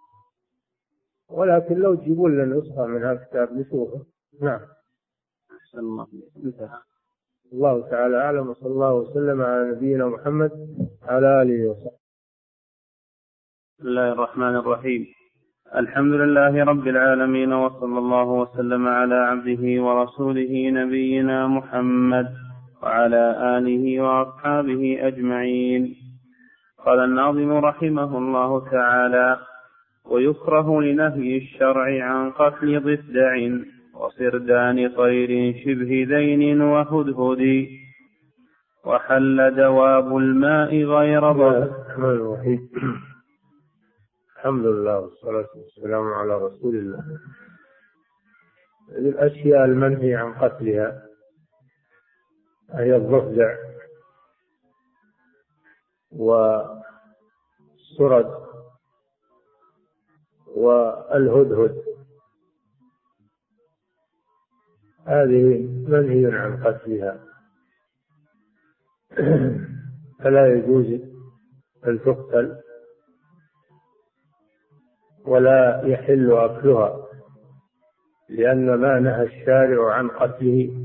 ولكن لو تجيبوا لنا نسخة من هذا الكتاب نشوفه. نعم. أحسن الله. انتهى. الله تعالى أعلم، وصلى الله وسلم على نبينا محمد على آله وصحبه. بسم الله الرحمن الرحيم. الحمد لله رب العالمين، وصلى الله وسلم على عبده ورسوله نبينا محمد وعلى آله وأصحابه أجمعين. قال الناظم رحمه الله تعالى: ويكره لنهي الشرع عن قتل ضفدع وصردان طير شبه ذين وهدهد، وحل دواب الماء غير ضب. الحمد لله والصلاة والسلام على رسول الله. الأشياء المنهي عن قتلها هي الضفدع والسرد والهدهد، هذه منهي عن قتلها، فلا يجوز أن تقتل ولا يحل أكلها، لأن ما نهى الشارع عن قتله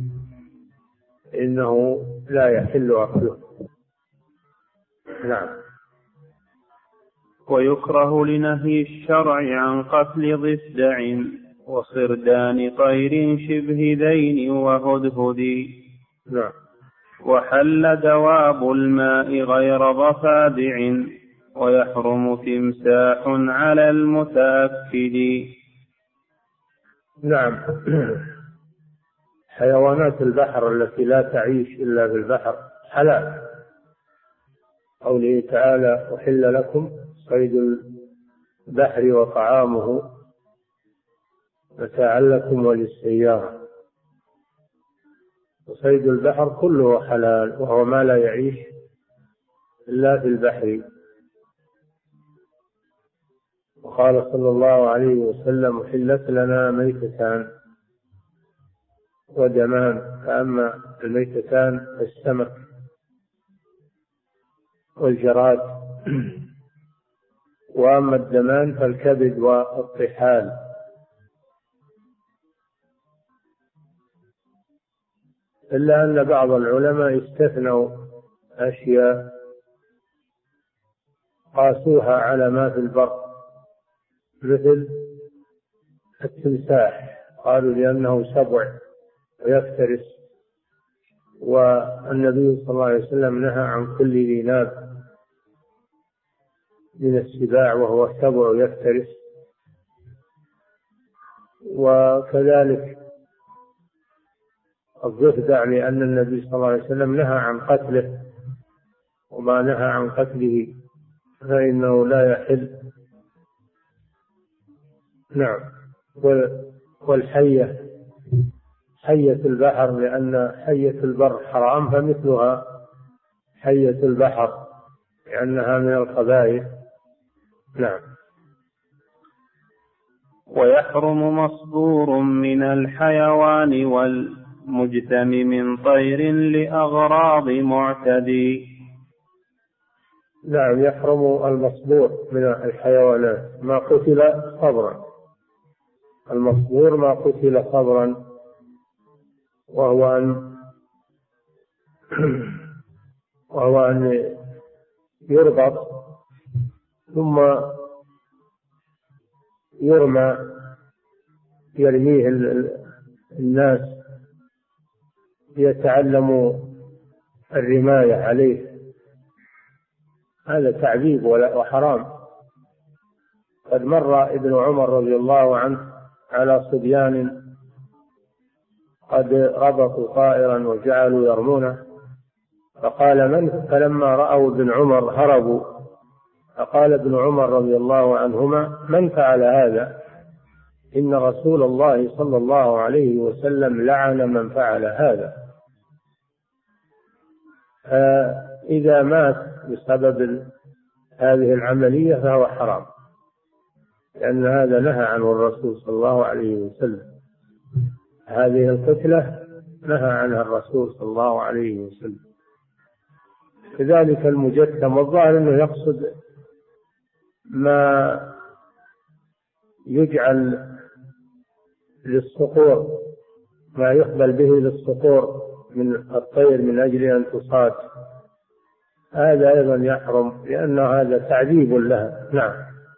إنه لا يحل أكله. نعم. ويكره لنهي الشرع عن قتل ضفدع وصردان طير شبه ذين وهدهد. نعم. وحل دواب الماء غير ضفادع ويحرم تمساح على المتأكد. نعم. حيوانات البحر التي لا تعيش إلا في البحر حلال، قوله تعالى: أحل لكم صيد البحر وطعامه متاعا لكم وللسيارة. وصيد البحر كله حلال، وهو ما لا يعيش إلا في البحر. وقال صلى الله عليه وسلم: أحلت لنا ميتتان ودمان، فأما الميتتان السمك والجراد، وأما الدمان فالكبد والطحال. إلا أن بعض العلماء استثنوا أشياء قاسوها على ما في البر، مثل التمساح، قالوا لأنه سبع ويفترس، والنبي صلى الله عليه وسلم نهى عن كل ذي ناب من السباع وهو سبع يفترس. وكذلك الضفدع، لأن النبي صلى الله عليه وسلم نهى عن قتله، وما نهى عن قتله فإنه لا يحل. نعم. والحية، حية البحر، لأن حية البر حرام، فمثلها حية البحر لأنها من الخبائث. نعم. ويحرم مصدور من الحيوان والمجتم من طير لأغراض معتدي. نعم يحرم المصبور من الحيوانات ما قتل صبرا، المصبور ما قتل صبرا، وهو أن وهو أن يربط ثم يرمى، يرميه الناس ليتعلموا الرماية عليه، هذا تعذيب وحرام. قد مر ابن عمر رضي الله عنه على صبيان قد ربطوا طائرا وجعلوا يرمونه، فقال من فلما رأوا ابن عمر هربوا، فقال ابن عمر رضي الله عنهما من فعل هذا؟ إن رسول الله صلى الله عليه وسلم لعن من فعل هذا. إذا مات بسبب هذه العملية فهو حرام، لأن هذا نهى عنه الرسول صلى الله عليه وسلم، هذه القتلة نهى عنها الرسول صلى الله عليه وسلم. كذلك المجسم، والظاهر أنه يقصد ما يجعل للصقور، ما يقبل به للصقور من الطير من أجل أن تصاد، هذا أيضا يحرم لأن هذا تعذيب لها. نعم.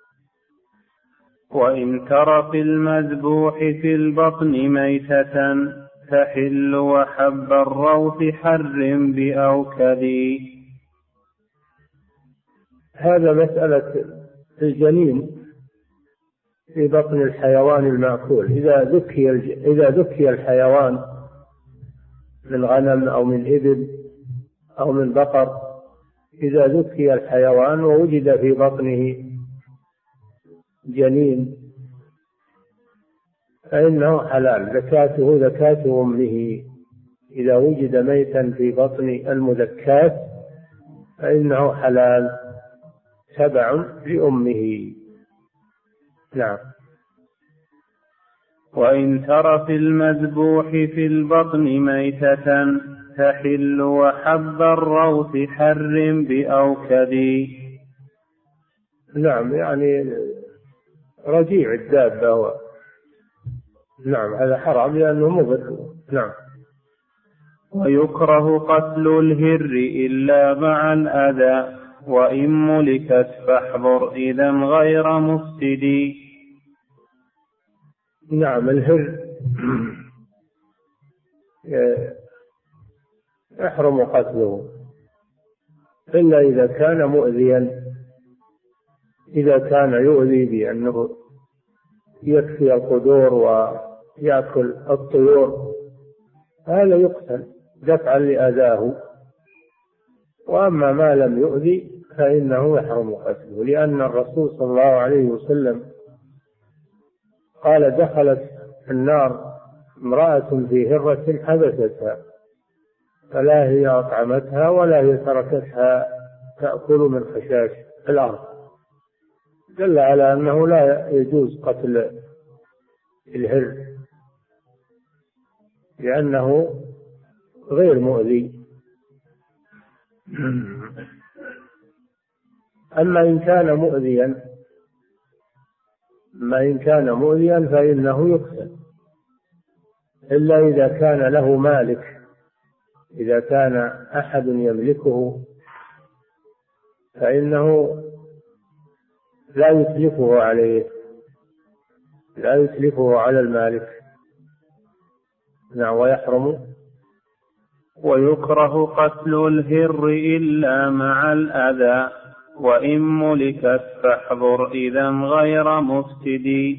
وإن تر في المذبوح في البطن ميتة تحل وحب الروث حرم بأوكدي. هذا مسألة الجنين في بطن الحيوان المأكول، إذا ذكي إذا ذكي الحيوان من غنم أو من إبل أو من بقر، إذا ذكي الحيوان ووجد في بطنه جنين فإنه حلال، زكاته زكاة أمه. إذا وجد ميتا في بطن المذكاة فإنه حلال تبع لأمه. نعم. وإن تر في المذبوح في البطن ميتة تحل وحب الروث حرم بأوكدي. نعم، يعني رجيع الدابة و... نعم هذا حرام لأنه مضر. نعم. ويكره قتل الهر إلا مع الأذى وإن ملكت فاحذر إذا غير مفسد. نعم، الهر يحرم قتله إلا إذا كان مؤذيا، إذا كان يؤذي بأنه يكفي القدور ويأكل الطيور هذا يقتل دفعا لأذاه. وأما ما لم يؤذي فإنه يحرم قتله، لأن الرسول صلى الله عليه وسلم قال دخلت النار امرأة في هرة حبستها فلا هي أطعمتها ولا هي تركتها تأكل من خشاش الأرض، دل على أنه لا يجوز قتل الهر لأنه غير مؤذي. أما إن كان مؤذيا ما إن كان مؤذيا فإنه يقتل، إلا إذا كان له مالك، إذا كان أحد يملكه فإنه لا يتلفه عليه، لا يتلفه على المالك. نعم. ويحرم ويكره قتل الهر إلا مع الأذى وإن ملكت فاحذر إذا غير مفسد.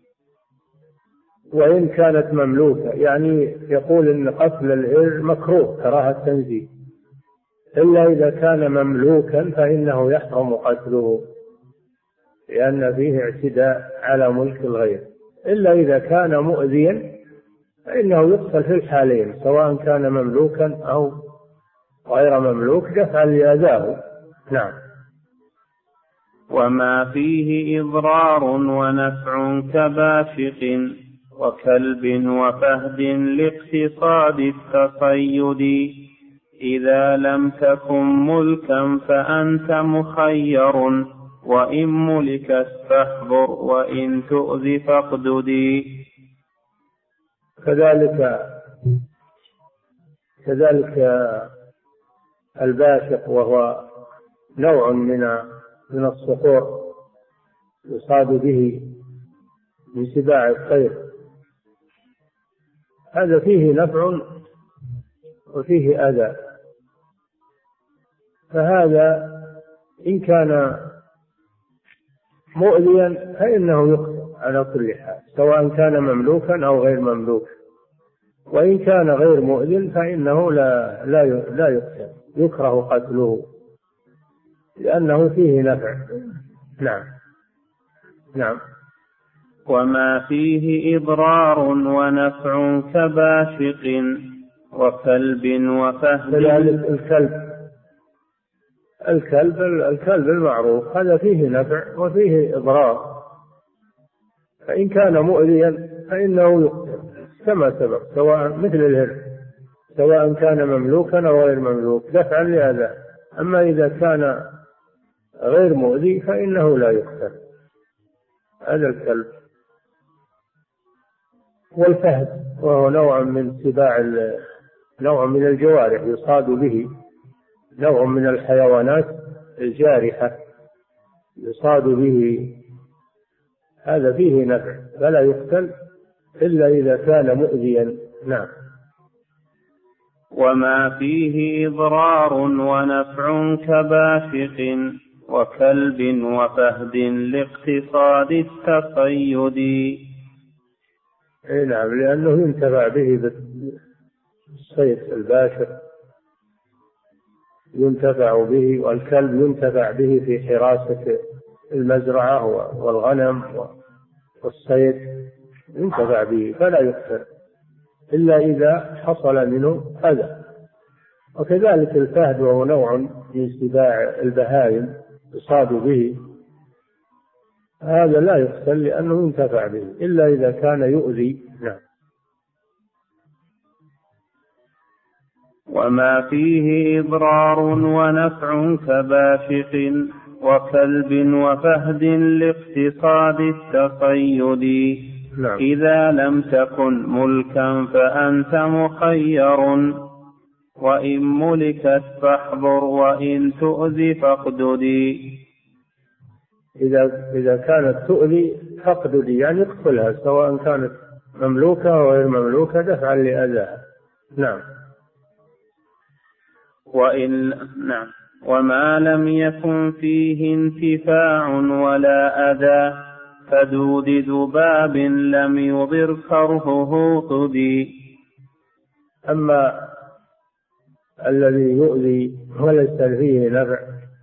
وإن كانت مملوكة، يعني يقول إن قتل الهر مكروه كراهة تنزيه، إلا إذا كان مملوكا فإنه يحرم قتله لأن فيه اعتداء على ملك الغير. إلا إذا كان مؤذيا فإنه يقتل في الحالين سواء كان مملوكا أو غير مملوك دفعا لأذاه. نعم. وما فيه إضرار ونفع كباشق وكلب وفهد لاقتصاد التصيد إذا لم تكن ملكا فأنت مخير، وإن ملكت فاحذر، وإن تؤذ فاقددي. كذلك كذلك الباشق، وهو نوع من من الصقور يصاد به من سباع الطير، هذا فيه نفع وفيه أذى، فهذا إن كان مؤذيا فإنه يقتل على كل حال، سواء كان مملوكا أو غير مملوك، وإن كان غير مؤذن فإنه لا لا لا يقتل، يكره قتله لأنه فيه نفع. نعم نعم. وما فيه إضرار ونفع كباشق وكلب وفهد. الكلب الكلب الكلب المعروف هذا فيه نفع وفيه إضرار، فإن كان مؤذيا فإنه يقتل كما سبق، سواء مثل الهر، سواء كان مملوكا أو غير مملوك دفعا لهذا. أما إذا كان غير مؤذي فإنه لا يقتل. هذا الكلب. والفهد وهو نوع من سباع، نوع من الجوارح يصاد به، نوع من الحيوانات الجارحة يصاد به، هذا فيه نفع فلا يقتل إلا إذا كان مؤذيا. نعم. وما فيه إضرار ونفع كباشق وكلب وفهد لاقتصاد التصيد. اي نعم، لأنه ينتفع به بالصيد، الباشر ينتفع به، والكلب ينتفع به في حراسة المزرعة والغنم والصيد، ينتفع به فلا يقتل إلا إذا حصل منه أذى. وكذلك الفهد وهو نوع من سباع البهائم يصاد به، هذا لا يقتل لأنه ينتفع به إلا إذا كان يؤذي. نعم. وما فيه إضرار ونفع كباشق وكلب وفهد لاقتصاد التصيد. نعم. إذا لم تكن ملكا فأنت مخير، وإن ملكت فاحذر، وإن تؤذي فاقددي. إذا إذا كانت تؤذي فاقددي، يعني اقتلها سواء كانت مملوكة أو غير مملوكة دفعا لأذاها. نعم. وإن نعم. وما لم يكن فيه انتفاع ولا أذى فدود ذباب لم يضر كرهه طدي. أما الذي يؤذي وليس فيه نفع،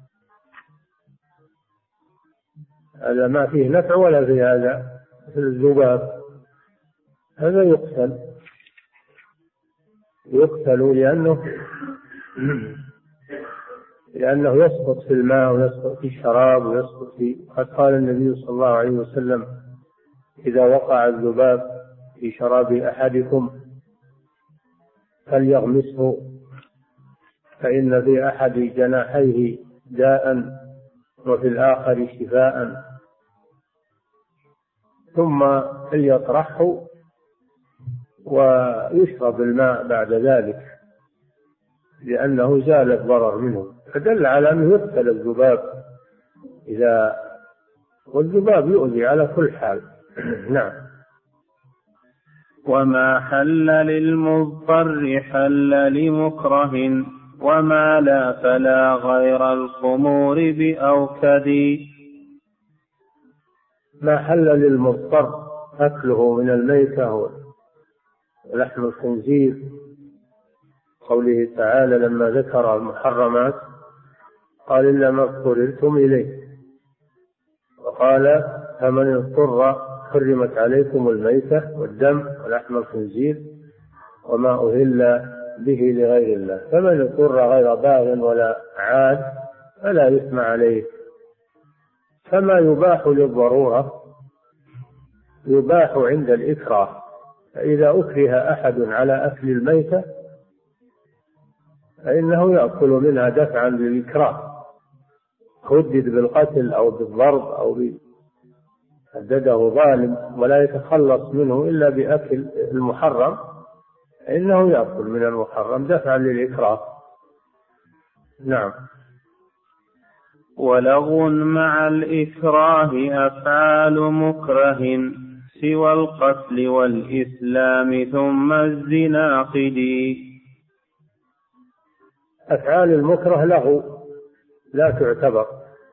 هذا ما فيه نفع ولا فيه هذا، مثل الذباب، هذا يقتل يقتل لأنه لأنه يسقط في الماء ويسقط في الشراب ويسقط في، قد قال النبي صلى الله عليه وسلم: إذا وقع الذباب في شراب أحدكم فليغمسه، فإن في أحد جناحيه داء وفي الآخر شفاء، ثم ليطرحه ويشرب الماء بعد ذلك لأنه زال الضرر منه. فدل على أنه يقتل الذباب إذا، والذباب يؤذي على كل حال. نعم. وما حل للمضطر حل لمكره، وما لا فلا غير الخمور بأوكد. ما حل للمضطر أكله من الميتة ولحم الخنزير، قوله تعالى لما ذكر المحرمات قال إلا ما اضطررتم إليه، وقال فمن اضطر حرمت عليكم الميتة والدم ولحم الخنزير وما أهل به لغير الله، فمن اضطر غير باغ ولا عاد فلا إثم عليه. فما يباح للضرورة يباح عند الإكراه، فإذا أكره أحد على أكل الميتة فإنه يأكل منها دفعا للإكراه، هدد بالقتل أو بالضرب أو هدده ظالم ولا يتخلص منه إلا بأكل المحرم، فإنه يأكل من المحرم دفعا للإكراه. نعم. ولغو مع الإكراه أفعال مكره سوى القتل والإسلام ثم الزنا قدي. أفعال المكره لغو لا تعتبر،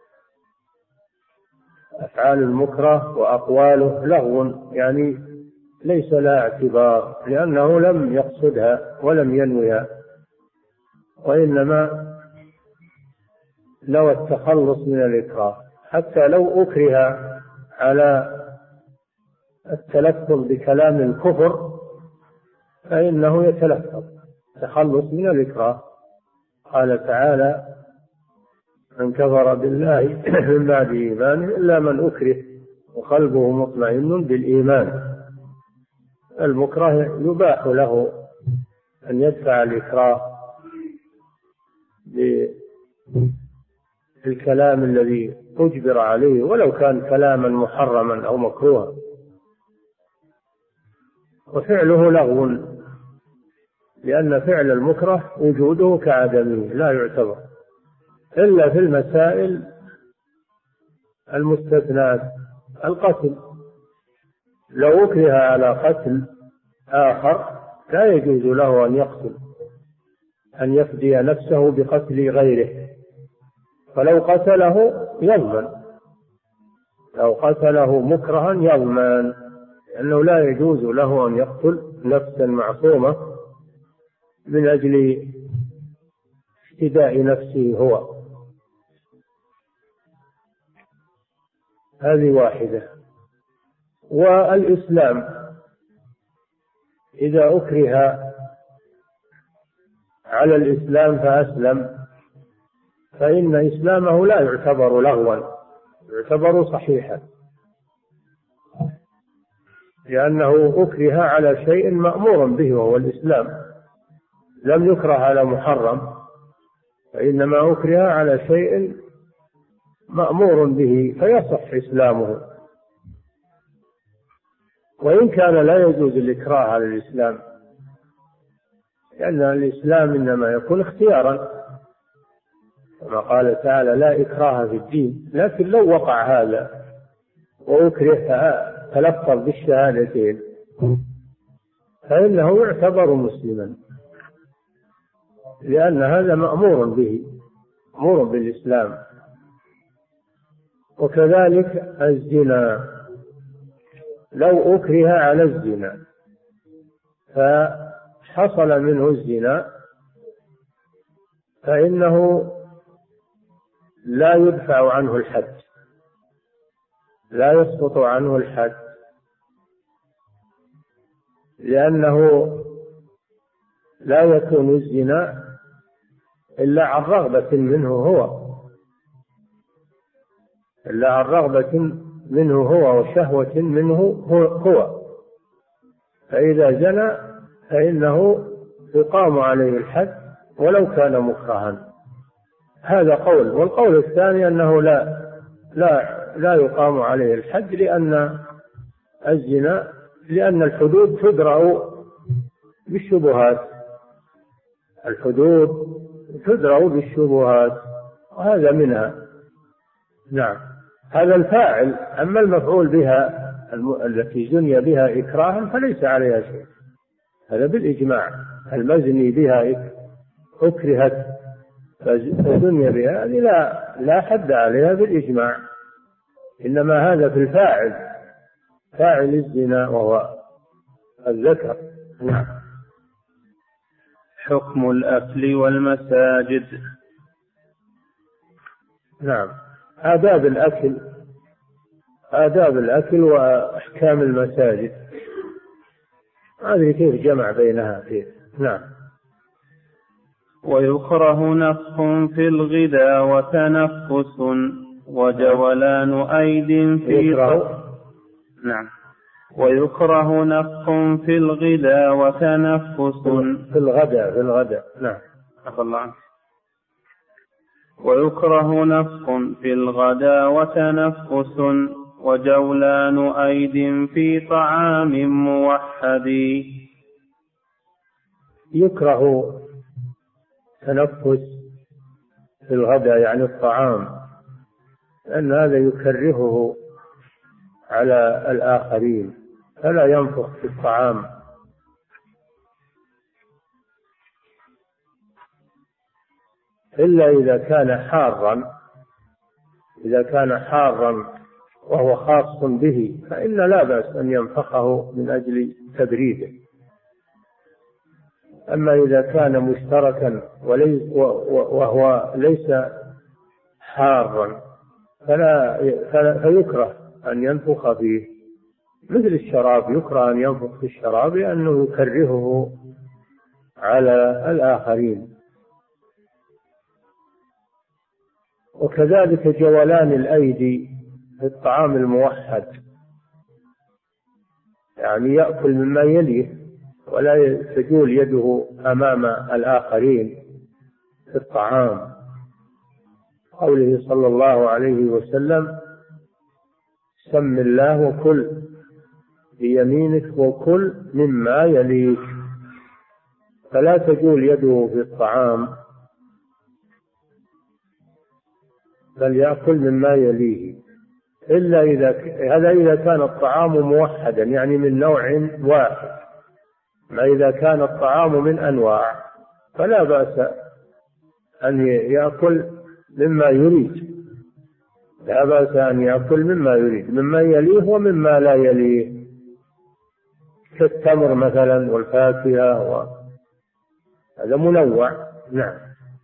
أفعال المكره وأقواله لغو يعني ليس لها اعتبار، لأنه لم يقصدها ولم ينويها، وإنما نوى التخلص من الإكراه. حتى لو أكره على التلفظ بكلام الكفر فإنه يتلفظ تخلص من الإكراه. قال تعالى: من كفر بالله من بعد إيمانه إلا من أكره وقلبه مطمئن بالإيمان. المكره يباح له أن يدفع الإكراه بالكلام الذي أجبر عليه ولو كان كلاما محرما أو مكروها. وفعله لغو، لأن فعل المكره وجوده كعدمه لا يعتبر إلا في المسائل المستثنات. القتل لو أكره على قتل آخر لا يجوز له أن يقتل، أن يفدي نفسه بقتل غيره، فلو قتله يضمن، لو قتله مكرها يضمن، لأنه لا يجوز له أن يقتل نفسا معصومة من أجل افتداء نفسه هو. هذه واحدة. والإسلام إذا أكره على الإسلام فأسلم فإن إسلامه لا يعتبر لغوا، يعتبر صحيحا، لأنه أكره على شيء مأمور به وهو الإسلام، لم يكره على محرم، فإنما أكره على شيء مأمور به فيصح إسلامه. وإن كان لا يجوز الإكراه على الإسلام، لأن الإسلام إنما يكون اختيارا كما قال تعالى: لا إكراه في الدين. لكن لو وقع هذا وأكره تلفظ بالشهادتين فإنه يعتبر مسلما، لأن هذا مأمور به، مأمور بالإسلام. وكذلك الزنا، لو أكره على الزنا فحصل منه الزنا فإنه لا يدفع عنه الحد، لا يسقط عنه الحد، لأنه لا يكون الزنا إلا عن رغبة منه هو، إلا عن رغبة منه هو وشهوة منه هو. فإذا زنى فإنه يقام عليه الحد ولو كان مكرها. هذا قول. والقول الثاني أنه لا لا لا يقام عليه الحد، لأن الزنا لأن الحدود تدرأ بالشبهات، الحدود تدرأ بالشبهات وهذا منها. نعم. هذا الفاعل. أما المفعول بها التي زني بها إكراها فليس عليها شيء، هذا بالإجماع. المزني بها أكرهت فزني بها هذه لا لا حد عليها بالإجماع، إنما هذا في الفاعل، فاعل الزنا وهو الذكر. نعم. حكم الأكل والمساجد. نعم. آداب الأكل، آداب الأكل وأحكام المساجد، هذه كيف جمع بينها فيه. نعم. ويكره نفخ في الغداء وتنفس وجولان أيد في يكره. نعم. ويكره نفخ في الغداء وتنفس في الغداء في الغداء. نعم. عفى الله عنك. ويكره نفخ في الغدا وتنفس وجولان أيد في طعام موحد. يكره تنفس في الغداء يعني الطعام، لأن هذا يكرهه على الآخرين، فلا ينفخ في الطعام. إلا إذا كان حارا، إذا كان حارا وهو خاص به فإن لا بأس أن ينفخه من أجل تبريده. أما إذا كان مشتركا وهو ليس حارا فلا فيكره أن ينفخ فيه، مثل الشراب، يكره أن ينفخ في الشراب لأنه يكرهه على الآخرين. وكذلك جولان الأيدي في الطعام الموحد، يعني يأكل مما يليه ولا تجول يده أمام الآخرين في الطعام. قوله صلى الله عليه وسلم: سم الله وكل بيمينك وكل مما يليك. فلا تجول يده في الطعام بل يأكل مما يليه، إلا إذا هذا إذا كان الطعام موحدا يعني من نوع واحد. ما إذا كان الطعام من أنواع فلا بأس أن يأكل مما يريد، لا بأس أن يأكل مما يريد، مما يليه ومما لا يليه، كالتمر مثلا والفاكهة، وهذا منوع. نعم.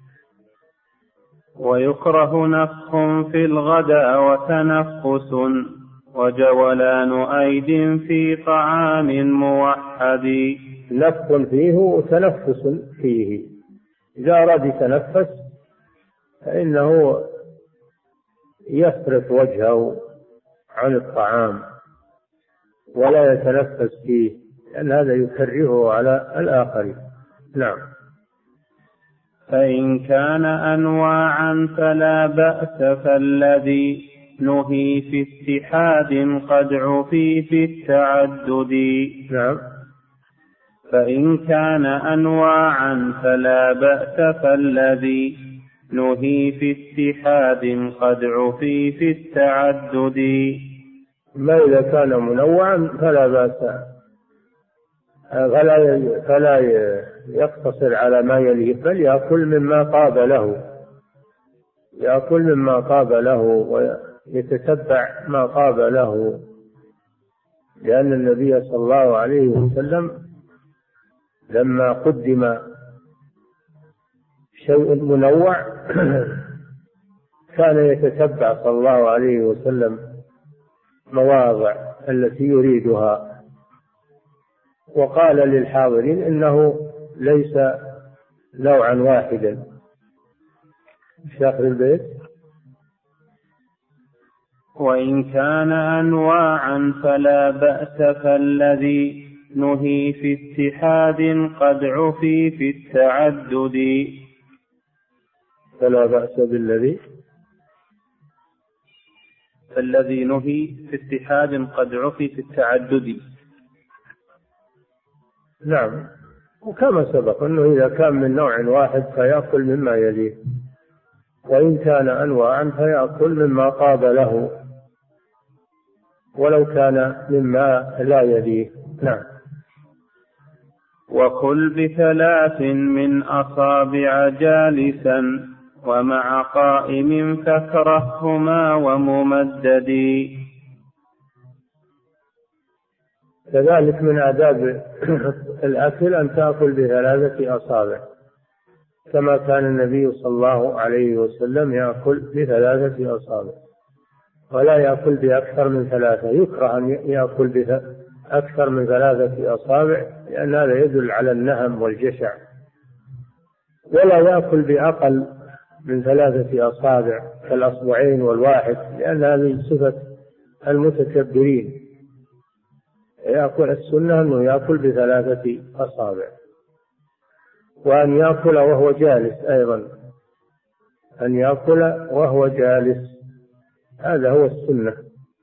ويكره نفخ في الغداء وتنفس وجولان أيد في طعام موحد. نفخ فيه وتنفس فيه، إذا أراد يتنفس فإنه يصرف وجهه عن الطعام ولا يتنفس فيه، لأن هذا يكرهه على الآخرين. نعم. فإن كان أنواعا فلا بأس، فالذي نهي في اتحاد قد عفي في التعدد. نعم. فإن كان أنواعا فلا بأس، فالذي نهي في اتحاد قد عفي في التعدد. ما إذا كان منوعا فلا بأس، فلا فلا يقتصر على ما يليه، بل يأكل مما طاب له، يأكل مما طاب له ويتتبع ما طاب له، لأن النبي صلى الله عليه وسلم لما قدم شيء منوع كان يتتبع صلى الله عليه وسلم مواضع التي يريدها، وقال للحاضرين إنه ليس نوعا واحدا. شاخر البيت. وإن كان أنواعا فلا بأس، فالذي نهي في اتحاد قد عفي في التعدد. فلا بأس بالذي فالذي نهي في اتحاد قد عفي في التعدد. نعم. وكما سبق أنه إذا كان من نوع واحد فيأكل مما يليه، وإن كان أنواعا فيأكل مما طاب له ولو كان مما لا يليه. نعم. وكل بثلاث من أصابع جالسا ومع قائم فاكرههما وممدد. كذلك من آداب الأكل أن تأكل بثلاثة أصابع، كما كان النبي صلى الله عليه وسلم يأكل بثلاثة أصابع، ولا يأكل بأكثر من ثلاثة. يكره أن يأكل بأكثر من ثلاثة أصابع لأن هذا يدل على النهم والجشع، ولا يأكل بأقل من ثلاثة أصابع كالأصبعين والواحد، لأن هذه صفة المتكبرين. يأكل السنة أنه يأكل بثلاثة أصابع. وأن يأكل وهو جالس أيضا، أن يأكل وهو جالس، هذا هو السنة.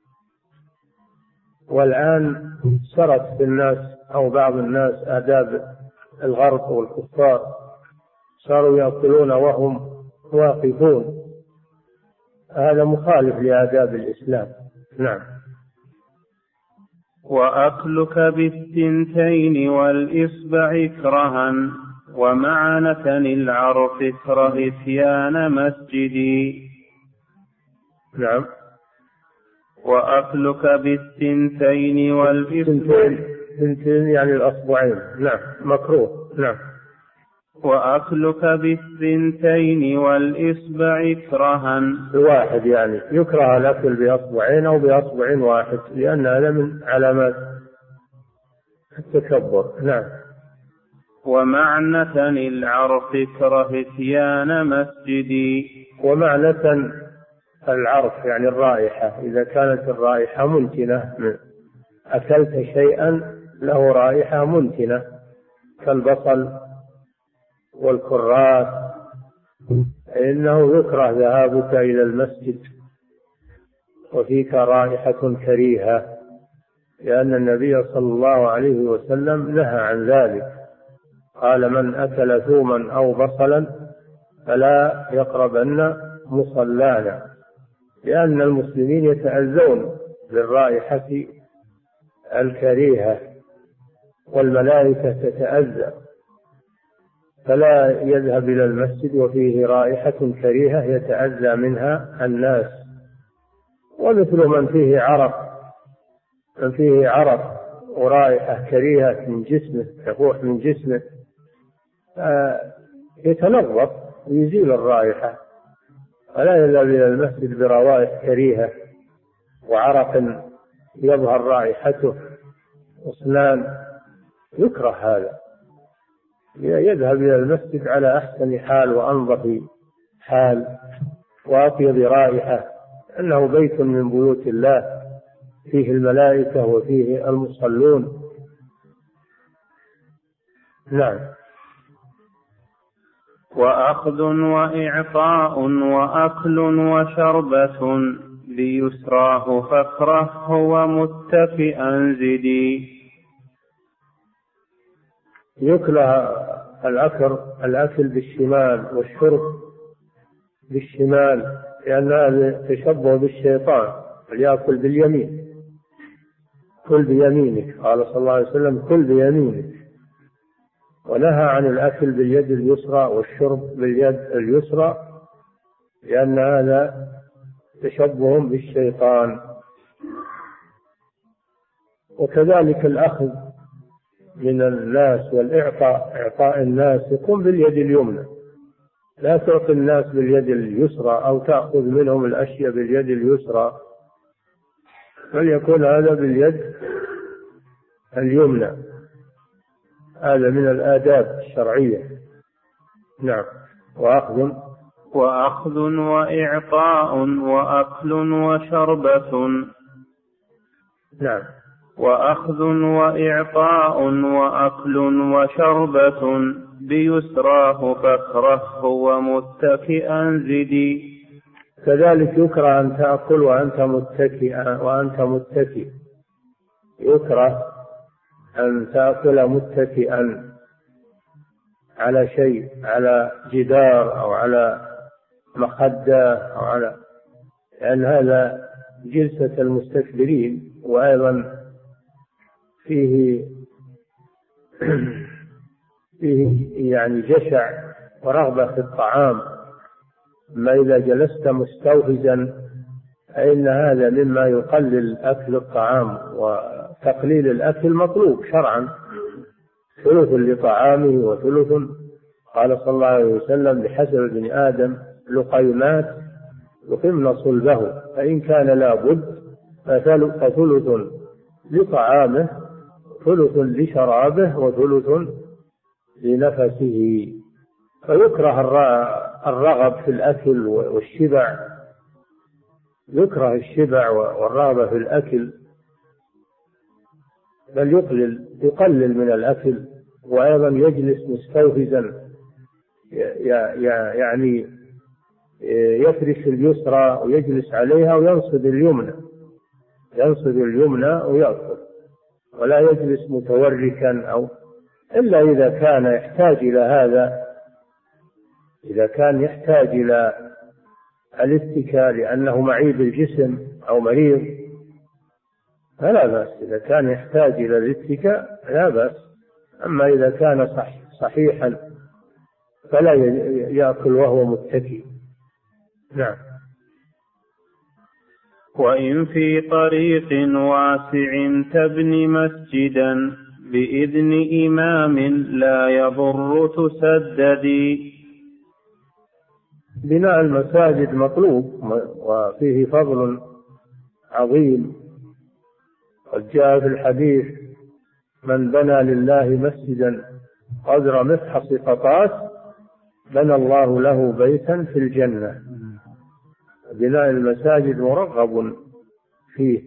والآن سرت في الناس أو بعض الناس آداب الغرب والكفار، صاروا يأكلون وهم واقفون، هذا مخالف لآداب الإسلام. نعم. وأكلك بالثنتين والإصبع كرها ومعنة العرف اكره إتيان مسجدي. نعم. وأكلك بالثنتين والإصبع، ثنتين يعني الأصبعين، نعم، مكروه. نعم. وأكلك بالثنتين والإصبع كرها، بواحد يعني يكره الأكل بأصبعين أو بأصبع واحد، لأن هذا من علامات التكبر. نعم. ومعنة العرف اكره إتيان مسجدي. ومعنة العرف يعني الرائحة، إذا كانت الرائحة منتنة، أكلت شيئا له رائحة منتنة كالبصل والكراث، إنه يكره ذهابك إلى المسجد وفيك رائحة كريهة، لأن النبي صلى الله عليه وسلم نهى عن ذلك، قال من أكل ثوما أو بصلا فلا يقربن مصلانا، لأن المسلمين يتأذون بالرائحة الكريهة والملائكة تتأذى، فلا يذهب إلى المسجد وفيه رائحة كريهة يتأذى منها الناس. ومثل من فيه عرق، من فيه عرق ورائحة كريهة من جسمه تفوح من جسمه يتنظف ويزيل الرائحة، فلا يذهب إلى المسجد بروائح كريهة وعرق يظهر رائحته أسنان، يكره هذا، يذهب إلى المسجد على أحسن حال وأنظف حال وأطيب رائحة، أنه بيت من بيوت الله فيه الملائكة وفيه المصلون. نعم. وأخذ وإعطاء وأكل وشربة ليسراه فاكره ومتكئا زدي. يكره الأكل الأكل بالشمال والشرب بالشمال، لأن هذا تشبه بالشيطان، فليأكل باليمين، كل بيمينك، قال صلى الله عليه وسلم كل بيمينك، ونهى عن الأكل باليد اليسرى والشرب باليد اليسرى، لأن هذا تشبه بالشيطان. وكذلك الأخذ من الناس والإعطاء، إعطاء الناس يكون باليد اليمنى، لا تعطي الناس باليد اليسرى أو تأخذ منهم الأشياء باليد اليسرى، بل يكون هذا باليد اليمنى، هذا من الآداب الشرعية. نعم. وأخذ وأخذ وإعطاء وأكل وشربة. نعم. وأخذ وإعطاء وأكل وشربة بيسراه فاكره ومتكئا زدي. كذلك يكره أن تأكل وأنت متكئا وأنت متكئ، يكره أن تأكل متكئا على شيء، على جدار أو على مخدة أو على، لأن هذا جلسة المستكبرين، وأيضا فيه فيه يعني جشع ورغبة في الطعام، ما إذا جلست مستوفزا فإن هذا مما يقلل أكل الطعام، وتقليل الأكل مطلوب شرعا، ثلث لطعامه وثلث، قال صلى الله عليه وسلم بحسب ابن آدم لقيمات يقمن صلبه، فإن كان لا بد فثلث لطعامه ثلث لشرابه وثلث لنفسه. فيكره الرغب في الأكل والشبع، يكره الشبع والرغبة في الأكل، بل يقلل يقلل من الأكل وأيضا يجلس مستوفزا، يعني يفرش اليسرى ويجلس عليها وينصب اليمنى ينصب اليمنى ويأكل، ولا يجلس متوركا، أو إلا إذا كان يحتاج إلى هذا، إذا كان يحتاج إلى الاتكاء لأنه معيب الجسم أو مريض فلا بأس. إذا كان يحتاج إلى الاتكاء لا بأس. أما إذا كان صحيحا فلا يأكل وهو متكئ. نعم. وإن في طريق واسع تبني مسجدا بإذن إمام لا يضر تسددي. بناء المساجد مطلوب وفيه فضل عظيم، قد جاء في الحديث: من بنى لله مسجدا قدر مفحص قطاس بنى الله له بيتا في الجنة. بناء المساجد مرغب فيه،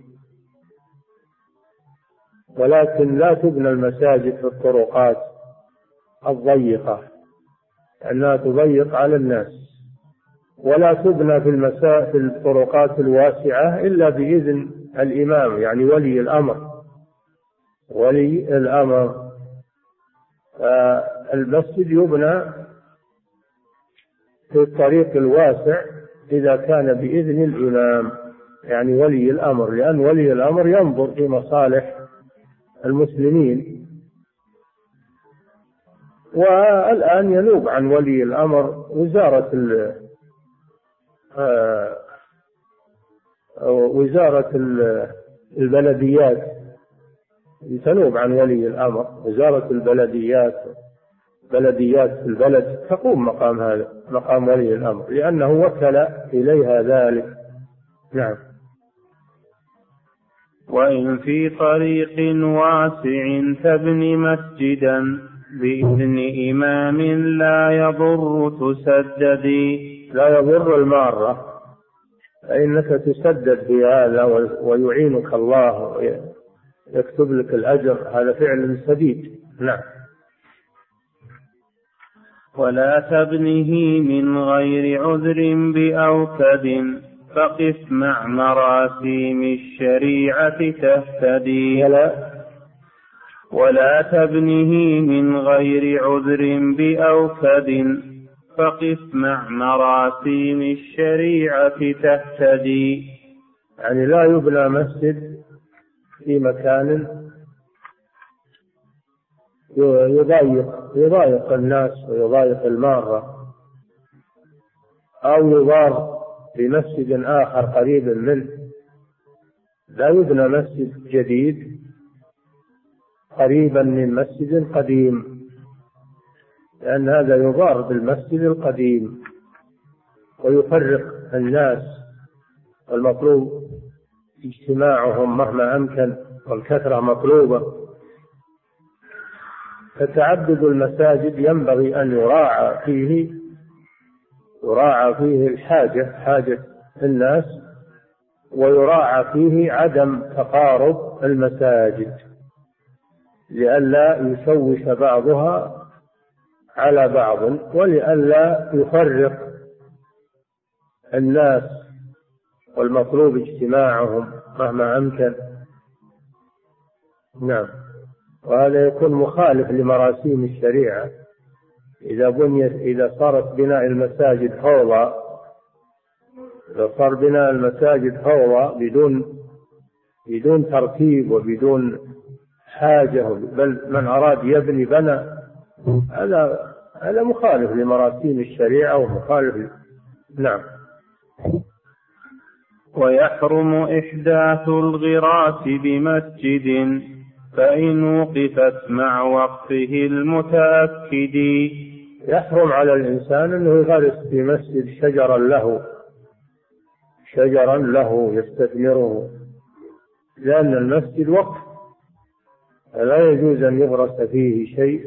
ولكن لا تبنى المساجد في الطرقات الضيقة لأنها تضيق على الناس، ولا تبنى في المسا... في الطرقات الواسعة إلا بإذن الإمام، يعني ولي الأمر ولي الأمر. المسجد يبنى في الطريق الواسع إذا كان بإذن الإمام، يعني ولي الأمر، لأن ولي الأمر ينظر في مصالح المسلمين. والآن ينوب عن ولي الأمر وزارة ال وزارة البلديات، تنوب عن ولي الأمر. وزارة البلديات بلديات في البلد تقوم مقام هذا مقام ولي الأمر، لأنه وكل إليها ذلك. نعم. وإن في طريق واسع تبني مسجدا بإذن إمام لا يضر تسددي. لا يضر المارة، فإنك تسدد بهذا ويعينك الله ويكتب لك الأجر، هذا فعل سديد. نعم. ولا تبنه من غير عذر بأوكد فقف مع مراسيم الشريعة تهتدي. ولا, ولا تبنه من غير عذر بأوكد فقف مع مراسيم الشريعة تهتدي. يعني لا يبنى مسجد في مكان يضايق يضايق الناس ويضايق المارة، أو يضار بمسجد آخر قريب منه. لا يبنى مسجد جديد قريبا من مسجد قديم، لأن هذا يضار بالمسجد القديم ويفرق الناس، والمطلوب اجتماعهم مهما أمكن، والكثرة مطلوبة. فتعدد المساجد ينبغي أن يراعى فيه يراعى فيه الحاجة حاجة الناس، ويراعى فيه عدم تقارب المساجد لئلا يشوش بعضها على بعض، ولئلا يفرق الناس، والمطلوب اجتماعهم مهما أمكن. نعم. وهذا يكون مخالف لمراسيم الشريعة. إذا بنيت إذا صارت بناء المساجد فوضى إذا صار بناء المساجد فوضى بدون بدون ترتيب وبدون حاجة، بل من أراد يبني بنى، هذا هذا مخالف لمراسيم الشريعة ومخالف. نعم. ويحرم إحداث الغراس بمسجد فإن وقفت مع وقفه المتأكد. يحرم على الإنسان أنه يغرس في مسجد شجرا له شجرا له يستثمره، لأن المسجد وقف، لا يجوز أن يغرس فيه شيء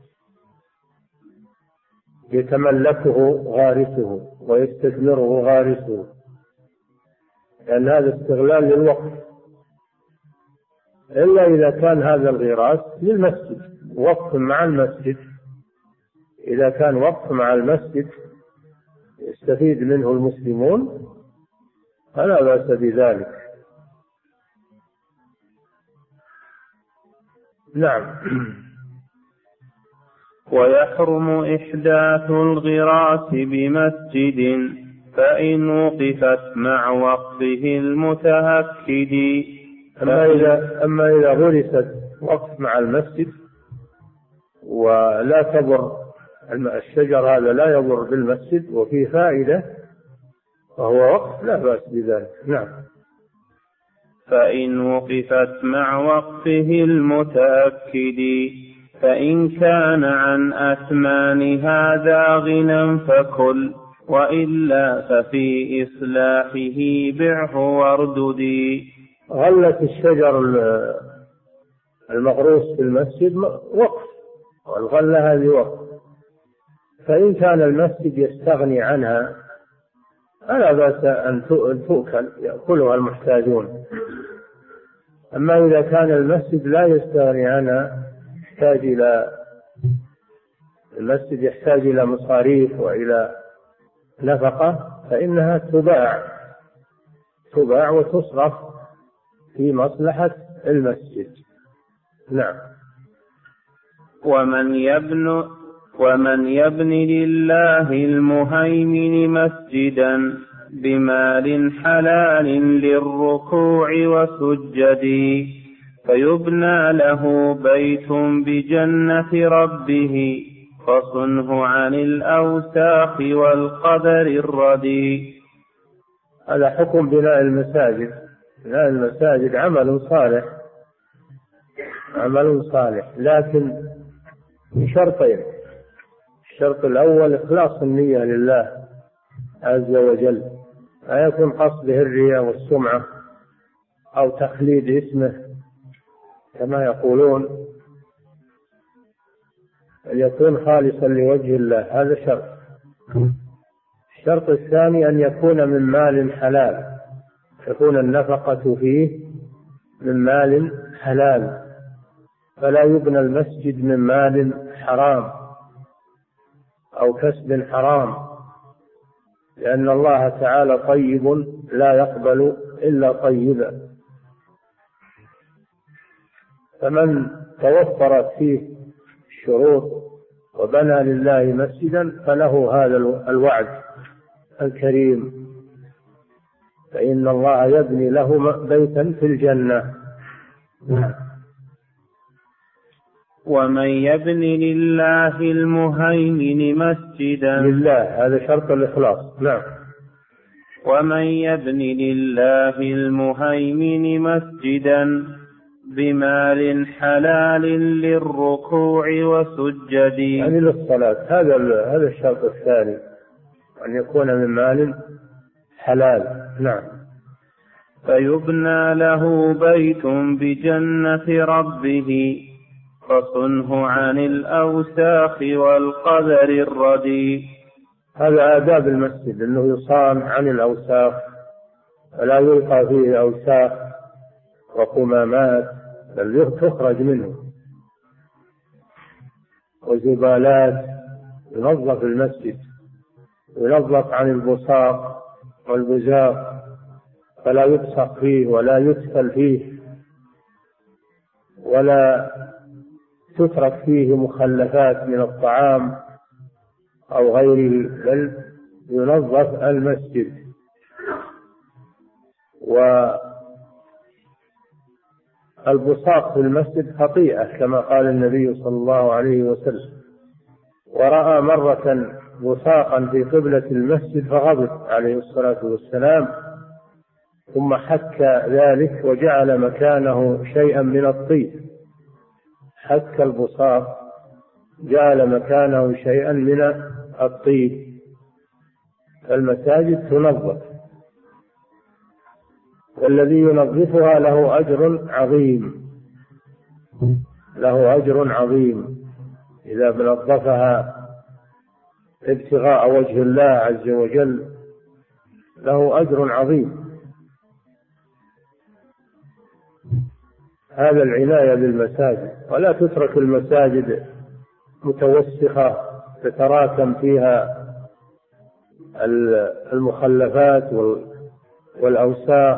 يتملكه غارسه ويستثمره غارسه، لأن هذا استغلال للوقف، إلا إذا كان هذا الغراس للمسجد وقف مع المسجد، إذا كان وقف مع المسجد يستفيد منه المسلمون فلا بأس بذلك. نعم. ويحرم إحداث الغراس بمسجد فإن وقفت مع وقفه المتأكد. أما إذا, أما إذا غرست وقف مع المسجد ولا تضر الشجر هذا لا يضر بالمسجد وفيه فائدة فهو وقف لا بأس بذلك. نعم. فإن وقفت مع وقفه المتأكد فإن كان عن أثمانها ذا غنى فكل وإلا ففي إصلاحه بعه وارددي. غلة الشجر المغروس في المسجد وقف، والغلة هذه وقف، فإن كان المسجد يستغني عنها فلا بأس أن تؤكل يأكلها المحتاجون. أما إذا كان المسجد لا يستغني عنها، يحتاج إلى المسجد يحتاج إلى مصاريف وإلى نفقة فإنها تباع تباع وتصرف في مصلحة المسجد. نعم. ومن يبن ومن يبني لله المهيمن مسجدا بمال حلال للركوع وسجد فيبنى له بيت بجنة ربه فصنه عن الأوساخ والقدر الردي. هذا حكم بناء المساجد. بناء المساجد عمل صالح عمل صالح لكن بشرطين. الشرط الأول إخلاص النية لله عز وجل، لا يكون قصده الرياء والسمعة أو تخليد اسمه كما يقولون، أن يكون خالصا لوجه الله، هذا شرط. الشرط الثاني أن يكون من مال حلال، تكون النفقة فيه من مال حلال، فلا يبنى المسجد من مال حرام أو كسب حرام، لأن الله تعالى طيب لا يقبل إلا طيبا. فمن توفرت فيه الشروط وبنى لله مسجدا فله هذا الوعد الكريم، فإن الله يبني له بيتا في الجنة. ومن يبني لله المهيمن مسجدا لله، هذا شرط الإخلاص. نعم. ومن يبني لله المهيمن مسجدا بمال حلال للركوع وسجد، يعني للصلاة، هذا هذا الشرط الثاني، أن يكون من مال حلال. نعم. فيبنى له بيت بجنة ربه فصنه عن الأوساخ والقدر الردي. هذا آداب المسجد، أنه يصان عن الأوساخ ولا يلقى فيه أوساخ وقمامات، بل تخرج منه وزبالات. ينظف المسجد، ينظف عن البصاق والبزاق، فلا يبصق فيه ولا يدخل فيه ولا تترك فيه مخلفات من الطعام أو غيره، بل ينظف المسجد. والبصاق في المسجد خطيئة كما قال النبي صلى الله عليه وسلم، ورأى مرة بصاقا في قبلة المسجد فغضب عليه الصلاة والسلام، ثم حك ذلك وجعل مكانه شيئا من الطين، حك البصاق جعل مكانه شيئا من الطين. فالمساجد تنظف، والذي ينظفها له أجر عظيم، له أجر عظيم إذا نظفها ابتغاء وجه الله عز وجل، له أجر عظيم. هذا العناية بالمساجد، ولا تترك المساجد متوسخة تتراكم فيها المخلفات والأوساخ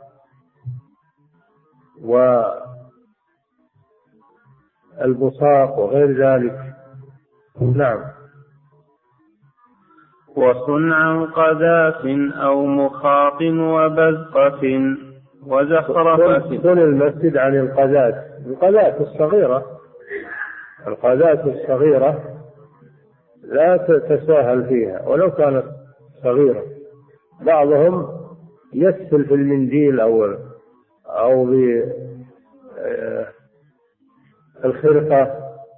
والبصاق وغير ذلك. نعم. وصنع قذاف أو مخاط وبزقة وزخرفة. كن المسجد عن القذات، القذات الصغيرة، القذات الصغيرة لا تتساهل فيها ولو كانت صغيرة. بعضهم يسهل في المنديل أو أو بالخرقة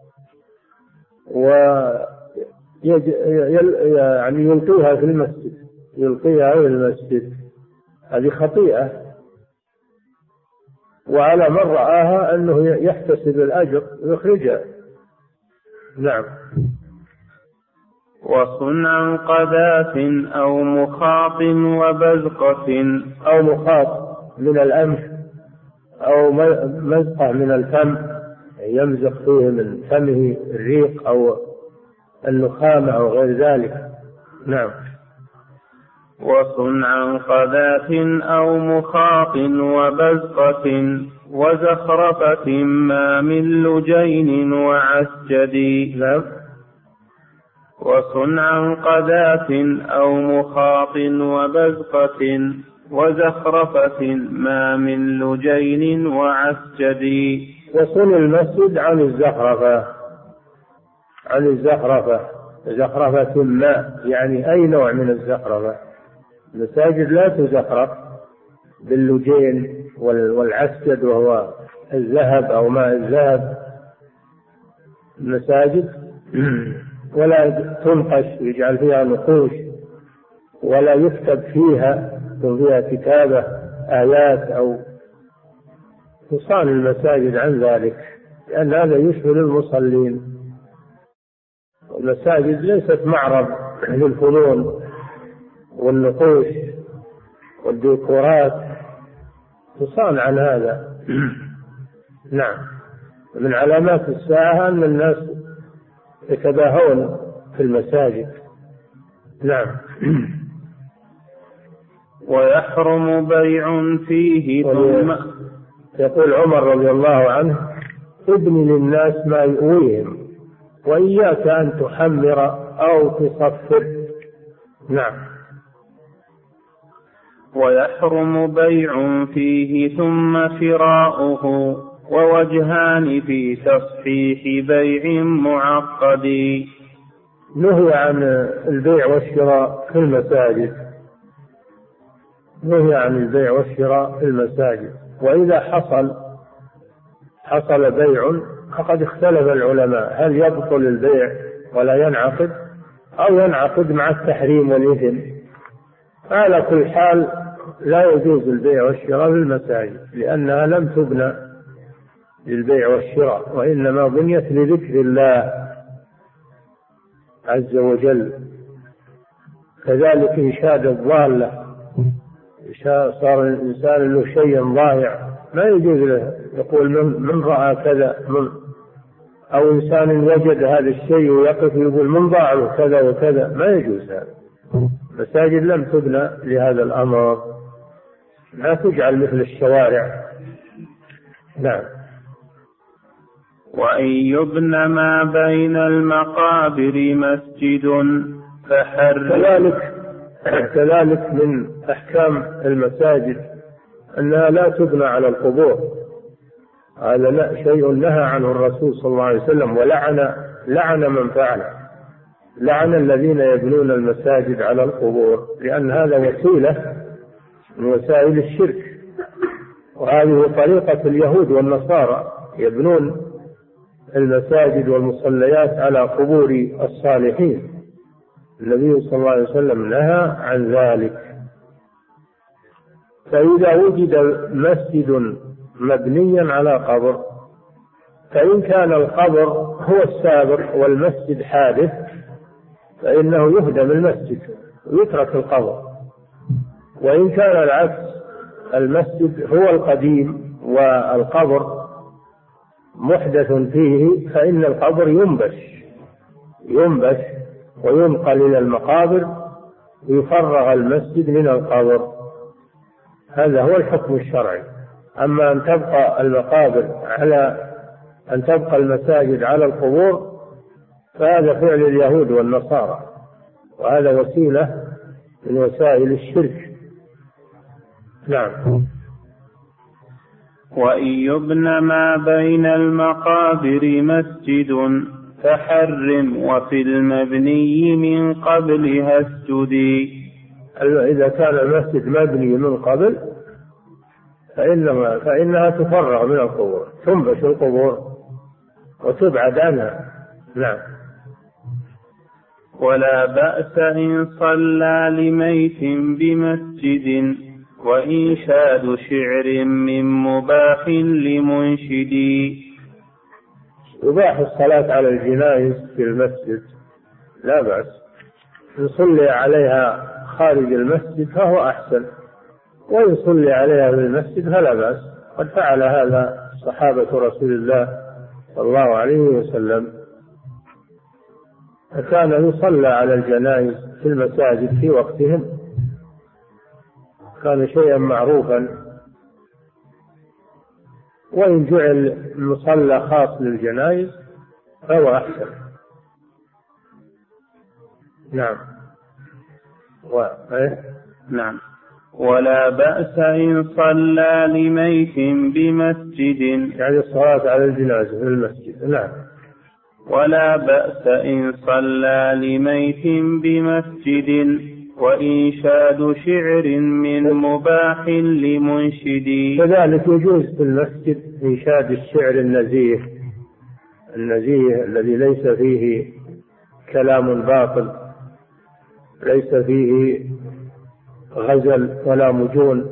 و يعني يلقيها في المسجد، يلقيها في المسجد، هذه خطيئة، وعلى من رآها أنه يحتسب الأجر يخرجها. نعم. وصنع قذاف أو مخاط وبزقة. أو مخاط من الأنف أو مزقة من الفم، يمزق فيه من فمه الريق أو النخامة أو غير ذلك. نعم. وصنع قذاف أو مخاط وبزقة وزخرفة ما من لجين وعسجد. نعم. وصنع قذاف أو مخاط وبزقة وزخرفة ما من لجين وعسجد. وصن المسجد عن الزخرفة، عن الزخرفة، زخرفة ما يعني أي نوع من الزخرفة. المساجد لا تزخرف باللجين والعسجد وهو الذهب أو ماء الذهب. المساجد ولا تنقش يجعل فيها نقوش، ولا يكتب فيها فيها كتابة آيات، أو تصان المساجد عن ذلك، لأن هذا يشغل المصلين. المساجد ليست معرض للفنون والنقوش والديكورات، تصان عن هذا. نعم. من علامات الساعة أن الناس يتباهون في المساجد. نعم. ويحرم بيع فيه ثم. يقول عمر رضي الله عنه: ابن للناس ما يؤويهم وإياك أن تحمر أو تصفر. نعم. ويحرم بيع فيه ثم شراؤه ووجهان في تصحيح بيع معقد. نهي عن البيع والشراء في المساجد، نهي عن البيع والشراء في المساجد. وإذا حصل حصل بيع فقد اختلف العلماء هل يبطل البيع ولا ينعقد أو ينعقد مع التحريم والإثم. على كل حال لا يجوز البيع والشراء في المساجد، لأنها لم تبنى للبيع والشراء، وإنما بنيت لذكر الله عز وجل. كذلك إنشاد الضالة، صار الإنسان له شيء ضائع ما يجوز له يقول من, من رأى كذا، من أو إنسان وجد هذا الشيء ويقف يقول من ضاع له كذا وكذا، ما يجوز هذا. المساجد لم تبنى لهذا الأمر، لا تجعل مثل الشوارع. نعم. وأن يبنى ما بين المقابر مسجد فحر. كذلك كذلك من أحكام المساجد أنها لا تبنى على القبور، هذا شيء نهى عنه الرسول صلى الله عليه وسلم، ولعن لعن من فعله، لعن الذين يبنون المساجد على القبور، لأن هذا وسيلة من وسائل الشرك، وهذه طريقة اليهود والنصارى، يبنون المساجد والمصليات على قبور الصالحين. النبي صلى الله عليه وسلم نهى عن ذلك. فإذا وجد مسجد مبنيا على قبر، فإن كان القبر هو السابق والمسجد حادث فإنه يهدم المسجد ويترك القبر، وإن كان العكس المسجد هو القديم والقبر محدث فيه فإن القبر ينبش ينبش وينقل إلى المقابر ويفرغ المسجد من القبر. هذا هو الحكم الشرعي. أما أن تبقى المقابر على أن تبقى المساجد على القبور فهذا فعل اليهود والنصارى، وهذا وسيلة من وسائل الشرك. نعم. وإن يبن ما بين المقابر مسجد فحرم وفي المبني من قبلها اسجدي. إذا كان المسجد مبني من قبل فإنما فإنها تفرغ من القبور، تنبش القبور وتبعد عنها. نعم. ولا بأس إن صلى لميت بمسجد وإنشاد شعر من مباح لمنشدي. يباح الصلاة على الجنائز في المسجد لا بأس، إن صلي عليها خارج المسجد فهو أحسن، وإن صلي عليها في المسجد فلا بأس. قد فعل هذا صحابة رسول الله صلى الله عليه وسلم، فكان يصلى على الجنائز في المساجد في وقتهم، كان شيئا معروفا. وإن جعل مصلى خاص للجنائز فهو أحسن. نعم. و... نعم. ولا بأس إن صلى لميت بمسجد، يعني الصلاة على الجنازة في المسجد. نعم. ولا بأس إن صلى لميت بمسجد وإنشاد شعر من مباح لمنشدي. كذلك يجوز في المسجد إنشاد الشعر النزيه النزيه الذي ليس فيه كلام باطل، ليس فيه غزل ولا مجون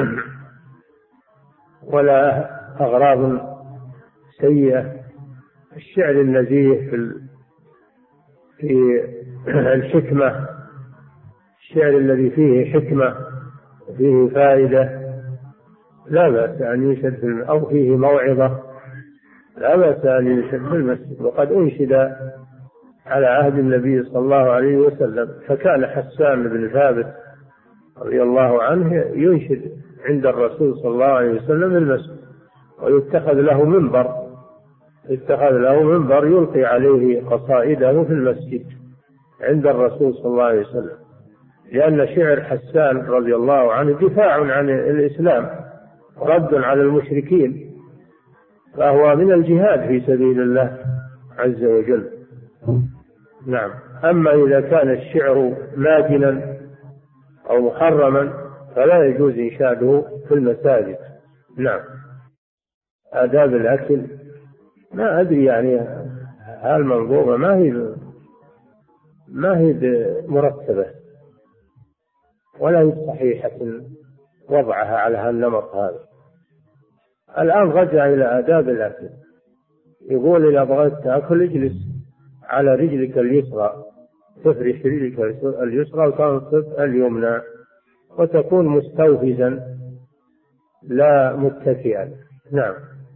ولا أغراض سيئة. الشعر النزيه في في الحكمة، الشعر الذي فيه حكمة فيه فائدة لا بأس أن ينشد في، أو فيه موعظة لا بأس أن ينشد في المسجد. وقد أنشد على عهد النبي صلى الله عليه وسلم، فكان حسان بن ثابت رضي الله عنه ينشد عند الرسول صلى الله عليه وسلم المسجد، ويتخذ له منبر اتخذ له منبر يلقي عليه قصائده في المسجد عند الرسول صلى الله عليه وسلم، لأن شعر حسان رضي الله عنه دفاع عن الإسلام رد على المشركين، فهو من الجهاد في سبيل الله عز وجل. نعم. أما إذا كان الشعر ماجنا أو محرما فلا يجوز إنشاده في المساجد. نعم. آداب الأكل ما أدري يعني هالمنظومة ما هي ما هي مرتبة ولا هي صحيحة وضعها على هالنمط هذا. الآن رجع إلى آداب الأكل، يقول إذا بغيت تأكل اجلس على رجلك اليسرى، تفرش رجلك اليسرى وتنصب اليمنى، وتكون مستوفزا لا متكئا. نعم.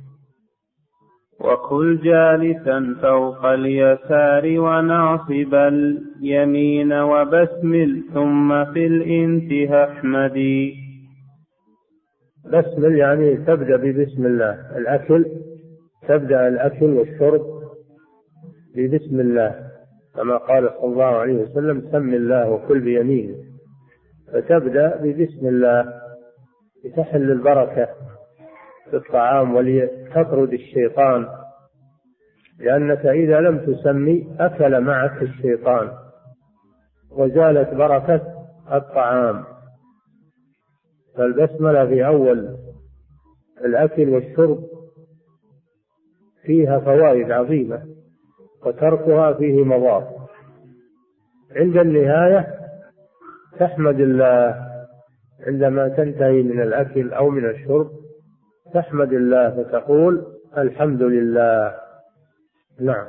وكل جالسا فوق اليسار وناصب اليمين وبسمل ثم في الانتهاء احمدي. بسمل يعني تبدأ ببسم الله. الأكل تبدأ الأكل والشرب ببسم الله، كما قال صلى الله عليه وسلم سم الله وكل بيمينه، فتبدأ ببسم الله لتحل البركة في الطعام ولتطرد الشيطان، لأنك إذا لم تسمي أكل معك الشيطان وزالت بركة الطعام. فالبسملة في أول الأكل والشرب فيها فوائد عظيمة، وتركها فيه مضار. عند النهاية تحمد الله، عندما تنتهي من الأكل أو من الشرب تحمد الله فتقول الحمد لله. نعم.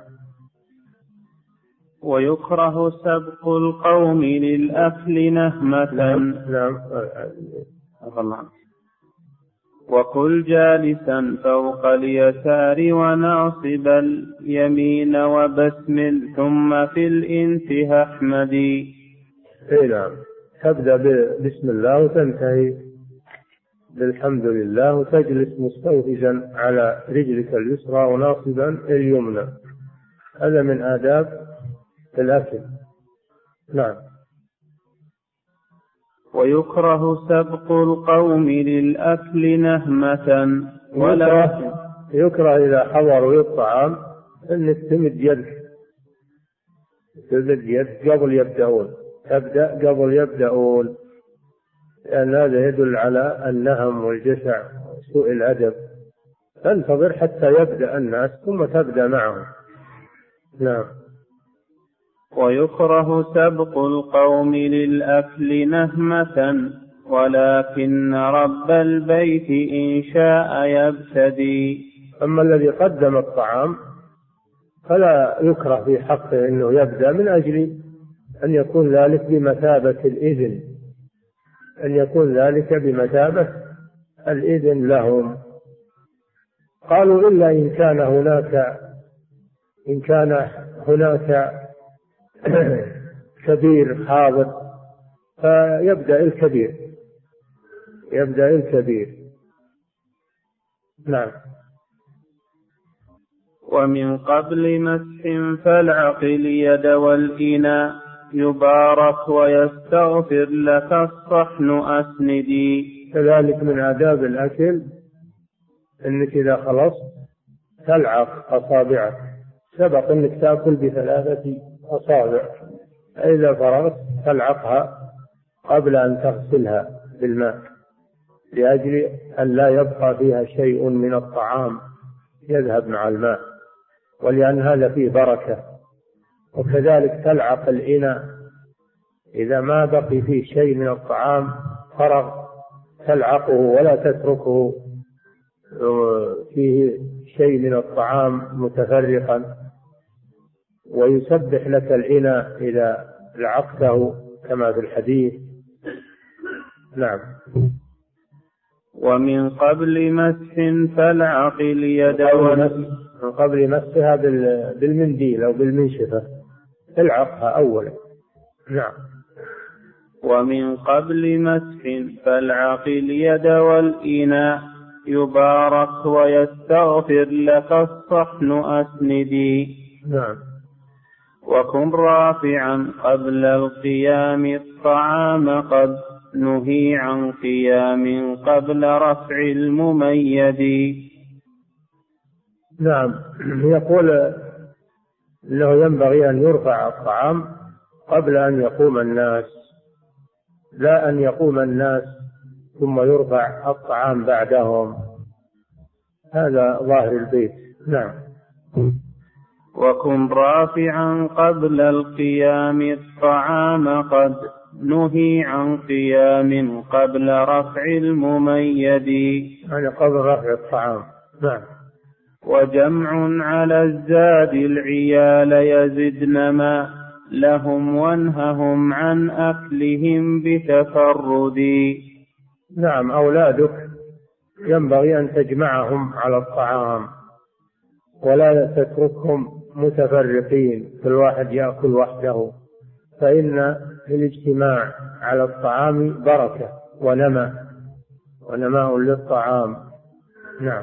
ويكره سبق القوم للأكل نهمة. نعم. نعم. وقل جالسا فوق اليسار وناصب اليمين وبسم ثم في الانتهاء احمدي. اي نعم، تبدأ بسم الله وتنتهي بالحمد لله، وتجلس مستوفزا على رجلك اليسرى وناصبا اليمنى. هذا من آداب الأكل. نعم. ويكره سبق القوم للأكل نهمة ولا يكره إذا حضروا الطعام أن تمد يدك تمد يدك قبل يبدأون، تبدأ قبل يبدأون، لأن هذا يدل على النهم والجشع وسوء الأدب. تنتظر حتى يبدأ الناس ثم تبدأ معهم. نعم. ويكره سبق القوم للأكل نهمة ولكن رب البيت إن شاء يبتدي. أما الذي قدم الطعام فلا يكره في حقه أنه يبدأ، من أجل أن يكون ذلك بمثابة الإذن، أن يكون ذلك بمثابة الإذن لهم. قالوا إلا إن كان هناك إن كان هناك كبير حاضر فيبدأ الكبير يبدأ الكبير. نعم. ومن قبل مسح فالعقل يد والإناء يبارك ويستغفر لك الصحن أسندي. كذلك من آداب الأكل أنك إذا خلصت تلعق أصابعك. سبق أنك تأكل بثلاثة أصابع، إذا فرغت تلعقها قبل أن تغسلها بالماء لأجل أن لا يبقى فيها شيء من الطعام يذهب مع الماء، ولأن هذا فيه بركة. وكذلك تلعق الإناء إذا ما بقي فيه شيء من الطعام فرغ تلعقه ولا تتركه فيه شيء من الطعام متفرقا. ويسبح لك الإناء إذا لعقته كما في الحديث. نعم. ومن قبل مسح فالعقل يد من قبل مسحها بالمنديل أو بالمنشفة العقها أولا. نعم. ومن قبل مسح فالعقل يد والإناء يبارك ويستغفر لك الصحن أسندي. نعم. وكن رافعا قبل القيام الطعام قد نهي عن قيام قبل رفع المميد. نعم. يقول أنه ينبغي أن يرفع الطعام قبل أن يقوم الناس، لا أن يقوم الناس ثم يرفع الطعام بعدهم، هذا ظاهر البيت. نعم. وكن رافعا قبل القيام الطعام قد نهي عن قيام قبل رفع المميد، يعني قبل رفع الطعام. نعم. وجمع على الزاد العيال يزدن ما لهم وانههم عن أكلهم بتفرد. نعم. أولادك ينبغي أن تجمعهم على الطعام ولا تتركهم متفرقين كل واحد يأكل وحده، فإن الاجتماع على الطعام بركة ونماء ونماء للطعام. نعم.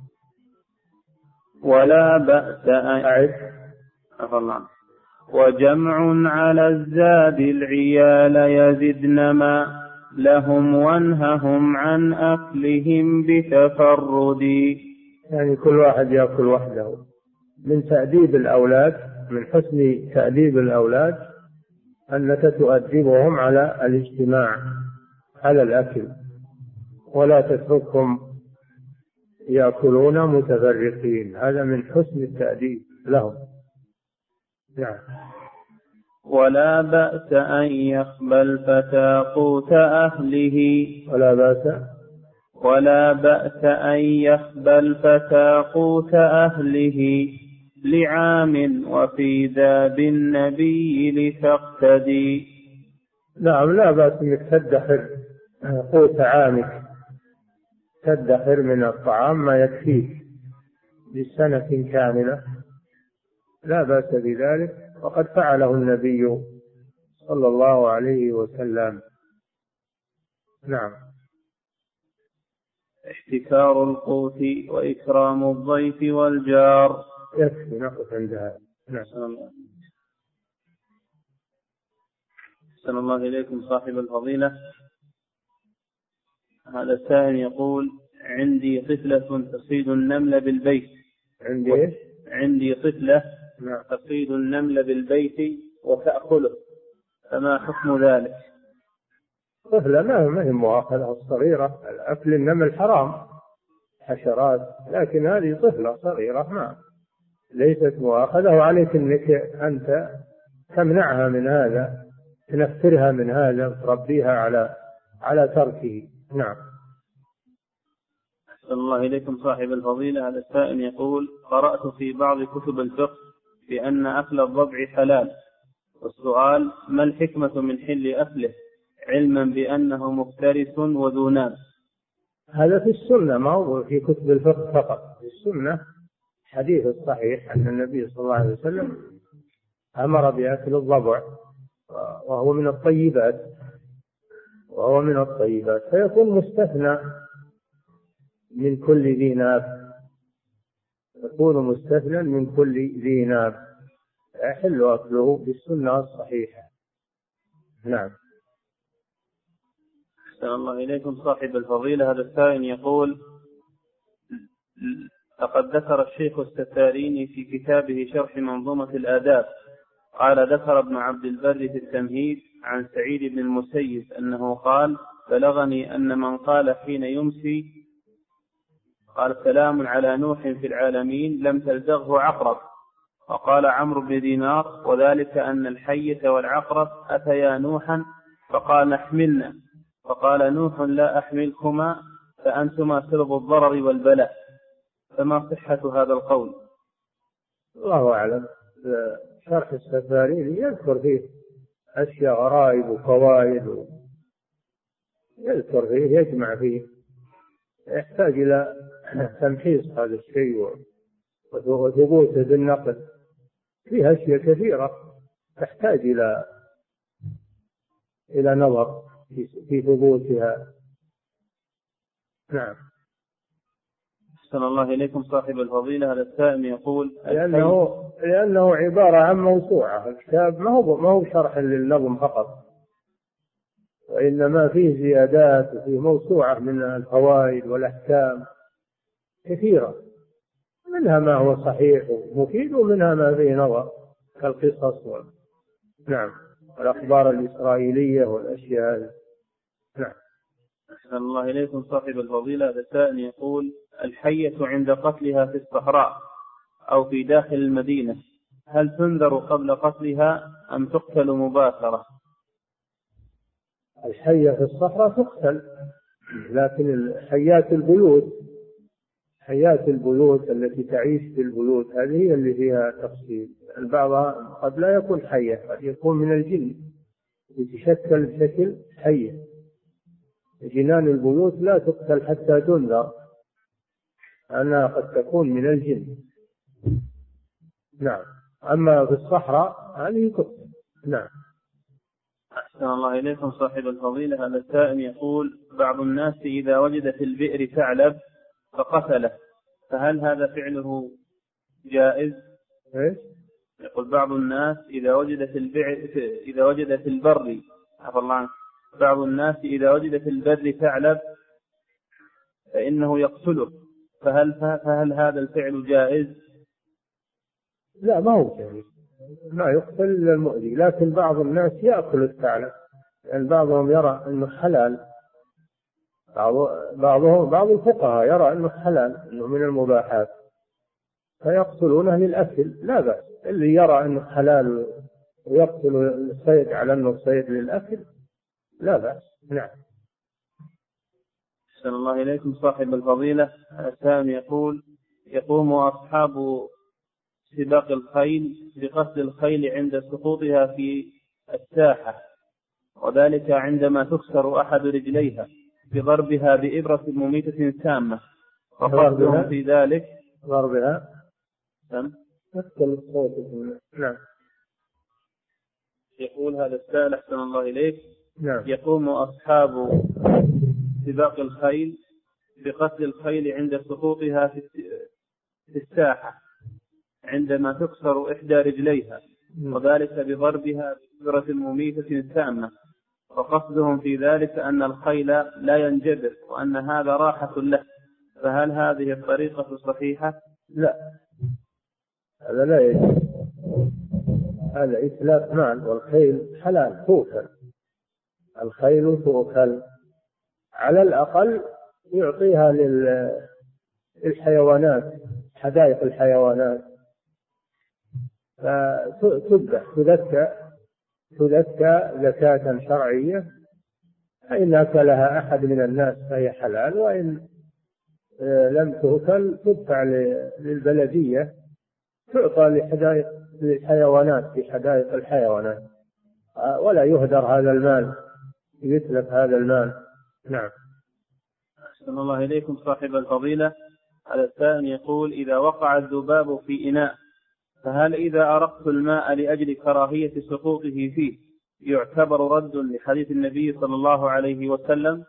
ولا بأس أعد. أفضل. وجمع على الزاد العيال يزدن ما لهم وانههم عن أكلهم بتفرد، يعني كل واحد يأكل وحده. من تأديب الأولاد، من حسن تأديب الأولاد أنك تؤدبهم على الاجتماع على الأكل ولا تتركهم يأكلون متفرقين، هذا من حسن التأديب لهم. نعم. ولا بأس أن يخبى الفتى قوت أهله ولا بأس ولا بأس أن يخبى الفتى قوت أهله لعام وفي ذا بالنبي لتقتدي. نعم. لا بأس أنك تدخر قوت عامك تدخر من الطعام ما يكفيك لسنة كاملة لا بأس بذلك، وقد فعله النبي صلى الله عليه وسلم. نعم. احتكار القوت وإكرام الضيف والجار. يكفي نقف عند هذا. نعم. أحسن الله إليكم صاحب الفضيلة. هذا السائل يقول: عندي طفلة تصيد النمل بالبيت. عندي عندي طفلة نعم. تصيد النمل بالبيت وتأكله، فما حكم ذلك؟ طفلة ما هي مؤاخذة الصغيرة، أكل النمل حرام حشرات، لكن هذه طفلة صغيرة ما ليست مؤاخذة، وعليك أنك أنت تمنعها من هذا، تنفرها من هذا، وتربيها على على تركه. نعم. أحسن الله إليكم صاحب الفضيلة. هذا السائل يقول: قرأت في بعض كتب الفقه بأن أكل الضبع حلال، والسؤال: ما الحكمة من حل أكله علما بأنه مفترس وذو ناب؟ هذا في السنة، ما هو في كتب الفقه فقط، في السنة حديث الصحيح أن النبي صلى الله عليه وسلم أمر بأكل الضبع، وهو من الطيبات وهو من الطيبات فيكون مستثنى من كل ذي ناب، يكون مستثنى من كل ذي ناب، يحل أكله بالسنة الصحيحة. نعم. أحسن الله إليكم صاحب الفضيلة. هذا السائل يقول: لقد ذكر الشيخ الستاريني في كتابه شرح منظومة الآداب، قال: ذكر ابن عبد البر في التمهيد عن سعيد بن المسيب أنه قال: بلغني أن من قال حين يمسي قال: سلام على نوح في العالمين لم تلدغه عقرب. وقال عمرو بن دينار: وذلك أن الحية والعقرب أتيا نوحا فقال: احملنا، فقال نوح: لا أحملكما فأنتما سبب الضرر والبلاء. فما صحة هذا القول؟ الله أعلم. شرح السفارين يذكر فيه أشياء غرائب وفوائد، يذكر فيه يجمع فيه، يحتاج إلى تمحيص هذا الشيء وثبوته بالنقل، فيها أشياء كثيرة تحتاج إلى إلى نظر في ثبوتها. نعم. أحسن الله إليكم صاحب الفضيلة. هذا السائل يقول: لأنه لأنه عبارة عن موسوعة، الكتاب ما هو ما هو شرح للنظم فقط، وإنما فيه زيادات وفيه موسوعة من الفوائد والأحكام كثيرة، منها ما هو صحيح ومفيد، ومنها ما فيه نظر كالقصص و... نعم، الأخبار الإسرائيلية والأشياء هذه. نعم. أحسن الله إليكم صاحب الفضيلة. هذا السائل يقول: الحية عند قتلها في الصحراء أو في داخل المدينة هل تنذر قبل قتلها أم تقتل مباشرة؟ الحية في الصحراء تقتل، لكن حيات البيوت حيات البيوت التي تعيش في البيوت هذه هي اللي فيها تفصيل. بعضها قد لا يكون حية، قد يكون من الجن يتشكل بشكل حية. جنان البيوت لا تقتل حتى تنذر أنها قد تكون من الجن. نعم. أما في الصحراء هذه تقتل. نعم. أحسن الله إليكم صاحب الفضيلة. هذا السائل يقول: بعض الناس إذا وجد في البئر ثعلب فقتله، فهل هذا فعله جائز؟ إيه؟ يقول: بعض الناس إذا وجد في البئر إذا وجد في البر عفى الله عنه بعض الناس إذا وجد في البر ثعلب فإنه يقتله، فهل فهل هذا الفعل جائز؟ لا، ما هو جائز، لا يقتل إلا المؤذي، لكن بعض الناس يأكل الثعلب، يعني بعضهم يرى أنه حلال، بعض بعضهم بعض الفقهاء يرى أنه حلال، أنه من المباحات، فيقتلونه للأكل لا بأس. اللي يرى أنه حلال ويقتل الصيد على أنه صيد للأكل لا بأس. نعم. أحسن الله إليكم صاحب الفضيلة. السائل يقول: يقوم أصحاب سباق الخيل بقتل الخيل عند سقوطها في الساحة، وذلك عندما تكسر أحد رجليها، بضربها بإبرة مميتة سامة وقصدهم في ذلك ضربها نعم. نعم. يقول هذا السائل أحسن الله إليك نعم. يقوم أصحاب سباق الخيل بقتل الخيل عند سقوطها في الساحة عندما تكسر إحدى رجليها وذلك بضربها بإبرة مميتة سامة وقصدهم في ذلك أن الخيل لا ينجبر وأن هذا راحة له، فهل هذه الطريقة صحيحة؟ لا، هذا لا يجوز، هذا إتلاف مال، والخيل حلال توكل، الخيل توكل على الأقل يعطيها للحيوانات حدائق الحيوانات فتذبح تذكى تذكى زكاة شرعية، فإن أكلها أحد من الناس فهي حلال، وإن لم تؤكل تدفع للبلدية تعطى لحدائق للحيوانات في حدائق الحيوانات، ولا يهدر هذا المال، يتلف هذا المال. نعم. أحسن الله إليكم صاحب الفضيلة. على الثاني يقول إذا وقع الذباب في إناء فهل إذا أرقت الماء لأجل كراهية سقوطه فيه يعتبر رد لحديث النبي صلى الله عليه وسلم؟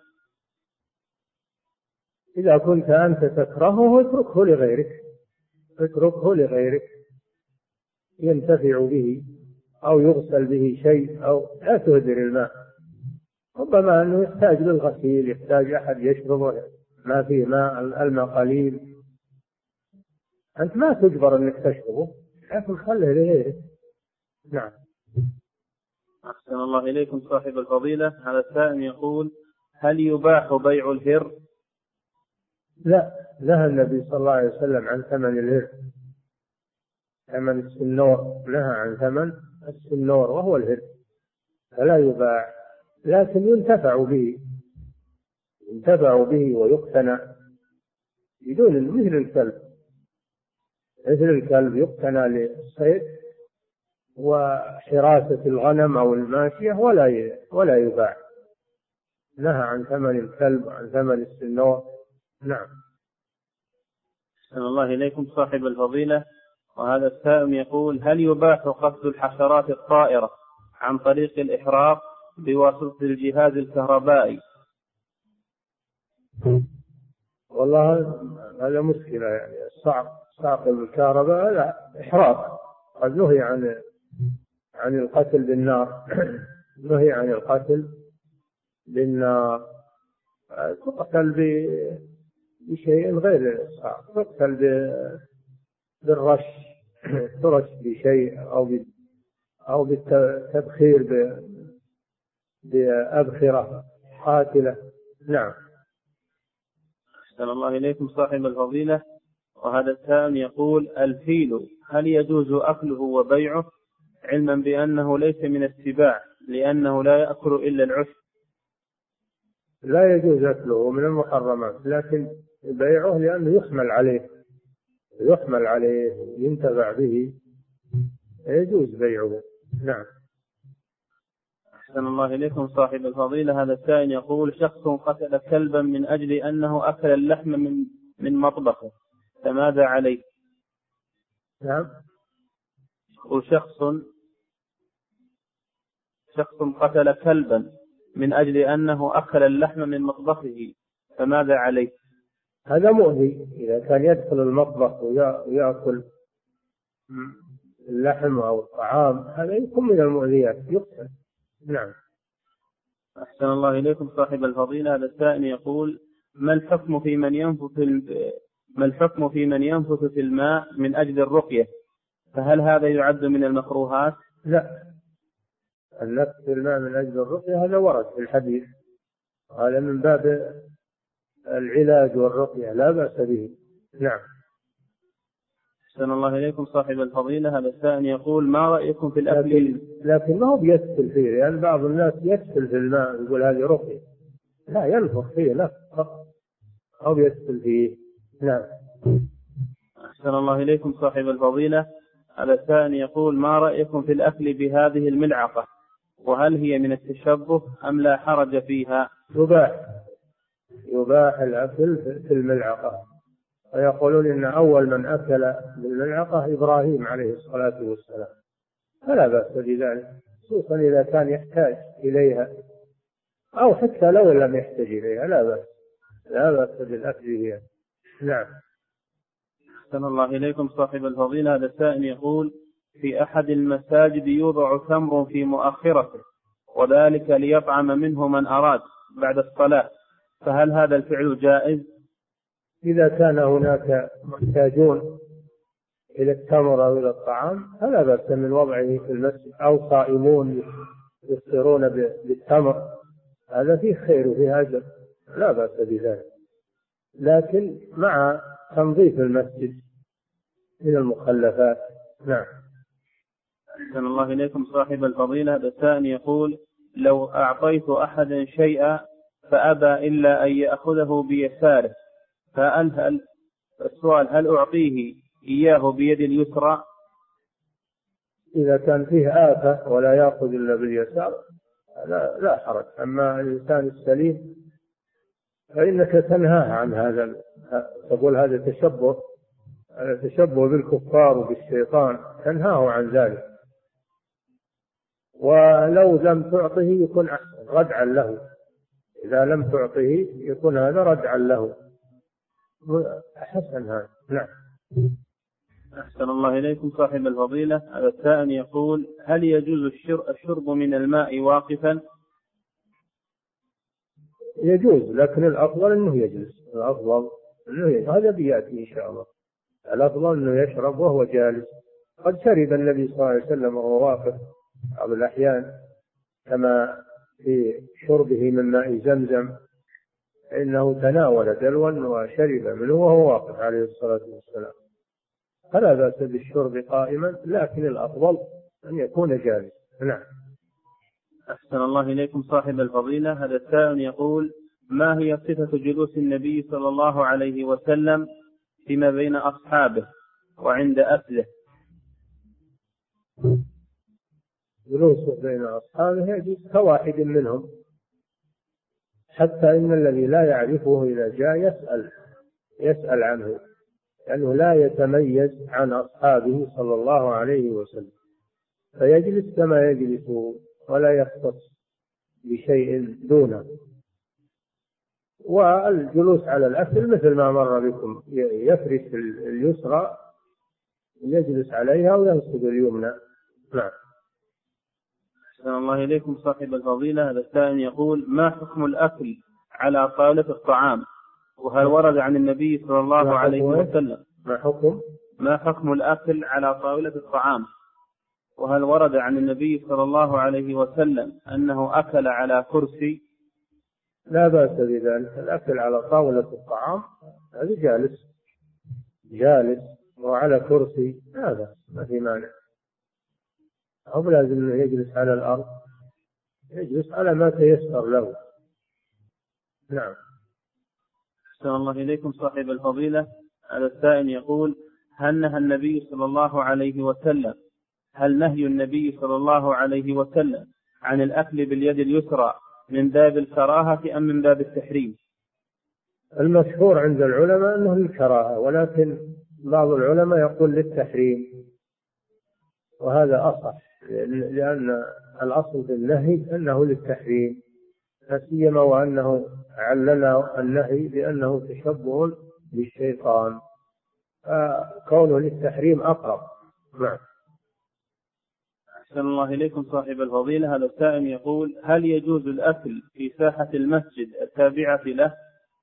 إذا كنت أنت تكرهه اتركه لغيرك، اتركه لغيرك ينتفع به أو يغسل به شيء، أو لا تهدر الماء، ربما أنه يحتاج للغسيل، يحتاج أحد يشربه، ما فيه ماء، الماء قليل، أنت ما تجبر أنك تشربه، لكن خله لغيرك. نعم. أحسن الله إليكم صاحب الفضيلة. على الثاني يقول هل يباح بيع الهر؟ لا، نهى النبي صلى الله عليه وسلم عن ثمن الهر، ثمن السنور، نهى عن ثمن السنور وهو الهر، فلا يباع، لكن ينتفع به، ينتفع به ويقتنى بدون، مثل الكلب، مثل الكلب يقتنى للصيد وحراسة الغنم أو الماشية، ولا ولا يباع. نهى عن ثمن الكلب وعن ثمن السنور. نعم. أحسن الله إليكم صاحب الفضيلة. وهذا السائل يقول هل يباح قتل الحشرات الطائرة عن طريق الإحراق بواسطة الجهاز الكهربائي؟ والله هذا مشكلة، يعني الصعق صعق الكهرباء لا، إحراق، قد نهي عن عن القتل بالنار نهي عن القتل بالنار، تقتل بشيء غير الصعق، تقتل بالرش، ترش بشيء أو أو بالتبخير بأبخرة قاتلة. نعم. أحسن الله إليكم صاحب الفضيلة. وهذا الثاني يقول الفيل هل يجوز أكله وبيعه علما بأنه ليس من السباع لأنه لا يأكل إلا العشب؟ لا يجوز أكله، من المحرمات، لكن بيعه لأنه يحمل عليه يحمل عليه ينتفع به، يجوز بيعه. نعم. أحسن الله إليكم صاحب الفضيلة. هذا السائل يقول شخص قتل كلبا من أجل أنه أكل اللحم من من مطبخه، فماذا عليه؟ نعم. وشخص شخص قتل كلبا من أجل أنه أكل اللحم من مطبخه، فماذا عليه؟ هذا مؤذي، إذا كان يدخل المطبخ ويأكل اللحم أو الطعام هذا يكون من المؤذيات، يقتل. نعم. أحسن الله إليكم صاحب الفضيلة. هذا السائل يقول ما الحكم في من ينفث ما الحكم في من ينفث في الماء من أجل الرقية، فهل هذا يعد من المكروهات؟ لا، النفث في الماء من أجل الرقية هذا ورد في الحديث، هذا من باب العلاج والرقية، لا بأس به. نعم. أحسن الله إليكم صاحب الفضيلة. هذا السائل يقول ما رأيكم في الأكل؟ لكن, لكن ما هو بيسفل فيه، يعني بعض الناس يسفل في الماء يقول هذه رقية، لا، ينفخ فيه نفخ أو يسفل فيه. نعم. أحسن الله إليكم صاحب الفضيلة. هذا السائل يقول ما رأيكم في الأكل بهذه الملعقة، وهل هي من التشبه أم لا حرج فيها؟ تباح يباح الأكل في الملعقة، ويقولون إن أول من أكل بالملعقة إبراهيم عليه الصلاة والسلام، فلا بأس بذلك، خصوصا إذا كان يحتاج إليها، أو حتى لو لم يحتاج إليها لا بأس، لا بأس بالأكل بها. نعم. أحسن الله إليكم صاحب الفضيلة. هذا السائل يقول: في أحد المساجد يوضع تمر في مؤخرته، وذلك ليطعم منه من أراد بعد الصلاة، فهل هذا الفعل جائز؟ إذا كان هناك محتاجون إلى التمر أو إلى الطعام فلا بأس من وضعه في المسجد، أو صائمون يفطرون بالتمر، هذا فيه خير وفيه أجر، لا بأس بذلك، لكن مع تنظيف المسجد من المخلفات. نعم. أحسن الله إليكم صاحب الفضيلة. هذا السائل يقول: لو أعطيت أحدا شيئا فأبى إلا أن يأخذه بيساره، فهل هل السؤال هل أعطيه إياه بيد اليسرى؟ إذا كان فيه آفة ولا يأخذ إلا باليسار لا, لا حرج. أما الإنسان السليم فإنك تنهاه عن هذا، تقول هذا تشبه هذا تشبه بالكفار وبالشيطان، تنهاه عن ذلك. ولو لم تعطه يكون ردعا له، إذا لم تعطه يكون هذا ردعا له، حسن هذا. نعم. أحسن الله إليكم صاحب الفضيلة. هذا السائل يقول: هل يجوز الشرب من الماء واقفا؟ يجوز، لكن الأفضل أنه يجلس، الأفضل أنه يجلس. هذا بيأتي إن شاء الله. الأفضل أنه يشرب وهو جالس. قد شرب النبي صلى الله عليه وسلم وهو واقف بعض الأحيان، كما في شربه من ماء زمزم، إنه تناول دلوا وشرب منه وهو واقف عليه الصلاة والسلام، فلا بأس بالشرب قائما، لكن الأفضل أن يكون جالس. نعم. أحسن الله إليكم صاحب الفضيلة. هذا السائل يقول: ما هي صفة جلوس النبي صلى الله عليه وسلم فيما بين أصحابه وعند أكله؟ جلوسه بين أصحابه يجلس كواحد منهم، حتى إن الذي لا يعرفه إذا جاء يسأل يسأل عنه، لأنه لا يتميز عن أصحابه صلى الله عليه وسلم، فيجلس كما يجلس ولا يختص بشيء دونه. والجلوس على الأكل مثل ما مر بكم، يفرش اليسرى يجلس عليها وينصب اليمنى. نعم. أحسن الله إليكم صاحب الفضيلة. هذا السائل يقول: ما حكم الأكل على طاولة الطعام، وهل ورد عن النبي صلى الله عليه وسلم ما حكم ما حكم الأكل على طاولة الطعام، وهل ورد عن النبي صلى الله عليه وسلم أنه أكل على كرسي؟ لا بأس بذلك، الأكل على طاولة الطعام هذا جالس جالس وعلى كرسي هذا ما في مانع، أو لازم يجلس على الأرض، يجلس على ما تيسر له. نعم. أحسن الله إليكم صاحب الفضيلة. هذا السائل يقول: هل نهى النبي صلى الله عليه وسلم هل نهي النبي صلى الله عليه وسلم عن الأكل باليد اليسرى من باب الكراهة أم من باب التحريم؟ المشهور عند العلماء أنه للكراهة، ولكن بعض العلماء يقول للتحريم، وهذا أصح، لأن الأصل في النهي أنه للتحريم، لا سيما وأنه علل النهي بأنه تشبه بالشيطان، فكونه للتحريم أقرب. نعم. أحسن الله إليكم صاحب الفضيلة. هذا السائل يقول: هل يجوز الأكل في ساحة المسجد التابعة له؟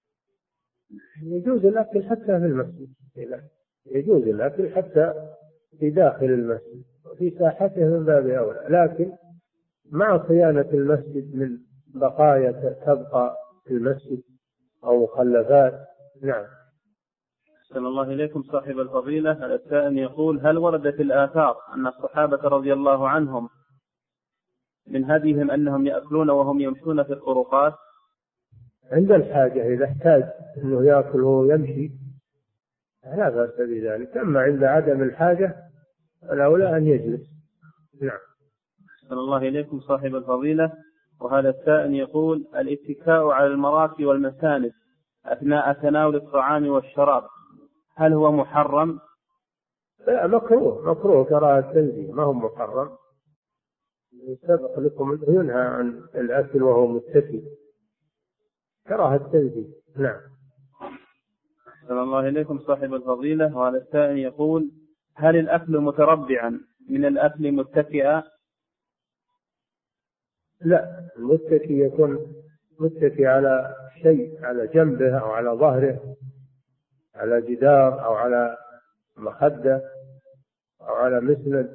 يجوز الأكل حتى في المسجد، يجوز الأكل حتى في داخل المسجد وفي ساحته من باب أولى، لكن مع صيانة المسجد من بقايا تبقى في المسجد أو مخلفات. نعم. أحسن الله إليكم صاحب الفضيلة. هذا السائل يقول: هل ورد في الآثار أن الصحابة رضي الله عنهم من هديهم أنهم يأكلون وهم يمشون في الطرقات؟ عند الحاجة، إذا احتاج أنه يأكل وهو يمشي لا بأس بذلك، أما عند عدم الحاجة الأولى أن يجلس. نعم. أحسن الله إليكم صاحب الفضيلة. وهذا السائل يقول: الاتكاء على المراكي والمساند أثناء تناول الطعام والشراب هل هو محرم؟ لا، مكروه مكروه كراهة تنزيه، ما هو محرم. سبق لكم أنه ينهى عن الأكل وهو متكئ، كراهة تنزيه. نعم. أحسن الله إليكم صاحب الفضيلة. وهذا السائل يقول هل الأكل متربعا من الأكل متكئا؟ لا، المتكئ يكون متكئ على شيء، على جنبه أو على ظهره، على جدار أو على مخدة أو على مسند.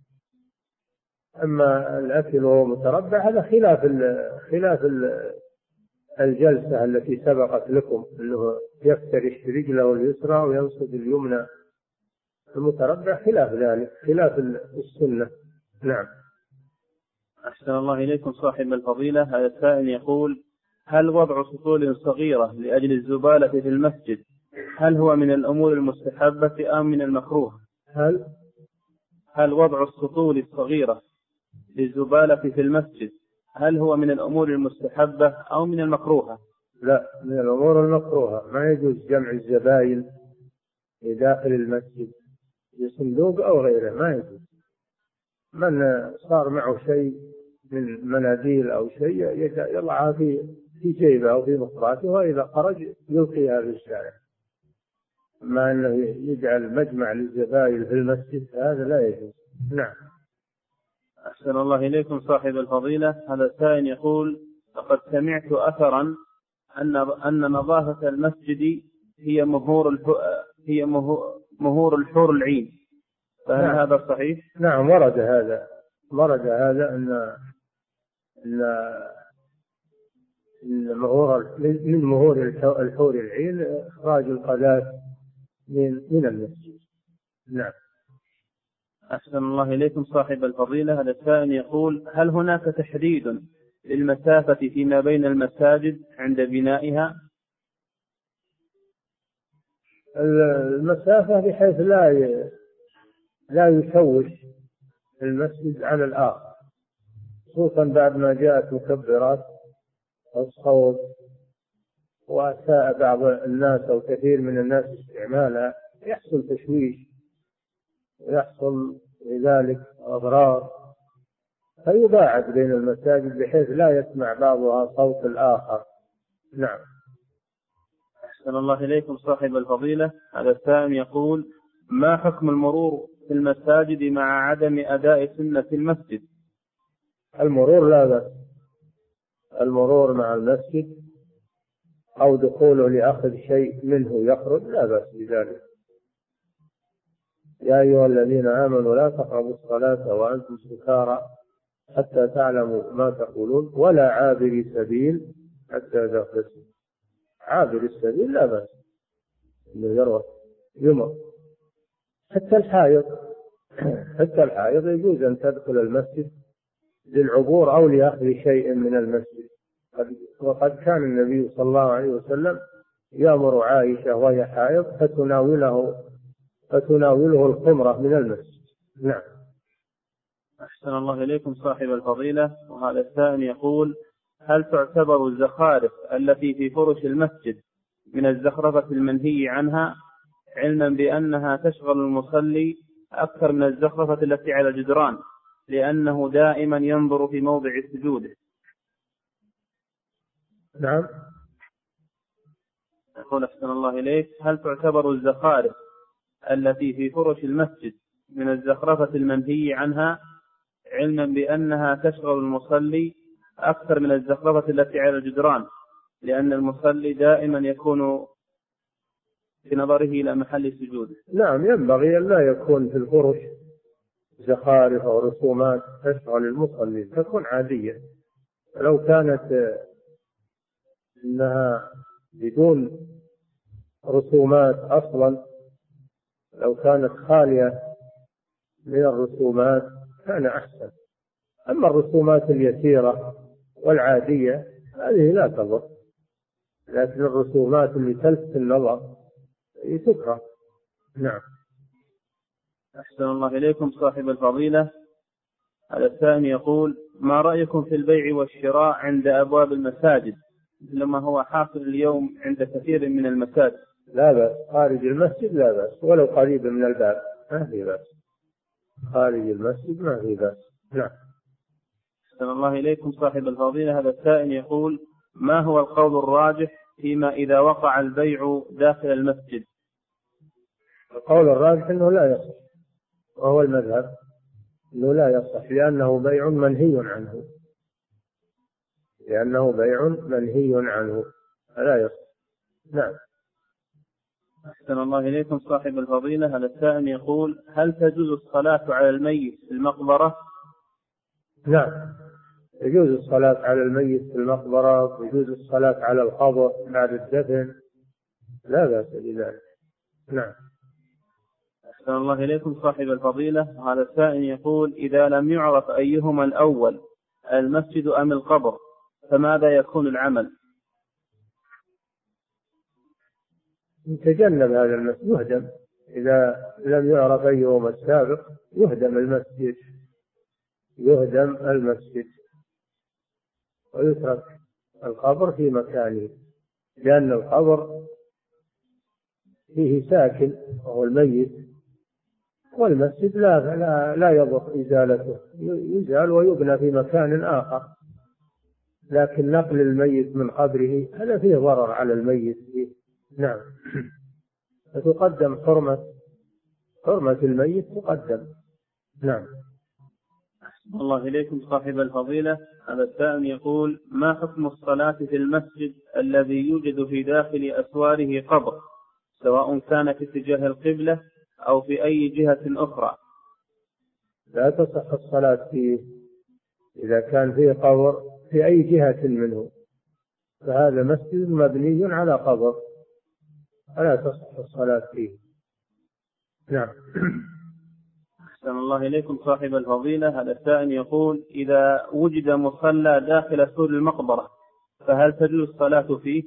أما الأكل وهو متربع هذا خلاف ال خلاف ال الجلسة التي سبقت لكم، أنه يفترش رجله اليسرى وينصب اليمنى. المتربع خلاف ذلك، خلاف السنة. نعم. أحسن الله إليكم صاحب الفضيلة. هذا السائل يقول هل وضع سطول صغيرة لأجل الزبالة في المسجد هل هو من الأمور المستحبة أم من المكروه؟ هل هل وضع السطول الصغيرة للزبالة في المسجد هل هو من الأمور المستحبة أو من المكروهة؟ لا، من الأمور المكروهة. ما يجوز جمع الزبائن في داخل المسجد بصندوق أو غيره، ما يجوز. من صار معه شيء من مناديل أو شيء يضعها في في جيبه أو في مخراته، وإذا خرج يلقيها في الشارع. ما أنه يجعل مجمع للزبائن في المسجد هذا لا يجوز. نعم. أحسن الله إليكم صاحب الفضيلة. هذا السائل يقول لقد سمعت أثرا أن أن نظافة المسجد هي مهور هي مهور الحور العين، فهل نعم. هذا صحيح؟ نعم، ورد هذا ورد هذا أن أن مهور من مهور الحور العين إخراج القذاة من من المسجد. نعم. أحسن الله إليكم صاحب الفضيلة. هذا السائل يقول هل هناك تحديد للمسافة فيما بين المساجد عند بنائها؟ المسافة بحيث لا لا يشوش المسجد على الآخر، خصوصا بعد ما جاءت مكبرات الصوت وأساء بعض الناس أو كثير من الناس استعمالها، يحصل تشويش ويحصل لذلك أضرار، فيباعد بين المساجد بحيث لا يسمع بعضها صوت الآخر. نعم. أحسن الله إليكم صاحب الفضيلة. هذا السائل يقول ما حكم المرور في المساجد مع عدم أداء سنة المسجد؟ المرور لا بأس، المرور مع المسجد أو دخوله لأخذ شيء منه يخرج لا بأس بذلك. يا أيها الذين آمنوا لا تقربوا الصلاة وأنتم سكارى حتى تعلموا ما تقولون ولا عابر سبيل حتى تغتسلوا. عابر السبيل لا بأس إنه يروى يمر. حتى الحائض حتى الحائض يجوز أن تدخل المسجد للعبور أو لأخذ شيء من المسجد. وقد كان النبي صلى الله عليه وسلم يأمر عائشة وهي حائض فتناوله فتناوله الخمرة من المسجد. نعم. أحسن الله إليكم صاحب الفضيلة. وهذا السائل يقول هل تعتبر الزخارف التي في فرش المسجد من الزخرفة المنهي عنها علما بأنها تشغل المصلي أكثر من الزخرفة التي على الجدران لأنه دائما ينظر في موضع سجوده؟ نعم. يقول أحسن الله إليك هل تعتبر الزخارف التي في فرش المسجد من الزخرفة المنهي عنها علما بأنها تشغل المصلي أكثر من الزخرفة التي على الجدران لأن المصلي دائما يكون في نظره إلى محل سجوده؟ نعم، ينبغي أن لا يكون في الفرش زخارف أو رسومات تشغل المصلي، تكون عادية. لو كانت إنها بدون رسومات أصلا، لو كانت خالية من الرسومات كان أحسن. أما الرسومات اليسيرة والعادية هذه لا تضر، لكن الرسومات اللي تلفت النظر تكره. نعم. أحسن الله إليكم صاحب الفضيلة. هذا الثاني يقول ما رأيكم في البيع والشراء عند أبواب المساجد لما هو حاصل اليوم عند كثير من المساجد؟ لا بأس، خارج المسجد لا بأس، ولو قريب من الباب ما في بأس، خارج المسجد ما في بأس. نعم. أحسن الله إليكم صاحب الفضيلة، هذا السائل يقول: ما هو القول الراجح فيما إذا وقع البيع داخل المسجد؟ القول الراجح أنه لا يصح، وهو المذهب أنه لا يصح، لأنه بيع منهي عنه، لأنه بيع منهي عنه فلا يصح. نعم. أحسن الله إليكم صاحب الفضيلة، هذا السائل يقول: هل تجوز الصلاة على الميت في المقبرة؟ نعم، يجوز الصلاة على الميت في المقبرة، ويجوز الصلاة على القبر بعد الدفن، لا بأس بذلك. نعم. أحسن الله إليكم صاحب الفضيلة، هذا السائل يقول: إذا لم يعرف أيهما الأول المسجد أم القبر فماذا يكون العمل؟ يتجنب هذا المسجد، يهدم. إذا لم يعرف أيهما السابق يهدم المسجد، يهدم المسجد ويترك القبر في مكانه، لأن القبر فيه ساكن وهو الميت، والمسجد لا لا, لا يضر إزالته، يزال ويبنى في مكان آخر، لكن نقل الميت من قبره هذا فيه ضرر على الميت فيه. نعم. فتقدم حرمة حرمة الميت تقدم. نعم. الله إليكم صاحب الفضيلة، هذا السائل يقول: ما حكم الصلاة في المسجد الذي يوجد في داخل أسواره قبر، سواء كان في اتجاه القبلة أو في أي جهة أخرى؟ لا تصح الصلاة فيه إذا كان فيه قبر في أي جهة منه، فهذا مسجد مبني على قبر، فلا تصح الصلاة فيه. نعم. أحسن الله إليكم صاحب الفضيلة، هذا السائل يقول: إذا وجد مصلى داخل سور المقبرة فهل تجوز الصلاة فيه؟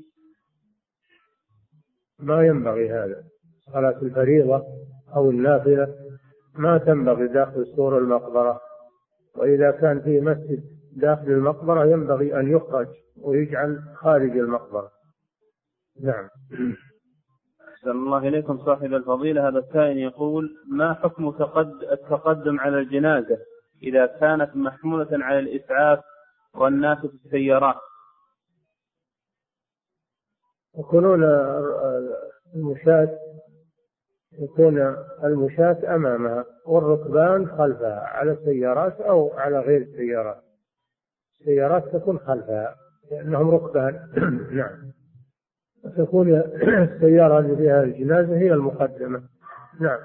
ما ينبغي هذا، صلاة الفريضة أو النافلة ما تنبغي داخل سور المقبرة، وإذا كان في مسجد داخل المقبرة ينبغي أن يخرج ويجعل خارج المقبرة. نعم. أحسن الله إليكم صاحب الفضيلة، هذا السائل يقول: ما حكم التقدم على الجنازة إذا كانت محمولة على الإسعاف والناس في السيارات؟ يكونون المشاة يكون المشاة أمامها والركبان خلفها، على السيارات أو على غير السيارات، السيارات تكون خلفها لأنهم ركبان. نعم. تكون السيارة اللي فيها الجنازة هي المقدمة. نعم.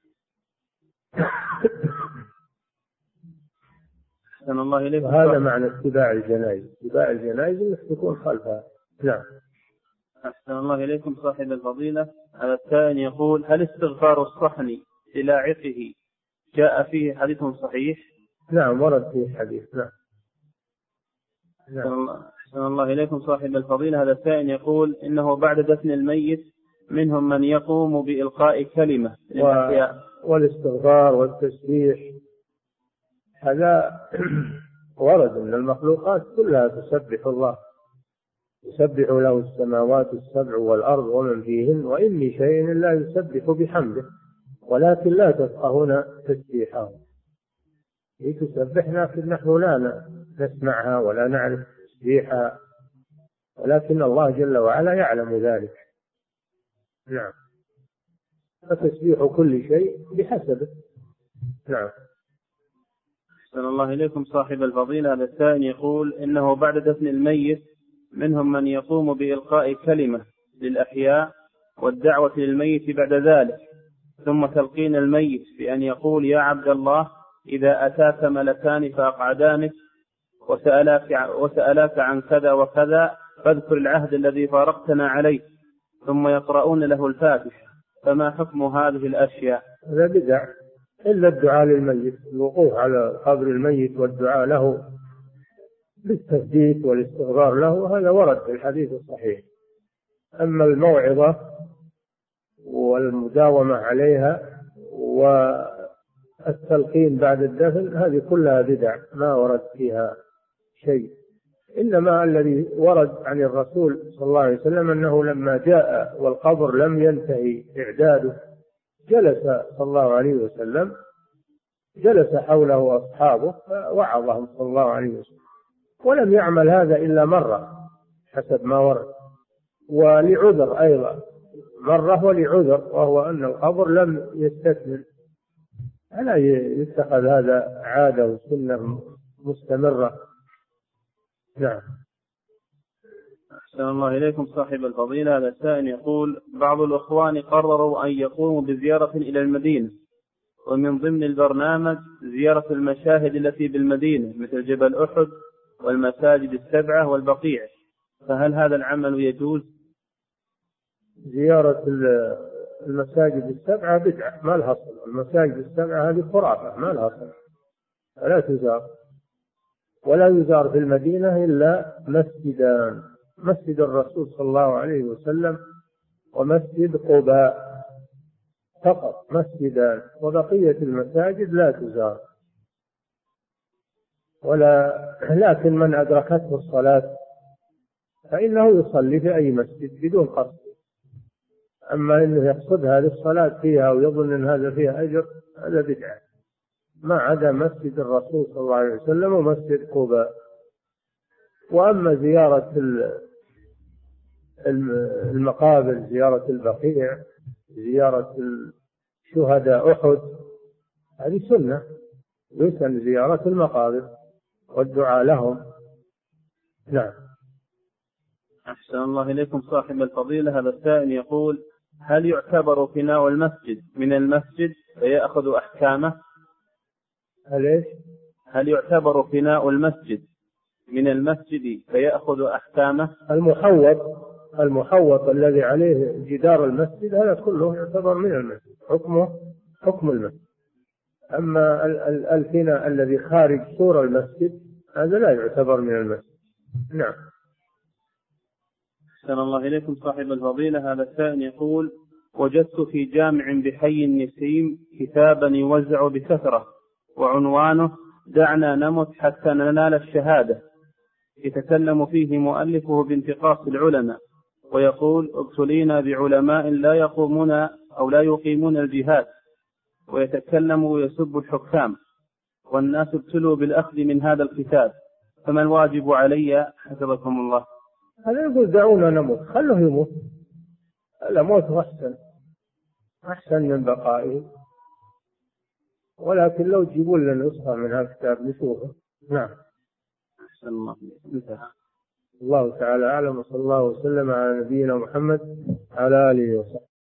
أحسن الله إليكم. وهذا معنى اتباع الجنائز، اتباع الجنائز انك تكون خلفها. نعم. أحسن الله إليكم صاحب الفضيلة، هذا السائل يقول: هل استغفار الصحن للاعقه جاء فيه حديث صحيح؟ نعم، ورد فيه حديث. نعم. نعم. أحسن الله إليكم صاحب الفضيلة، هذا السائل يقول: إنه بعد دفن الميت منهم من يقوم بإلقاء كلمة للأحياء و... والاستغفار والتسبيح هذا ورد من المخلوقات كلها تسبح الله، يسبح له السماوات السبع والأرض ومن فيهن وإن من شيء إلا يسبح بحمده ولكن لا تفقهون تسبيحه. هي تسبح لكن نحن لا نسمعها ولا نعرف تسبيحها، ولكن الله جل وعلا يعلم ذلك. نعم. فتسبيح كل شيء بحسبه. نعم. أحسن الله إليكم صاحب الفضيلة، هذا السائل يقول: إنه بعد دفن الميت منهم من يقوم بإلقاء كلمة للأحياء والدعوة للميت بعد ذلك، ثم تلقين الميت بأن يقول: يا عبد الله، إذا أتاك ملكان فأقعدانك وسألاك, وسألاك عن كذا وكذا فاذكر العهد الذي فارقتنا عليه، ثم يقرؤون له الفاتحة، فما حكم هذه الأشياء؟ هذا بدع، إلا الدعاء للميت، الوقوف على قبر الميت والدعاء له بالتثبيت والاستغفار له هذا ورد في الحديث الصحيح. أما الموعظة والمداومة عليها والتلقين بعد الدفن هذه كلها بدع ما ورد فيها شيء. إنما الذي ورد عن الرسول صلى الله عليه وسلم أنه لما جاء والقبر لم ينتهي إعداده جلس صلى الله عليه وسلم، جلس حوله أصحابه فوعظهم صلى الله عليه وسلم، ولم يعمل هذا إلا مرة حسب ما ورد، ولعذر أيضا مرة ولعذر، وهو أن القبر لم يستكمل. ألا يتخذ هذا عادة وسنة مستمرة. نعم. أحسن الله إليكم صاحب الفضيلة. هذا السائل يقول: بعض الأخوان قرروا أن يقوموا بزيارة إلى المدينة، ومن ضمن البرنامج زيارة المشاهد التي بالمدينة مثل جبل أحد والمساجد السبعة والبقيع، فهل هذا العمل يجوز؟ زيارة المساجد السبعة بدعة ما لها صلة، المساجد السبعة هذه خرافة ما لها صلة، لا تزار، ولا يزار في المدينة إلا مسجدان: مسجد الرسول صلى الله عليه وسلم ومسجد قباء فقط، مسجدان، وبقية المساجد لا تزار. ولا لكن من أدركته الصلاة فإنه يصلي في أي مسجد بدون قصد، أما إنه يقصد هذه الصلاة فيها ويظن أن هذا فيها أجر هذا بدعة، ما عدا مسجد الرسول صلى الله عليه وسلم ومسجد قباء. وأما زيارة المقابر، زيارة البقيع، زيارة شهداء أحد، هذه سنة، يسن زيارة المقابر والدعاء لهم. نعم. أحسن الله إليكم صاحب الفضيلة. هذا السائل يقول: هل يعتبر فناء المسجد من المسجد فيأخذ أحكامه؟ هل إيش؟ هل يعتبر فناء المسجد من المسجد فيأخذ أحكامه؟ المحوط المحوط الذي عليه جدار المسجد هذا كله يعتبر من المسجد، حكمه حكم المسجد. أما الفناء الذي خارج سور المسجد هذا لا يعتبر من المسجد. نعم. أحسن الله إليكم صاحب الفضيلة. هذا السائل يقول: وجدت في جامع بحي النسيم كتابا يوزع بكثرة وعنوانه دعنا نمت حتى ننال الشهادة، يتكلم فيه مؤلفه بانتقاص العلماء، ويقول: ابتلينا بعلماء لا يقومون أو لا يقيمون الجهاد، ويتكلم ويسب الحكام، والناس ابتلوا بالأخذ من هذا الكتاب، فما الواجب علي حفظكم الله؟ هذا يقول دعونا نموت، خلوه يموت، الموت أحسن أحسن من بقائه، ولكن لو تجيبوا لنا نسخة من هذا الكتاب نشوفه. نعم. أحسن الله. الله تعالى أعلم، وصلى الله وسلم على نبينا محمد على آله وصحبه.